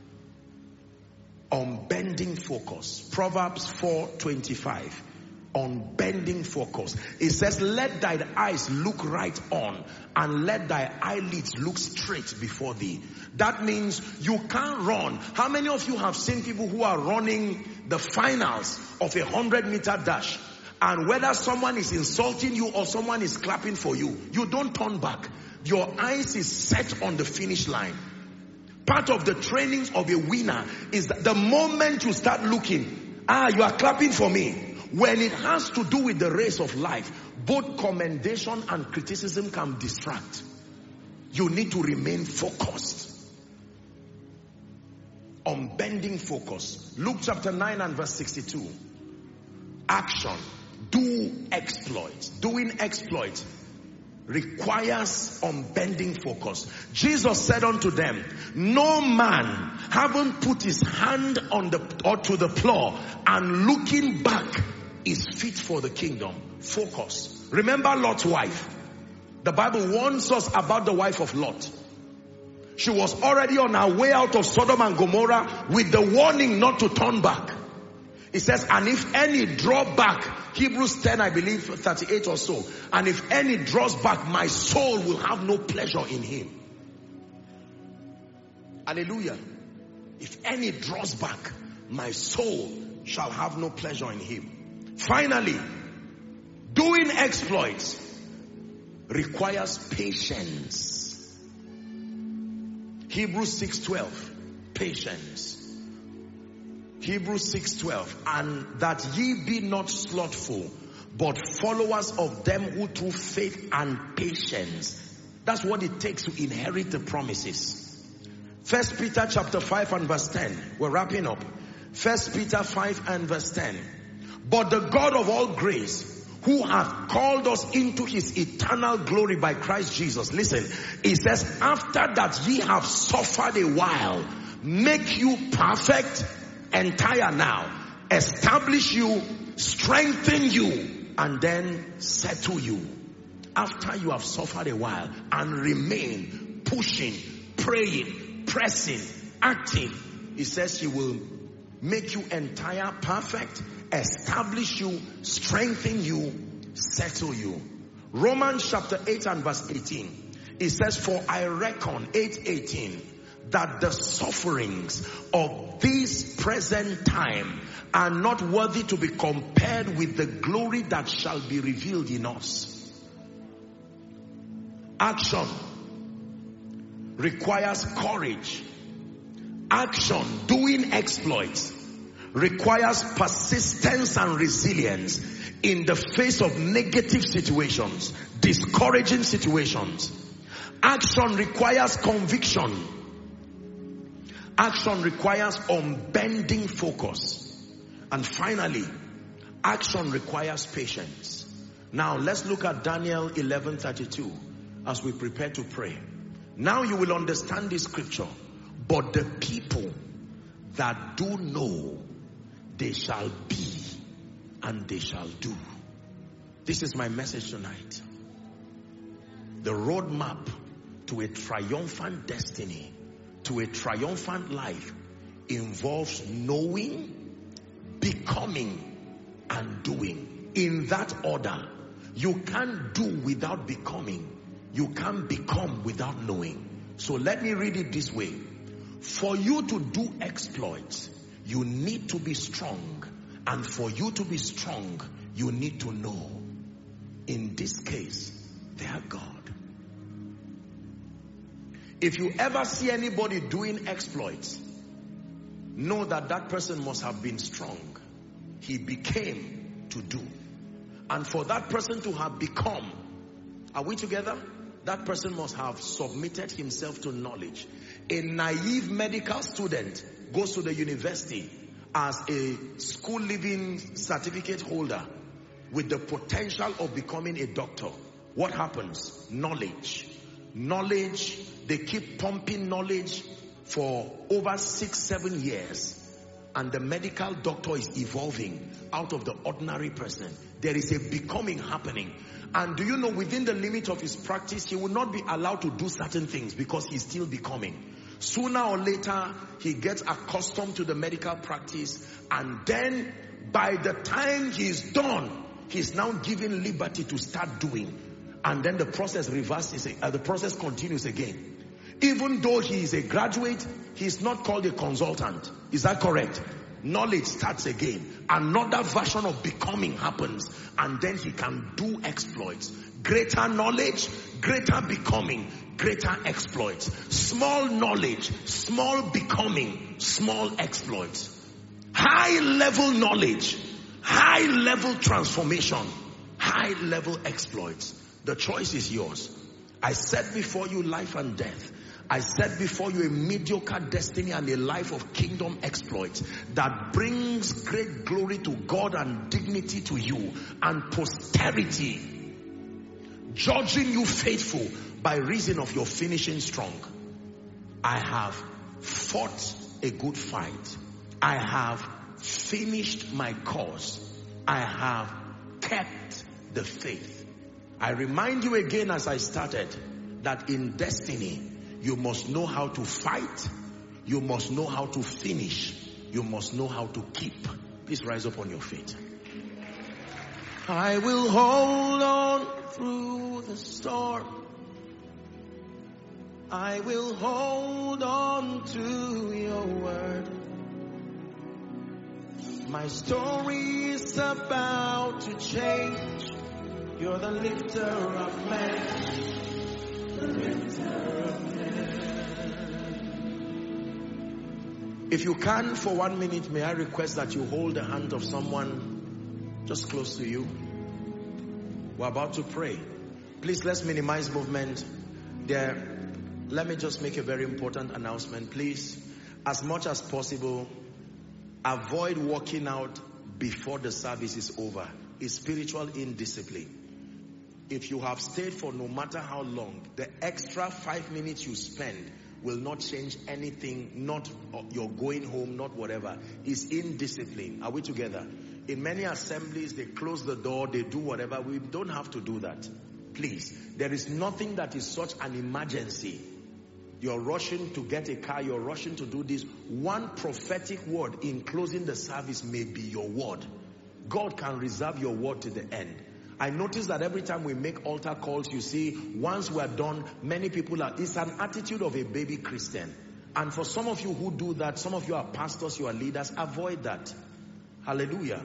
Unbending focus. Proverbs four twenty-five. Unbending focus. It says, let thy eyes look right on, and let thy eyelids look straight before thee. That means you can't run. How many of you have seen people who are running the finals of a hundred meter dash? And whether someone is insulting you or someone is clapping for you, you don't turn back. Your eyes is set on the finish line. Part of the training of a winner is that the moment you start looking, ah, you are clapping for me. When it has to do with the race of life, both commendation and criticism can distract. You need to remain focused. Unbending focus. Luke chapter nine and verse sixty-two. Action. Do exploits. Doing exploits requires unbending focus. Jesus said unto them, no man having put his hand on the or to the plow and looking back is fit for the kingdom. Focus. Remember Lot's wife. The Bible warns us about the wife of Lot. She was already on her way out of Sodom and Gomorrah with the warning not to turn back. It says, and if any draw back, Hebrews ten, I believe, thirty-eight or so. And if any draws back, my soul will have no pleasure in him. Hallelujah. If any draws back, my soul shall have no pleasure in him. Finally, doing exploits requires patience. Hebrews six twelve. Patience. Hebrews six twelve. And that ye be not slothful, but followers of them who through faith and patience. That's what it takes to inherit the promises. First Peter chapter five and verse ten. We're wrapping up. First Peter five and verse ten. But the God of all grace, who hath called us into his eternal glory by Christ Jesus. Listen, it says, after that ye have suffered a while, make you perfect, entire now, establish you, strengthen you, and then settle you. After you have suffered a while and remain pushing, praying, pressing, acting, it says he will make you entire, perfect, establish you, strengthen you, settle you. Romans chapter eight and verse eighteen. It says, for I reckon, eight eighteen, that the sufferings of this present time are not worthy to be compared with the glory that shall be revealed in us. Action requires courage. Action, doing exploits, requires persistence and resilience in the face of negative situations, discouraging situations. Action requires conviction. Action requires unbending focus. And finally, action requires patience. Now let's look at Daniel eleven thirty-two as we prepare to pray. Now you will understand this scripture. But the people that do know, they shall be and they shall do. This is my message tonight. The roadmap to a triumphant destiny, to a triumphant life, involves knowing, becoming, and doing. In that order. You can't do without becoming. You can't become without knowing. So let me read it this way. For you to do exploits, you need to be strong. And for you to be strong, you need to know. In this case, they are God. If you ever see anybody doing exploits, know that that person must have been strong. He became to do. And for that person to have become, are we together? That person must have submitted himself to knowledge. A naive medical student goes to the university as a school living certificate holder with the potential of becoming a doctor. What happens? Knowledge. Knowledge. They keep pumping knowledge for over six, seven years. And the medical doctor is evolving out of the ordinary person. There is a becoming happening. And do you know, within the limit of his practice, he will not be allowed to do certain things because he's still becoming. Sooner or later, he gets accustomed to the medical practice, and then by the time he's done, he's now given liberty to start doing. And then the process reverses, uh, the process continues again. Even though he is a graduate, he's not called a consultant. Is that correct? Knowledge starts again. Another version of becoming happens, and then he can do exploits. Greater knowledge, greater becoming, greater exploits. Small knowledge, small becoming, small exploits. High level knowledge, high level transformation, high level exploits. The choice is yours. I set before you life and death. I set before you a mediocre destiny and a life of kingdom exploits that brings great glory to God and dignity to you and posterity, judging you faithful by reason of your finishing strong. I have fought a good fight. I have finished my course. I have kept the faith. I remind you again as I started that in destiny, you must know how to fight. You must know how to finish. You must know how to keep. Please rise up on your feet. I will hold on through the storm. I will hold on to your word. My story is about to change. You're the lifter of men. The lifter of men. If you can, for one minute, may I request that you hold the hand of someone just close to you. We're about to pray. Please, let's minimize movement. There, let me just make a very important announcement. Please, as much as possible, avoid walking out before the service is over. It's spiritual indiscipline. If you have stayed for no matter how long, the extra five minutes you spend will not change anything, not your going home, not whatever. It's indiscipline. Are we together? In many assemblies, they close the door, they do whatever. We don't have to do that. Please, there is nothing that is such an emergency. You're rushing to get a car, you're rushing to do this. One prophetic word in closing the service may be your word. God can reserve your word to the end. I notice that every time we make altar calls, you see, once we're done, many people are, it's an attitude of a baby Christian. And for some of you who do that, some of you are pastors, you are leaders, avoid that. Hallelujah.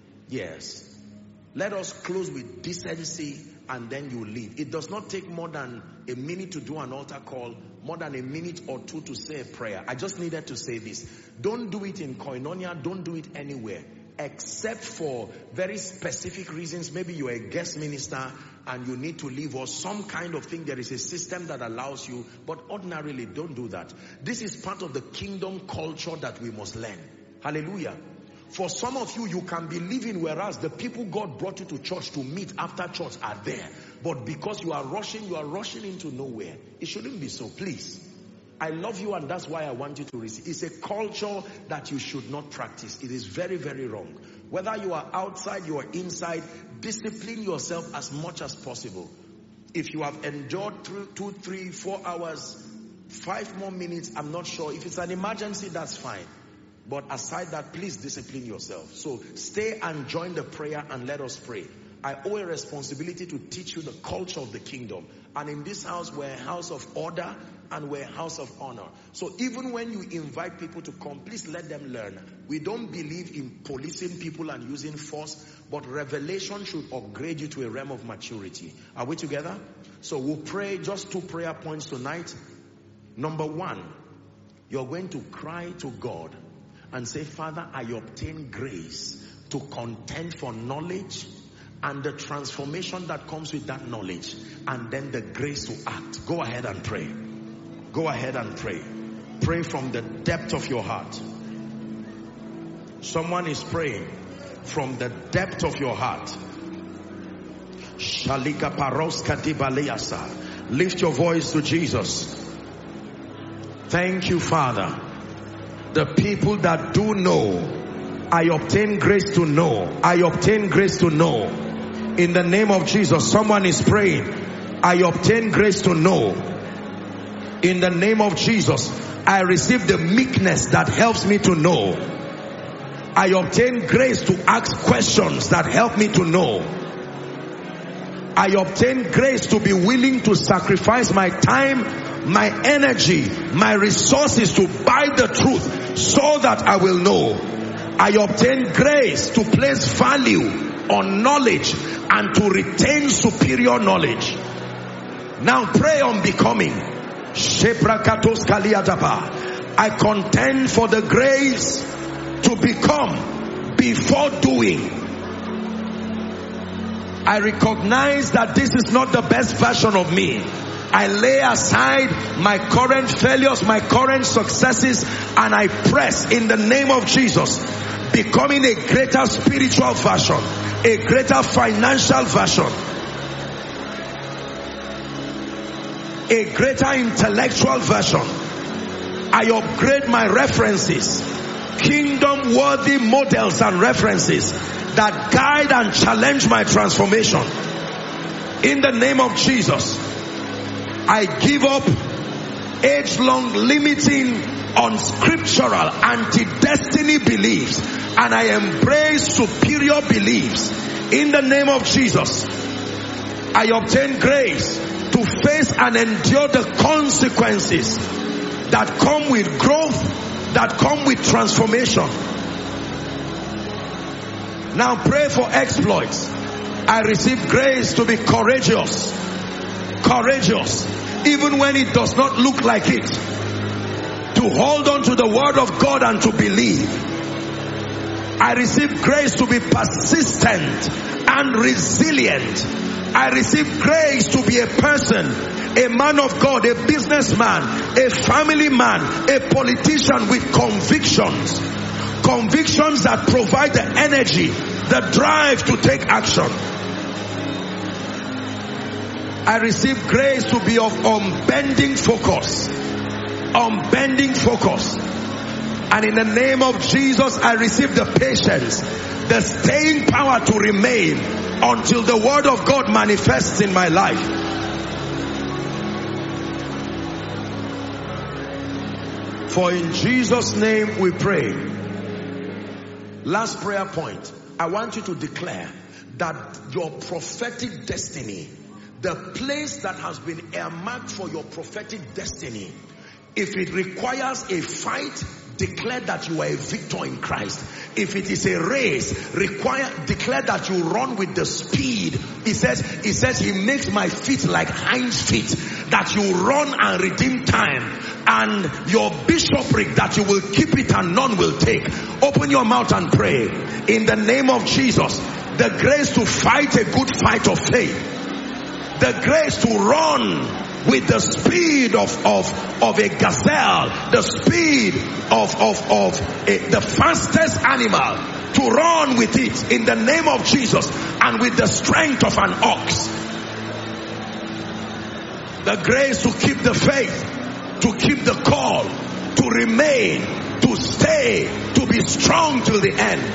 Yes. Let us close with decency and then you leave. It does not take more than a minute to do an altar call, more than a minute or two to say a prayer. I just needed to say this. Don't do it in Koinonia, don't do it anywhere, except for very specific reasons. Maybe you're a guest minister and you need to leave, or some kind of thing. There is a system that allows you, but ordinarily don't do that. This is part of the kingdom culture that we must learn. Hallelujah. For some of you, you can be living whereas the people God brought you to church to meet after church are there. But because you are rushing, you are rushing into nowhere. It shouldn't be so, please. I love you and that's why I want you to receive. It's a culture that you should not practice. It is very, very wrong. Whether you are outside, you are inside, discipline yourself as much as possible. If you have endured through two, three, four hours, five more minutes, I'm not sure. If it's an emergency, that's fine. But aside that, please discipline yourself. So stay and join the prayer and let us pray. I owe a responsibility to teach you the culture of the kingdom. And in this house, we're a house of order and we're a house of honor. So even when you invite people to come, please let them learn. We don't believe in policing people and using force, but revelation should upgrade you to a realm of maturity. Are we together? So we'll pray just two prayer points tonight. Number one, you're going to cry to God and say, Father, I obtain grace to contend for knowledge and the transformation that comes with that knowledge, and then the grace to act. Go ahead and pray. Go ahead and pray. Pray from the depth of your heart. Someone is praying from the depth of your heart. Shalika paroska dibaleyasa. Lift your voice to Jesus. Thank you, Father. The people that do know, I obtain grace to know. I obtain grace to know. In the name of Jesus, someone is praying. I obtain grace to know. In the name of Jesus, I receive the meekness that helps me to know. I obtain grace to ask questions that help me to know. I obtain grace to be willing to sacrifice my time, my energy, my resources to buy the truth so that I will know. I obtain grace to place value on knowledge and to retain superior knowledge. Now pray on becoming. I contend for the grace to become before doing. I recognize that this is not the best version of me. I lay aside my current failures, my current successes, and I press in the name of Jesus, becoming a greater spiritual version, a greater financial version, a greater intellectual version. I upgrade my references, kingdom worthy models and references that guide and challenge my transformation. In the name of Jesus, I give up age-long limiting, unscriptural, anti-destiny beliefs, and I embrace superior beliefs. In the name of Jesus, I obtain grace to face and endure the consequences that come with growth, that come with transformation. Now pray for exploits. I receive grace to be courageous. Courageous, even when it does not look like it. To hold on to the word of God and to believe. I receive grace to be persistent and resilient. I receive grace to be a person, a man of God, a businessman, a family man, a politician with convictions. Convictions that provide the energy, the drive to take action. I receive grace to be of unbending focus. Unbending focus. And in the name of Jesus, I receive the patience, the staying power to remain until the word of God manifests in my life. For in Jesus' name we pray. Last prayer point. I want you to declare that your prophetic destiny, the place that has been earmarked for your prophetic destiny, if it requires a fight, declare that you are a victor in Christ. If it is a race, require declare that you run with the speed. He says, he says, he makes my feet like hinds feet, that you run and redeem time. And your bishopric, that you will keep it and none will take. Open your mouth and pray. In the name of Jesus, the grace to fight a good fight of faith. The grace to run with the speed of, of, of a gazelle, the speed of, of, of a, the fastest animal, to run with it in the name of Jesus, and with the strength of an ox. The grace to keep the faith, to keep the call, to remain, to stay, to be strong till the end.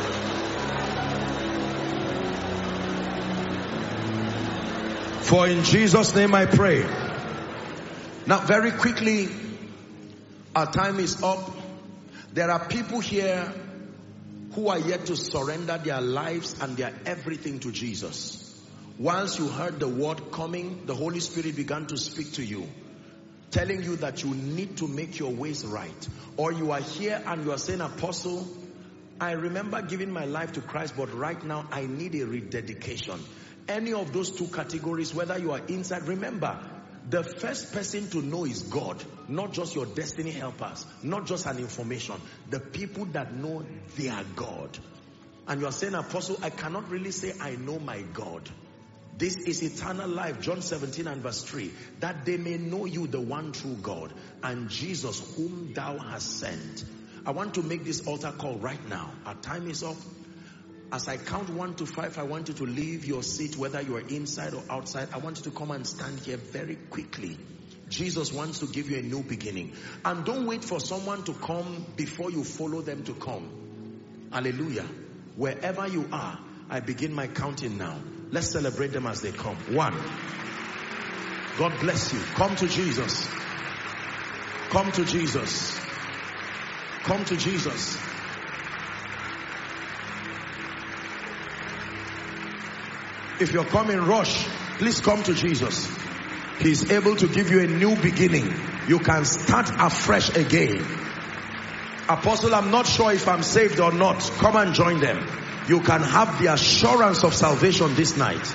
For in Jesus' name I pray. Now very quickly, our time is up. There are people here who are yet to surrender their lives and their everything to Jesus. Once you heard the word coming, the Holy Spirit began to speak to you, telling you that you need to make your ways right. Or you are here and you are saying, Apostle, I remember giving my life to Christ, but right now I need a rededication. Any of those two categories, whether you are inside, remember, the first person to know is God, not just your destiny helpers, not just an information, the people that know their God. And you are saying, Apostle, I cannot really say I know my God. This is eternal life, John seventeen and verse three, that they may know you, the one true God, and Jesus whom thou hast sent. I want to make this altar call right now. Our time is up. As I count one to five, I want you to leave your seat, whether you are inside or outside. I want you to come and stand here very quickly. Jesus wants to give you a new beginning. And don't wait for someone to come before you follow them to come. Hallelujah. Wherever you are, I begin my counting now. Let's celebrate them as they come. One. God bless you. Come to Jesus. Come to Jesus. Come to Jesus. If you're coming, rush. Please come to Jesus. He's able to give you a new beginning. You can start afresh again. Apostle, I'm not sure if I'm saved or not. Come and join them. You can have the assurance of salvation this night.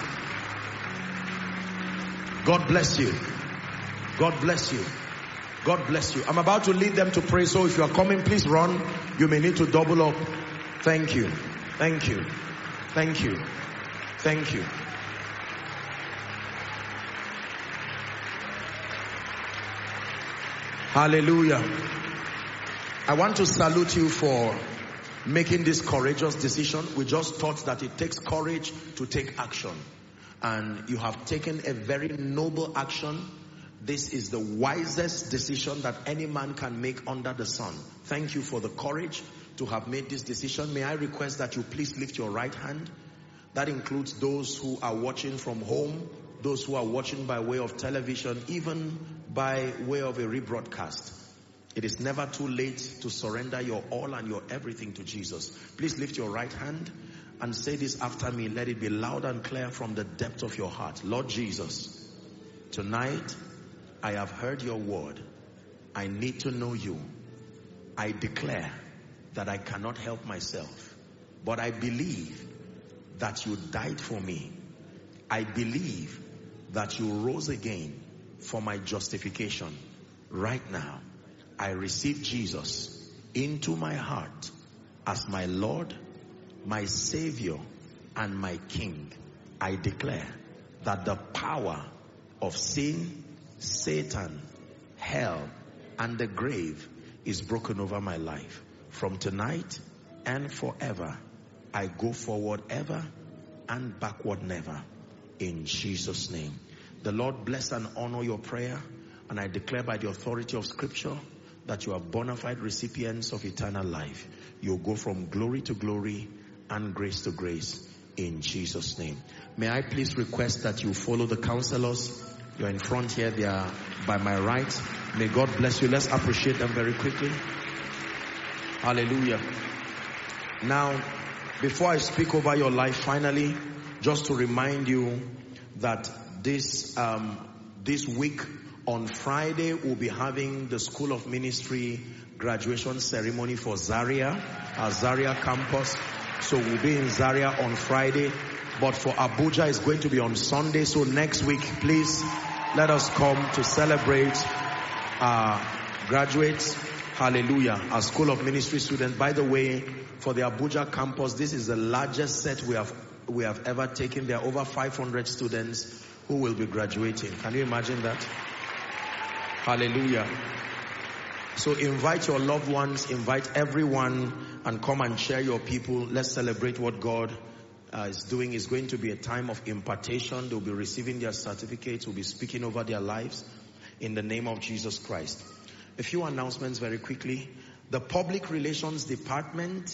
God bless you. God bless you. God bless you. I'm about to lead them to pray. So if you are coming, please run. You may need to double up. Thank you. Thank you. Thank you. Thank you. Hallelujah. I want to salute you for making this courageous decision. We just thought that it takes courage to take action. And you have taken a very noble action. This is the wisest decision that any man can make under the sun. Thank you for the courage to have made this decision. May I request that you please lift your right hand. That includes those who are watching from home, those who are watching by way of television, even by way of a rebroadcast. It is never too late to surrender your all and your everything to Jesus. Please lift your right hand and say this after me. Let it be loud and clear from the depth of your heart. Lord Jesus, tonight I have heard your word. I need to know you. I declare that I cannot help myself, but I believe that you died for me. I believe that you rose again for my justification. Right now, I receive Jesus into my heart as my Lord, my Savior, and my King. I declare that the power of sin, Satan, hell, and the grave is broken over my life. From tonight and forever, I go forward ever and backward never. In Jesus' name. The Lord bless and honor your prayer. And I declare by the authority of Scripture that you are bona fide recipients of eternal life. You'll go from glory to glory and grace to grace in Jesus' name. May I please request that you follow the counselors. You're in front here. They are by my right. May God bless you. Let's appreciate them very quickly. Hallelujah. Now, before I speak over your life, finally, just to remind you that this um, this week on Friday we'll be having the School of Ministry graduation ceremony for Zaria, our Zaria campus. So we'll be in Zaria on Friday, but for Abuja it's going to be on Sunday. So next week, please let us come to celebrate our graduates. Hallelujah. Our School of Ministry students. By the way, for the Abuja campus, this is the largest set we have we have ever taken. There are over five hundred students who will be graduating. Can you imagine that? Hallelujah. So invite your loved ones, invite everyone, and come and share your people. Let's celebrate what God uh, is doing. It's going to be a time of impartation. They'll be receiving their certificates. We'll be speaking over their lives in the name of Jesus Christ. A few announcements very quickly. The Public Relations Department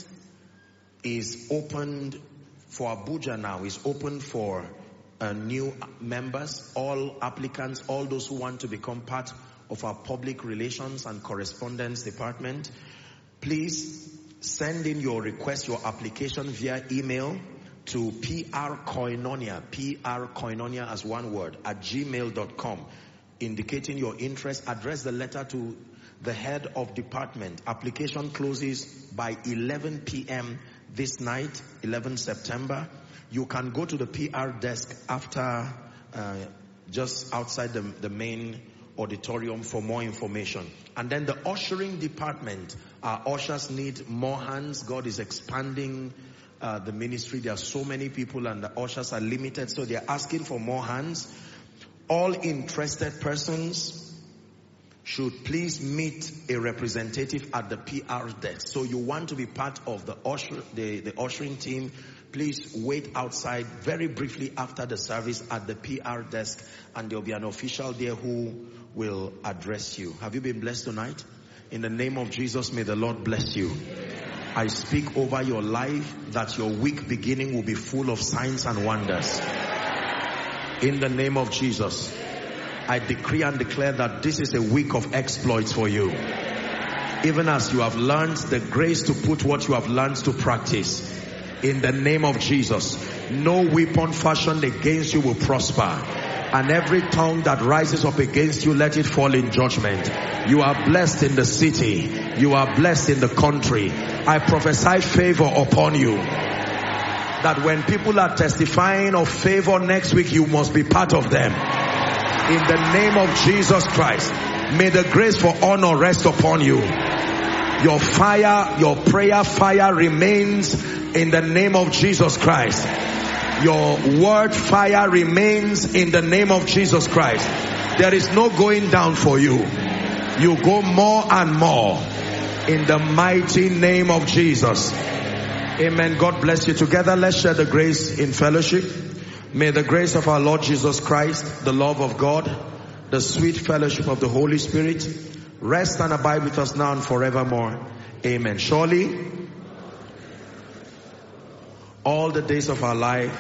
is opened for Abuja now. Is open for uh, new members, all applicants, all those who want to become part of our Public Relations and Correspondence Department. Please send in your request, your application via email to prkoinonia, prkoinonia as one word, at gmail dot com, indicating your interest. Address the letter to the head of department. Application closes by eleven p m this night, eleventh September. You can go to the P R desk after, uh, just outside the, the main auditorium for more information. And then the ushering department, our ushers need more hands. God is expanding uh, the ministry. There are so many people and the ushers are limited, so they're asking for more hands. All interested persons should please meet a representative at the P R desk. So you want to be part of the usher, the, the ushering team, please wait outside very briefly after the service at the P R desk, and there'll be an official there who will address you. Have you been blessed tonight? In the name of Jesus, may the Lord bless you. I speak over your life that your week beginning will be full of signs and wonders. In the name of Jesus, I decree and declare that this is a week of exploits for you. Even as you have learned the grace to put what you have learned to practice. In the name of Jesus, no weapon fashioned against you will prosper. And every tongue that rises up against you, let it fall in judgment. You are blessed in the city. You are blessed in the country. I prophesy favor upon you. That when people are testifying of favor next week, you must be part of them. In the name of Jesus Christ, may the grace for honor rest upon you. Your fire, your prayer fire remains in the name of Jesus Christ. Your word fire remains in the name of Jesus Christ. There is no going down for you. You go more and more in the mighty name of Jesus. Amen. God bless you. Together, let's share the grace in fellowship. May the grace of our Lord Jesus Christ, the love of God, the sweet fellowship of the Holy Spirit rest and abide with us now and forevermore. Amen. Surely, all the days of our life.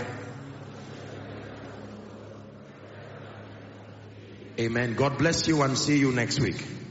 Amen. God bless you and see you next week.